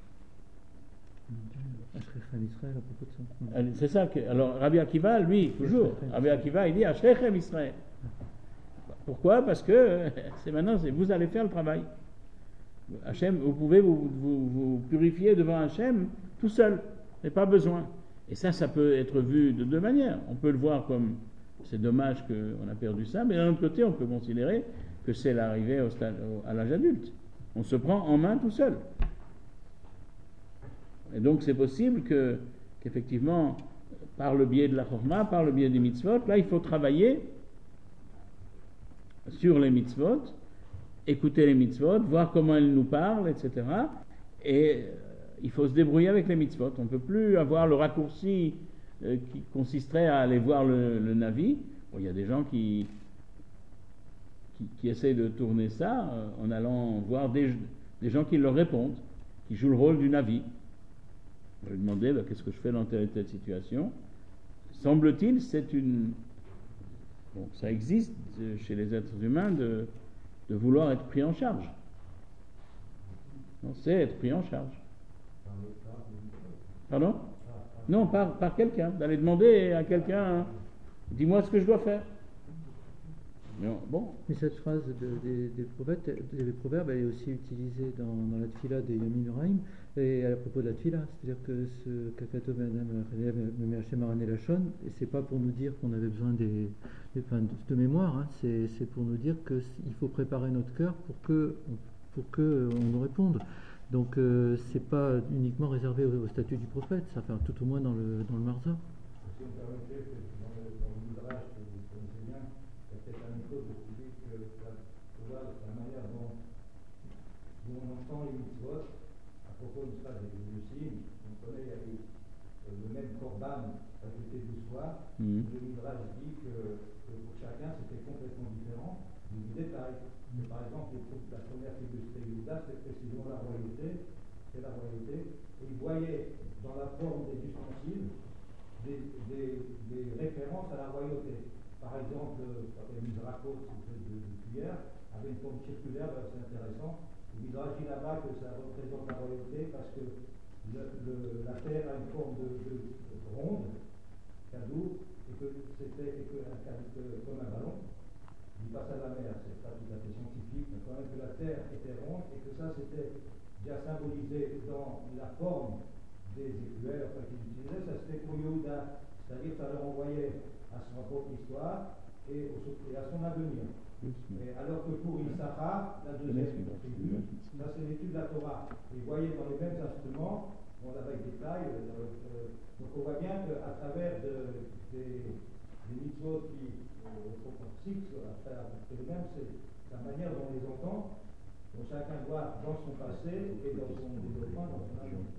C'est ça que. Alors, Rabbi Akiva, lui, toujours, Rabbi Akiva, il dit Ashrechem Israël. Pourquoi? Parce que vous allez faire le travail. Hachem, vous pouvez vous purifier devant Hachem tout seul. Vous n'avez pas besoin. Et ça peut être vu de deux manières. On peut le voir comme c'est dommage qu'on a perdu ça, mais d'un autre côté, on peut considérer que c'est l'arrivée à l'âge adulte. On se prend en main tout seul. Et donc c'est possible qu'effectivement, par le biais de la chorma, par le biais des mitzvot, là il faut travailler sur les mitzvot, écouter les mitzvot, voir comment elles nous parlent, etc. Et il faut se débrouiller avec les mitzvot. On ne peut plus avoir le raccourci qui consisterait à aller voir le Navi. Bon, il y a des gens qui essayent de tourner ça en allant voir des gens qui leur répondent, qui jouent le rôle du Navi. On va lui demander qu'est-ce que je fais dans telle et telle situation. Semble-t-il, ça existe chez les êtres humains de vouloir être pris en charge. Non, c'est être pris en charge. Pardon? Non, par quelqu'un, d'aller demander à quelqu'un, dis-moi ce que je dois faire. Non, bon. Mais cette phrase des proverbes, elle est aussi utilisée dans la tfila des Yamin Uraim, et à propos de la tfila, c'est-à-dire que ce Kakato Me'Hashem Lachon, et c'est pas pour nous dire qu'on avait besoin de mémoire, hein, c'est pour nous dire qu'il faut préparer notre cœur pour que on nous réponde. Donc c'est pas uniquement réservé au statut du prophète, ça fait tout au moins dans le Marza. Si on permettait, dans le Midrash que vous connaissez bien, il y a peut-être un écho de dire que la manière dont on entend les mitzvot, à propos de ça, des signes, on connaît, il y avait le même korban ajouté du soir, le Midrash dit que pour chacun c'était complètement différent, du détail. Mais par exemple, la première figure de Yehuda, c'est précisément la royauté, et il voyait dans la forme des ustensiles des références à la royauté. Par exemple, les Mizrakot de cuillère avait une forme circulaire, c'est intéressant. Le Midrash dit là-bas que ça représente la royauté parce que la terre a une forme de ronde, cadeau, et que c'était comme un ballon. Il passe à la mer, c'est pas tout à fait scientifique, mais quand même que la terre était ronde et que ça c'était déjà symbolisé dans la forme des écuelles qu'ils utilisaient, ça c'était pour Yehuda, c'est-à-dire que ça leur envoyait à son propre histoire et à son avenir. Et alors que pour Issachar, la deuxième tribu, ça c'est l'étude de la Torah. Ils voyaient dans les mêmes instruments, on avec détail, donc on voit bien qu'à travers des mitzvot qui c'est la manière dont on les entend, dont chacun voit dans son passé et dans son développement, dans son avenir.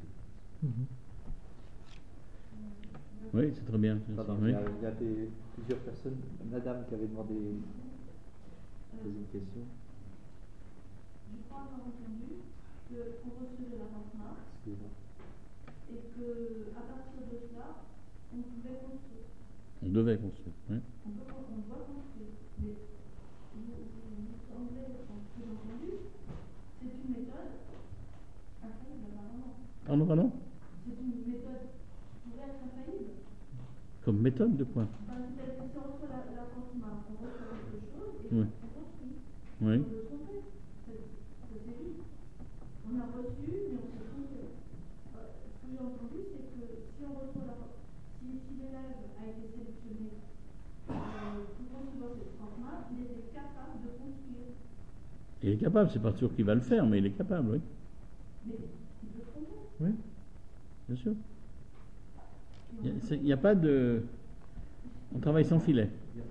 Oui, c'est très bien. Pardon, oui. Il y a plusieurs personnes, madame qui avait demandé une question. Je crois avoir entendu qu'on recevait la Rahma et qu'à partir de cela, on pouvait construire. On devait construire, oui. On doit construire. Mais vous semblez, ce que j'ai entendu, c'est une méthode infaillible, apparemment. Pardon? C'est une méthode qui pourrait être infaillible. Comme méthode de quoi? C'est-à-dire que si on reçoit la Rahma, on reçoit quelque chose et oui. on construit. Oui. On peut se tromper. C'est juste. On a reçu, mais on s'est trompé. Ce que j'ai entendu, c'est que si on reçoit si l'élève a été sélectionné pour recevoir cette Rahma, il était capable de construire. Il est capable, c'est pas sûr qu'il va le faire, mais il est capable, oui. Mais il peut tromper. Oui, bien sûr. Il n'y a pas de... On travaille sans filet. Mais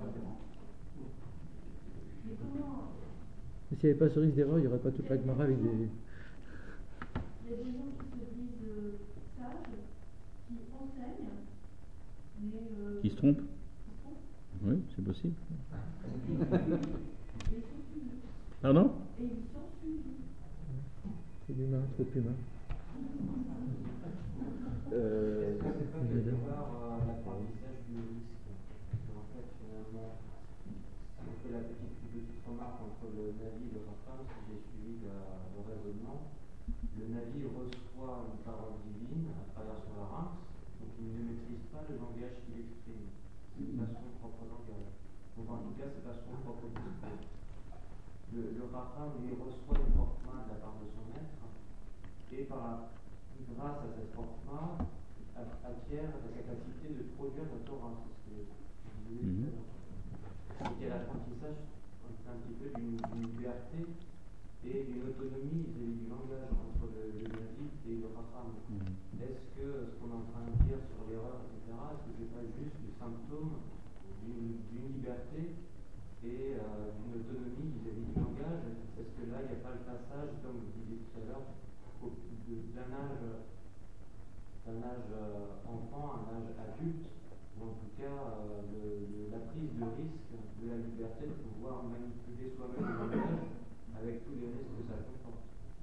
comment... S'il n'y avait pas ce risque d'erreur, il n'y aurait pas toute la Gemara avec des... Il y a des gens qui se disent sages, qui enseignent, mais... Qui se trompent? Oui, c'est possible. Pardon? Et ils sont suivis. C'est l'humain, trop humain. L'apprentissage du risque. En fait, finalement, si on fait la petite remarque entre le Navi et le Racham, si j'ai suivi le raisonnement, le Navi reçoit une parole divine à travers son larynx, donc il ne maîtrise pas le langage qu'il exprime. C'est pas son propre langage. Donc en tout cas, c'est pas son propre discours. Le Racham, lui, reçoit une forma de la part de son maître, et grâce à cette forma, acquiert la capacité de produire la Torah. C'est ce que je disais tout à l'heure. Donc il y a l'apprentissage un petit peu d'une liberté et d'une autonomie vis-à-vis du langage entre le Navi et le Racham. et d'une autonomie vis-à-vis du langage. Est-ce que là, il n'y a pas le passage, comme vous disiez tout à l'heure, d'un âge enfant à un âge adulte, ou en tout cas la prise de risque de la liberté de pouvoir manipuler soi-même le langage avec tous les risques que ça comporte.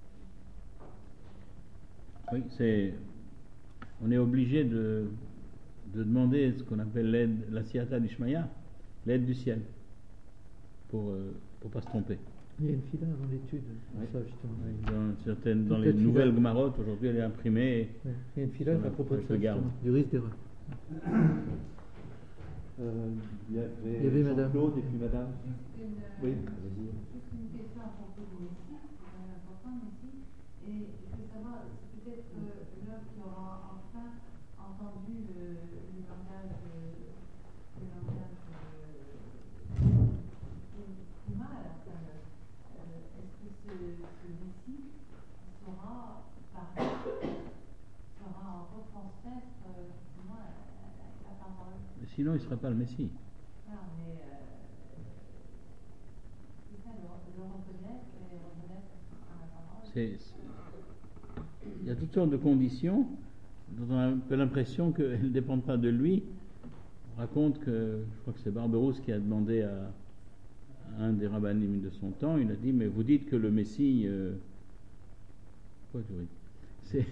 Oui, on est obligé de demander ce qu'on appelle l'aide, la siyata d'Ishmaïa, l'aide du ciel, pour pas se tromper. Il y a une fila dans l'étude, oui. Ça justement. Dans les nouvelles Gemaroth, aujourd'hui elle est imprimée. Oui. Il y a une fila à propos de ça, du risque d'erreur. Il y avait madame. Claude et puis madame. Oui, vas-y. Juste une question à propos du Messie, c'est important Messie, et je veux savoir, c'est peut-être l'homme qui aura enfin entendu le langage humain, est-ce que ce Messie saura parler, saura retransmettre la parole? Sinon il ne sera pas le Messie. Non, mais c'est ça, le reconnaître et reconnaître la parole. Il y a toutes sortes de conditions dont on a un peu l'impression qu'elles ne dépendent pas de lui. On raconte que, je crois que c'est Barberousse qui a demandé à un des rabbinim de son temps, il a dit, mais vous dites que le Messie... Quoi tu dis?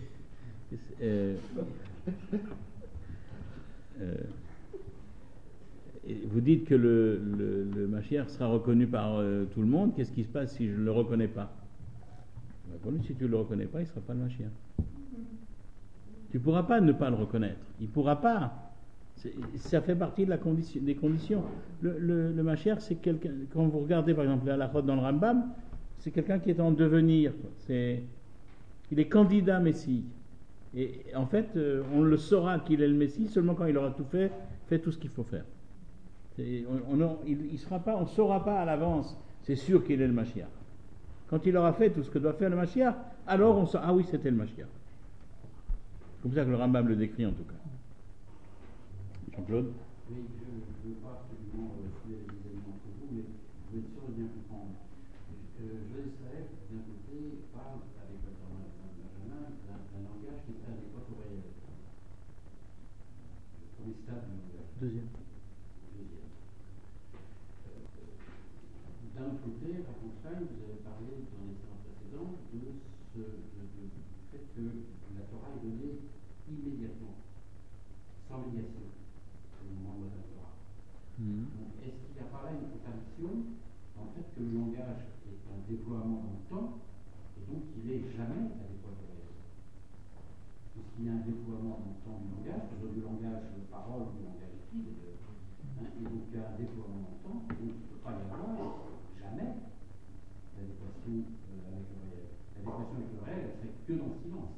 Vous dites que le Mashiach sera reconnu par tout le monde, qu'est-ce qui se passe si je ne le reconnais pas? Si tu ne le reconnais pas, il ne sera pas le Mashiach. Tu ne pourras pas ne pas le reconnaître. Il ne pourra pas. Ça fait partie de des conditions. Le Mashiach, c'est quelqu'un, quand vous regardez par exemple la halachot dans le Rambam, c'est quelqu'un qui est en devenir. Il est candidat Messie. Et en fait, on le saura qu'il est le Messie seulement quand il aura tout fait tout ce qu'il faut faire. On ne saura pas à l'avance, c'est sûr qu'il est le Mashiach. Quand il aura fait tout ce que doit faire le Mashiach, alors on saura, ah oui, c'était le Mashiach. C'est comme ça que le Rambam le décrit en tout cas. Jean-Claude? Oui, je ne veux pas absolument fouiller les éléments entre vous, mais je veux être sûr de bien comprendre. Joseph Israël, d'un côté, parle avec Benjamin d'un langage qui est adéquat au réel. Le premier stade du langage. Deuxième. D'un autre côté, Raconstein, vous avez parlé dans les séances précédentes du fait que la Torah est donnée immédiatement, sans médiation, au moment de la Torah. Donc, est-ce qu'il n'y a pas là une contradiction en fait que le langage est un déploiement dans le temps et donc il n'est jamais adéquat au réel? Puisqu'il y a un déploiement dans le temps du langage, que ce soit du langage de parole ou du langage écrit, et donc il y a un déploiement dans le temps, donc il ne peut pas y avoir jamais l'adéquation avec le réel. L'adéquation avec le réel, elle serait que dans le silence.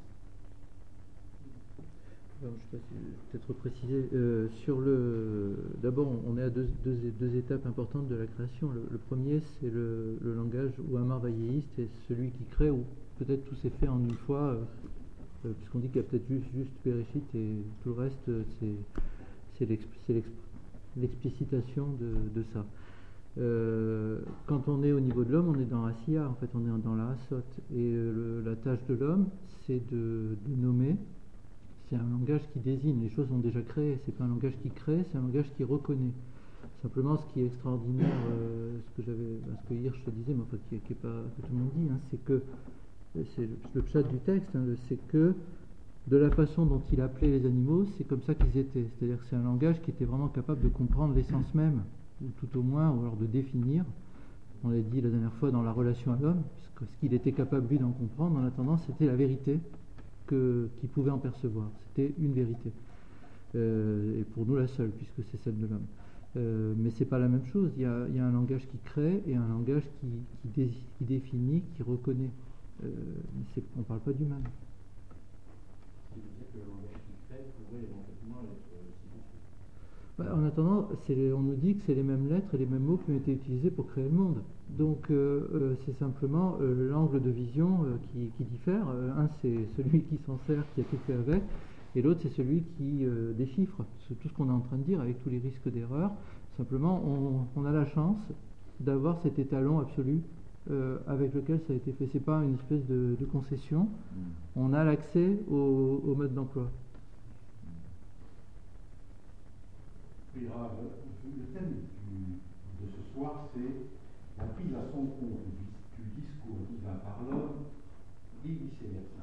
Alors, je ne sais pas si je vais peut-être préciser. D'abord, on est à deux étapes importantes de la création. Le premier, c'est le langage ou un marvailléiste, c'est celui qui crée, ou peut-être tout s'est fait en une fois, puisqu'on dit qu'il y a peut-être juste Bereshit et tout le reste, c'est l'explicitation de ça. Quand on est au niveau de l'homme, on est dans Asiya, en fait, on est dans la Asot. Et la tâche de l'homme, c'est de nommer. C'est un langage qui désigne, les choses sont déjà créées, c'est pas un langage qui crée, c'est un langage qui reconnaît. Simplement, ce qui est extraordinaire, ce que Hirsch disait, mais enfin, qui est pas que tout le monde dit, c'est que, c'est le pshat du texte, c'est que de la façon dont il appelait les animaux, c'est comme ça qu'ils étaient. C'est-à-dire que c'est un langage qui était vraiment capable de comprendre l'essence même, ou tout au moins, ou alors de définir. On l'a dit la dernière fois dans la relation à l'homme, puisque ce qu'il était capable lui d'en comprendre, en attendant, c'était la vérité qu'il pouvait en percevoir. C'était une vérité. Et pour nous la seule, puisque c'est celle de l'homme. Mais c'est pas la même chose. Il y a un langage qui crée et un langage qui définit, qui reconnaît. On ne parle pas d'humain. Ce qui veut dire que le langage qui crée pourrait éventuellement être silencieux. En attendant, on nous dit que c'est les mêmes lettres et les mêmes mots qui ont été utilisés pour créer le monde. Donc c'est simplement l'angle de vision qui diffère. Un, c'est celui qui s'en sert, qui a tout fait avec, et l'autre, c'est celui qui déchiffre tout ce qu'on est en train de dire avec tous les risques d'erreur. Simplement, on a la chance, d'avoir cet étalon absolu avec lequel ça a été fait. C'est pas une espèce de concession. On a l'accès au mode d'emploi. Oui, le thème de ce soir, c'est la prise à son compte du discours divin par l'homme et vice-versa.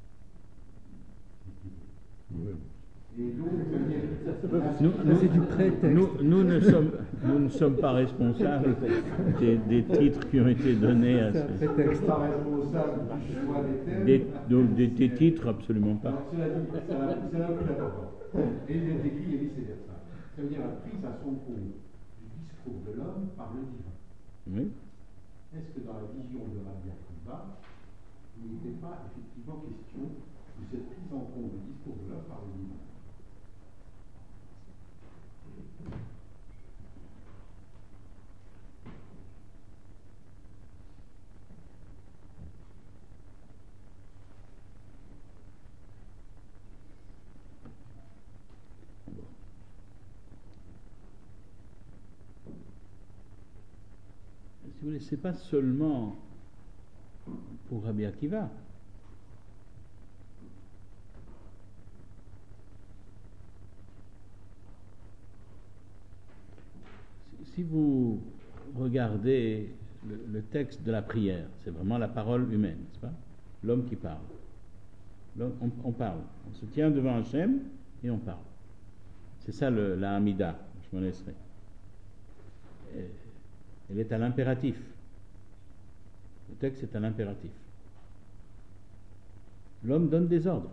Oui. Et donc, c'est du prétexte. Nous ne sommes pas responsables des titres qui ont été donnés à ce. Nous ne sommes pas responsables du choix des thèmes. Des titres, absolument pas. Alors, cela dit, c'est la plus importante. Et d'être écrit et vice-versa. Ça veut dire la prise à son compte du discours de l'homme par le divin. Oui. Est-ce que dans la vision de Rabbi Akiva, il n'était pas effectivement question de cette prise en compte du discours de l'homme par le divin? Si vous voulez, c'est pas seulement pour Rabbi Akiva. Si vous regardez le texte de la prière, c'est vraiment la parole humaine, n'est-ce pas? L'homme qui parle. On parle. On se tient devant Hachem et on parle. C'est ça la Hamida, je m'en laisserai. Elle est à l'impératif. Le texte est à l'impératif. L'homme donne des ordres.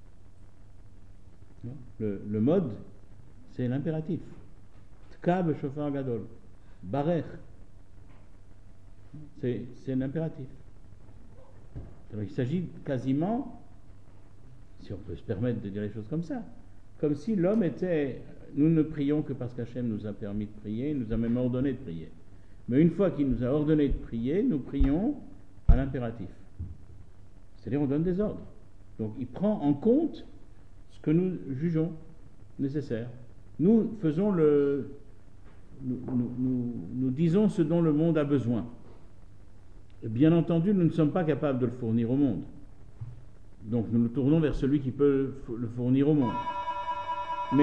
Le mode, c'est l'impératif. Tka b'shofar gadol. Barech. C'est l'impératif. Alors il s'agit quasiment, si on peut se permettre de dire les choses comme ça, comme si l'homme était... Nous ne prions que parce qu'Hachem nous a permis de prier, il nous a même ordonné de prier. Mais une fois qu'il nous a ordonné de prier, nous prions à l'impératif. C'est-à-dire on donne des ordres. Donc il prend en compte ce que nous jugeons nécessaire. Nous faisons nous disons ce dont le monde a besoin. Et bien entendu, nous ne sommes pas capables de le fournir au monde. Donc nous nous tournons vers celui qui peut le fournir au monde. Mais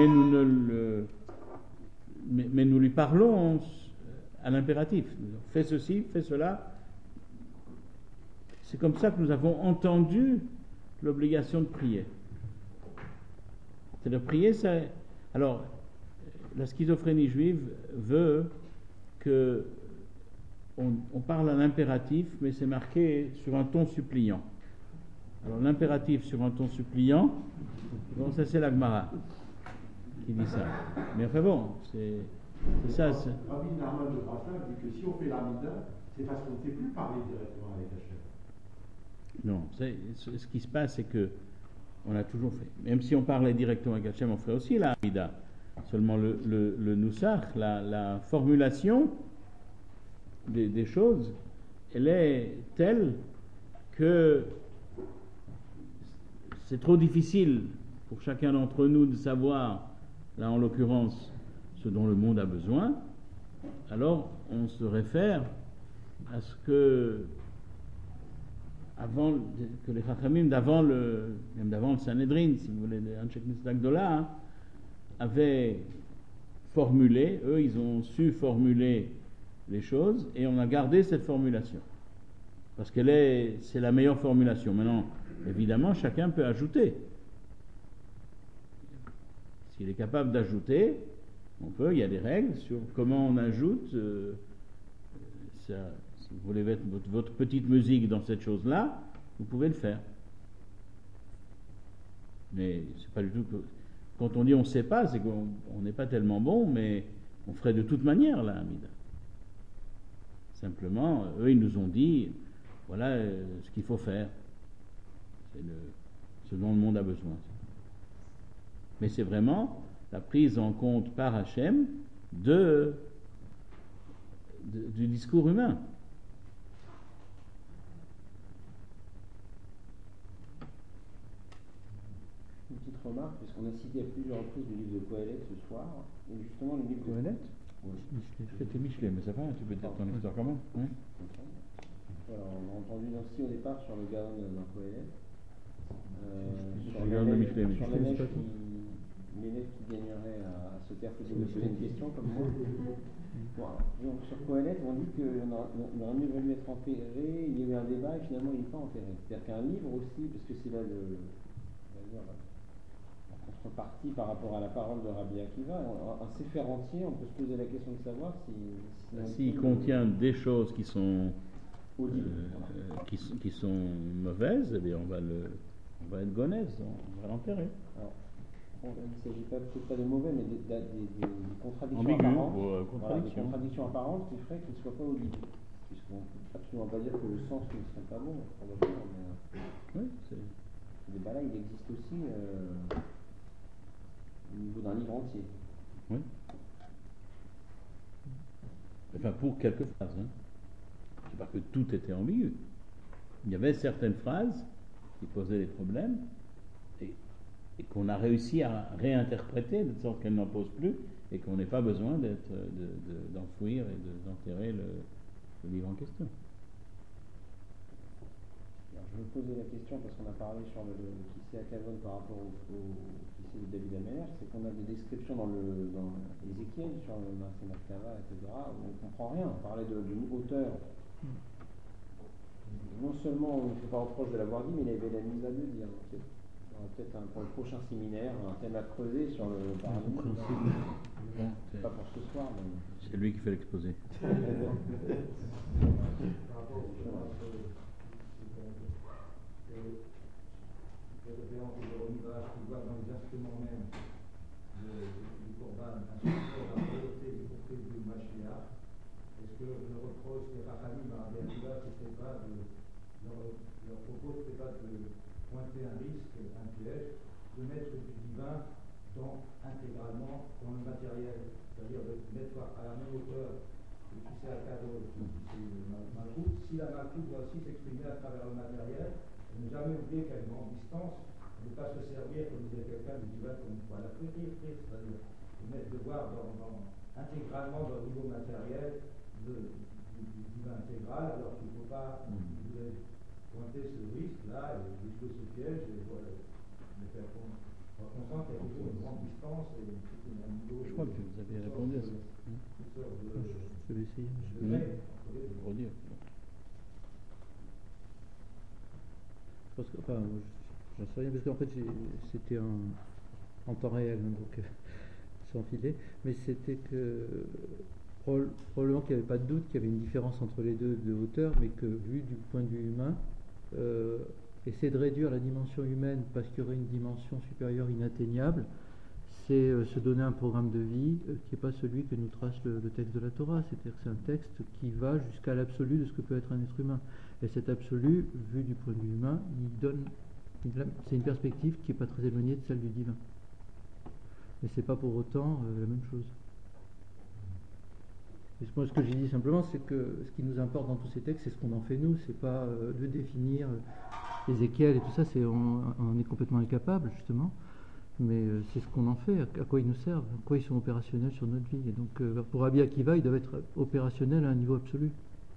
nous lui parlons à l'impératif. Fais ceci, fais cela. C'est comme ça que nous avons entendu l'obligation de prier. C'est-à-dire prier, c'est... Alors, la schizophrénie juive veut que on parle à l'impératif, mais c'est marqué sur un ton suppliant. Alors l'impératif sur un ton suppliant, bon, ça c'est la Gemara qui dit ça. Mais enfin bon, c'est ça. Rabbi Nachman de Braslin dit que si on fait l'Amida, c'est parce qu'on ne sait plus parler directement avec Hachem. Non, ce qui se passe, c'est que on a toujours fait. Même si on parlait directement avec Hachem, on ferait aussi la Amida. Seulement le Nusach, la formulation des choses, elle est telle que c'est trop difficile pour chacun d'entre nous de savoir, là en l'occurrence, ce dont le monde a besoin. Alors on se réfère à ce que les Chachamim même d'avant le Sanhedrin, si vous voulez, les Anshe Knesset Agdola, avaient formulé, eux ils ont su formuler les choses et on a gardé cette formulation parce c'est la meilleure formulation. Maintenant, évidemment, chacun peut ajouter. S'il est capable d'ajouter, on peut, il y a des règles sur comment on ajoute. Si vous voulez mettre votre petite musique dans cette chose-là, vous pouvez le faire. Mais c'est pas du tout... Quand on dit on ne sait pas, c'est qu'on n'est pas tellement bon, mais on ferait de toute manière la Hamida. Simplement, eux, ils nous ont dit, voilà ce qu'il faut faire. C'est ce dont le monde a besoin. Mais c'est vraiment la prise en compte par Hachem du discours humain. Une petite remarque, puisqu'on a cité à plusieurs reprises le livre de Kohelet ce soir, et justement le livre Kohelet C'était Michelet, mais ça va, tu peux dire ton histoire quand même. Hein? Voilà, on a entendu aussi au départ sur le Gaon d'un Coëlette. Sur l'élève qui gagnerait à se taire plutôt que de poser une question comme moi. Voilà. Donc sur Coëlette, on dit qu'il aurait mieux valu être enterré, il y a eu un débat et finalement il n'est pas enterré. C'est-à-dire qu'un livre aussi, parce que c'est là la contrepartie par rapport à la parole de Rabbi Akiva, un Sefer entier, on peut se poser la question de savoir s'il contient des choses qui sont qui sont mauvaises, eh bien on va être gonèse, on va l'enterrer. Alors, il ne s'agit peut-être pas de mauvais, mais des contradictions ambigu, apparentes. Des contradictions apparentes qui feraient qu'il ne soit pas audible. Puisqu'on ne peut absolument pas dire que le sens ne serait pas bon, probablement. Mais, ce débat-là, il existe aussi au niveau d'un livre entier. Oui. Enfin, pour quelques phrases. Hein. C'est pas que tout était ambigu. Il y avait certaines phrases qui posaient des problèmes et qu'on a réussi à réinterpréter de sorte qu'elles n'en posent plus et qu'on n'ait pas besoin d'enfouir et d'enterrer le livre en question. Alors, je vais poser la question parce qu'on a parlé sur le Kissé Akavon par rapport au Kissé de David Ameller, c'est qu'on a des descriptions dans Ézéchiel sur le Maaseh Merkava, etc. où on ne comprend rien. On parlait d'une hauteur. Non seulement on ne fait pas reproche de l'avoir dit, mais il avait la mise à le dire. Peut-être pour le prochain séminaire, un thème à creuser sur le paradis. Pas pour ce soir, mais... C'est lui qui fait l'exposé. Par rapport au référence au Midrash, tu vois dans les instruments même du Corban, un support à priorité du profil du Mashiach. Est-ce que le reproche des Rachamim à Rabbi Akiva, c'était pas leur propos, c'était pas de pointer un risque, un piège, de mettre du divin intégralement dans le matériel, c'est-à-dire de mettre à la même hauteur le Kissé Akavon, c'est Malkout. Si la Malkout doit aussi s'exprimer à travers le matériel, ne jamais oublier qu'à une grande distance, ne pas se servir, comme disait quelqu'un, du divin comme une poêle à frire, c'est-à-dire de voir intégralement dans le niveau matériel du divin intégral, alors qu'il ne faut pas pointer ce risque-là et jouer ce piège et voilà. On sent qu'il y a toujours une grande distance et un niveau. Je crois que vous avez répondu à ça. Je vais essayer. Je vais redire. Enfin, j'en sais rien parce qu'en fait c'était en temps réel, hein, donc sans filer, mais c'était que probablement qu'il n'y avait pas de doute qu'il y avait une différence entre les deux de hauteur, mais que vu du point de vue humain, essayer de réduire la dimension humaine parce qu'il y aurait une dimension supérieure inatteignable, c'est se donner un programme de vie qui n'est pas celui que nous trace le texte de la Torah, c'est-à-dire que c'est un texte qui va jusqu'à l'absolu de ce que peut être un être humain. Et cet absolu, vu du point de vue humain, c'est une perspective qui n'est pas très éloignée de celle du divin. Mais c'est pas pour autant la même chose. Et moi, ce que j'ai dit simplement, c'est que ce qui nous importe dans tous ces textes, c'est ce qu'on en fait nous, c'est pas de définir Ézéchiel et tout ça, on est complètement incapable justement, mais c'est ce qu'on en fait, à quoi ils nous servent, à quoi ils sont opérationnels sur notre vie. Et donc pour Rabbi Akiva, ils doivent être opérationnels à un niveau absolu.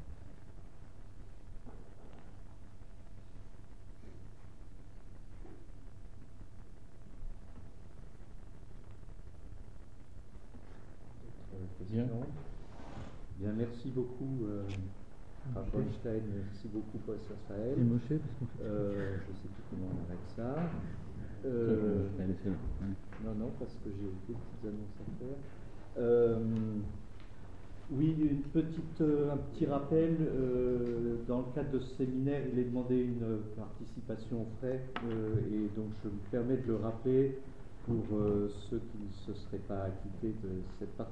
Bien, merci beaucoup Goldstein, merci beaucoup professeur Sahel. Et Moshe, parce qu'on fait je sais plus comment on arrête ça. Non, parce que j'ai des petites annonces à faire. Oui, un petit rappel. Dans le cadre de ce séminaire, il est demandé une participation aux frais, et donc je me permets de le rappeler pour ceux qui ne se seraient pas acquittés de cette participation.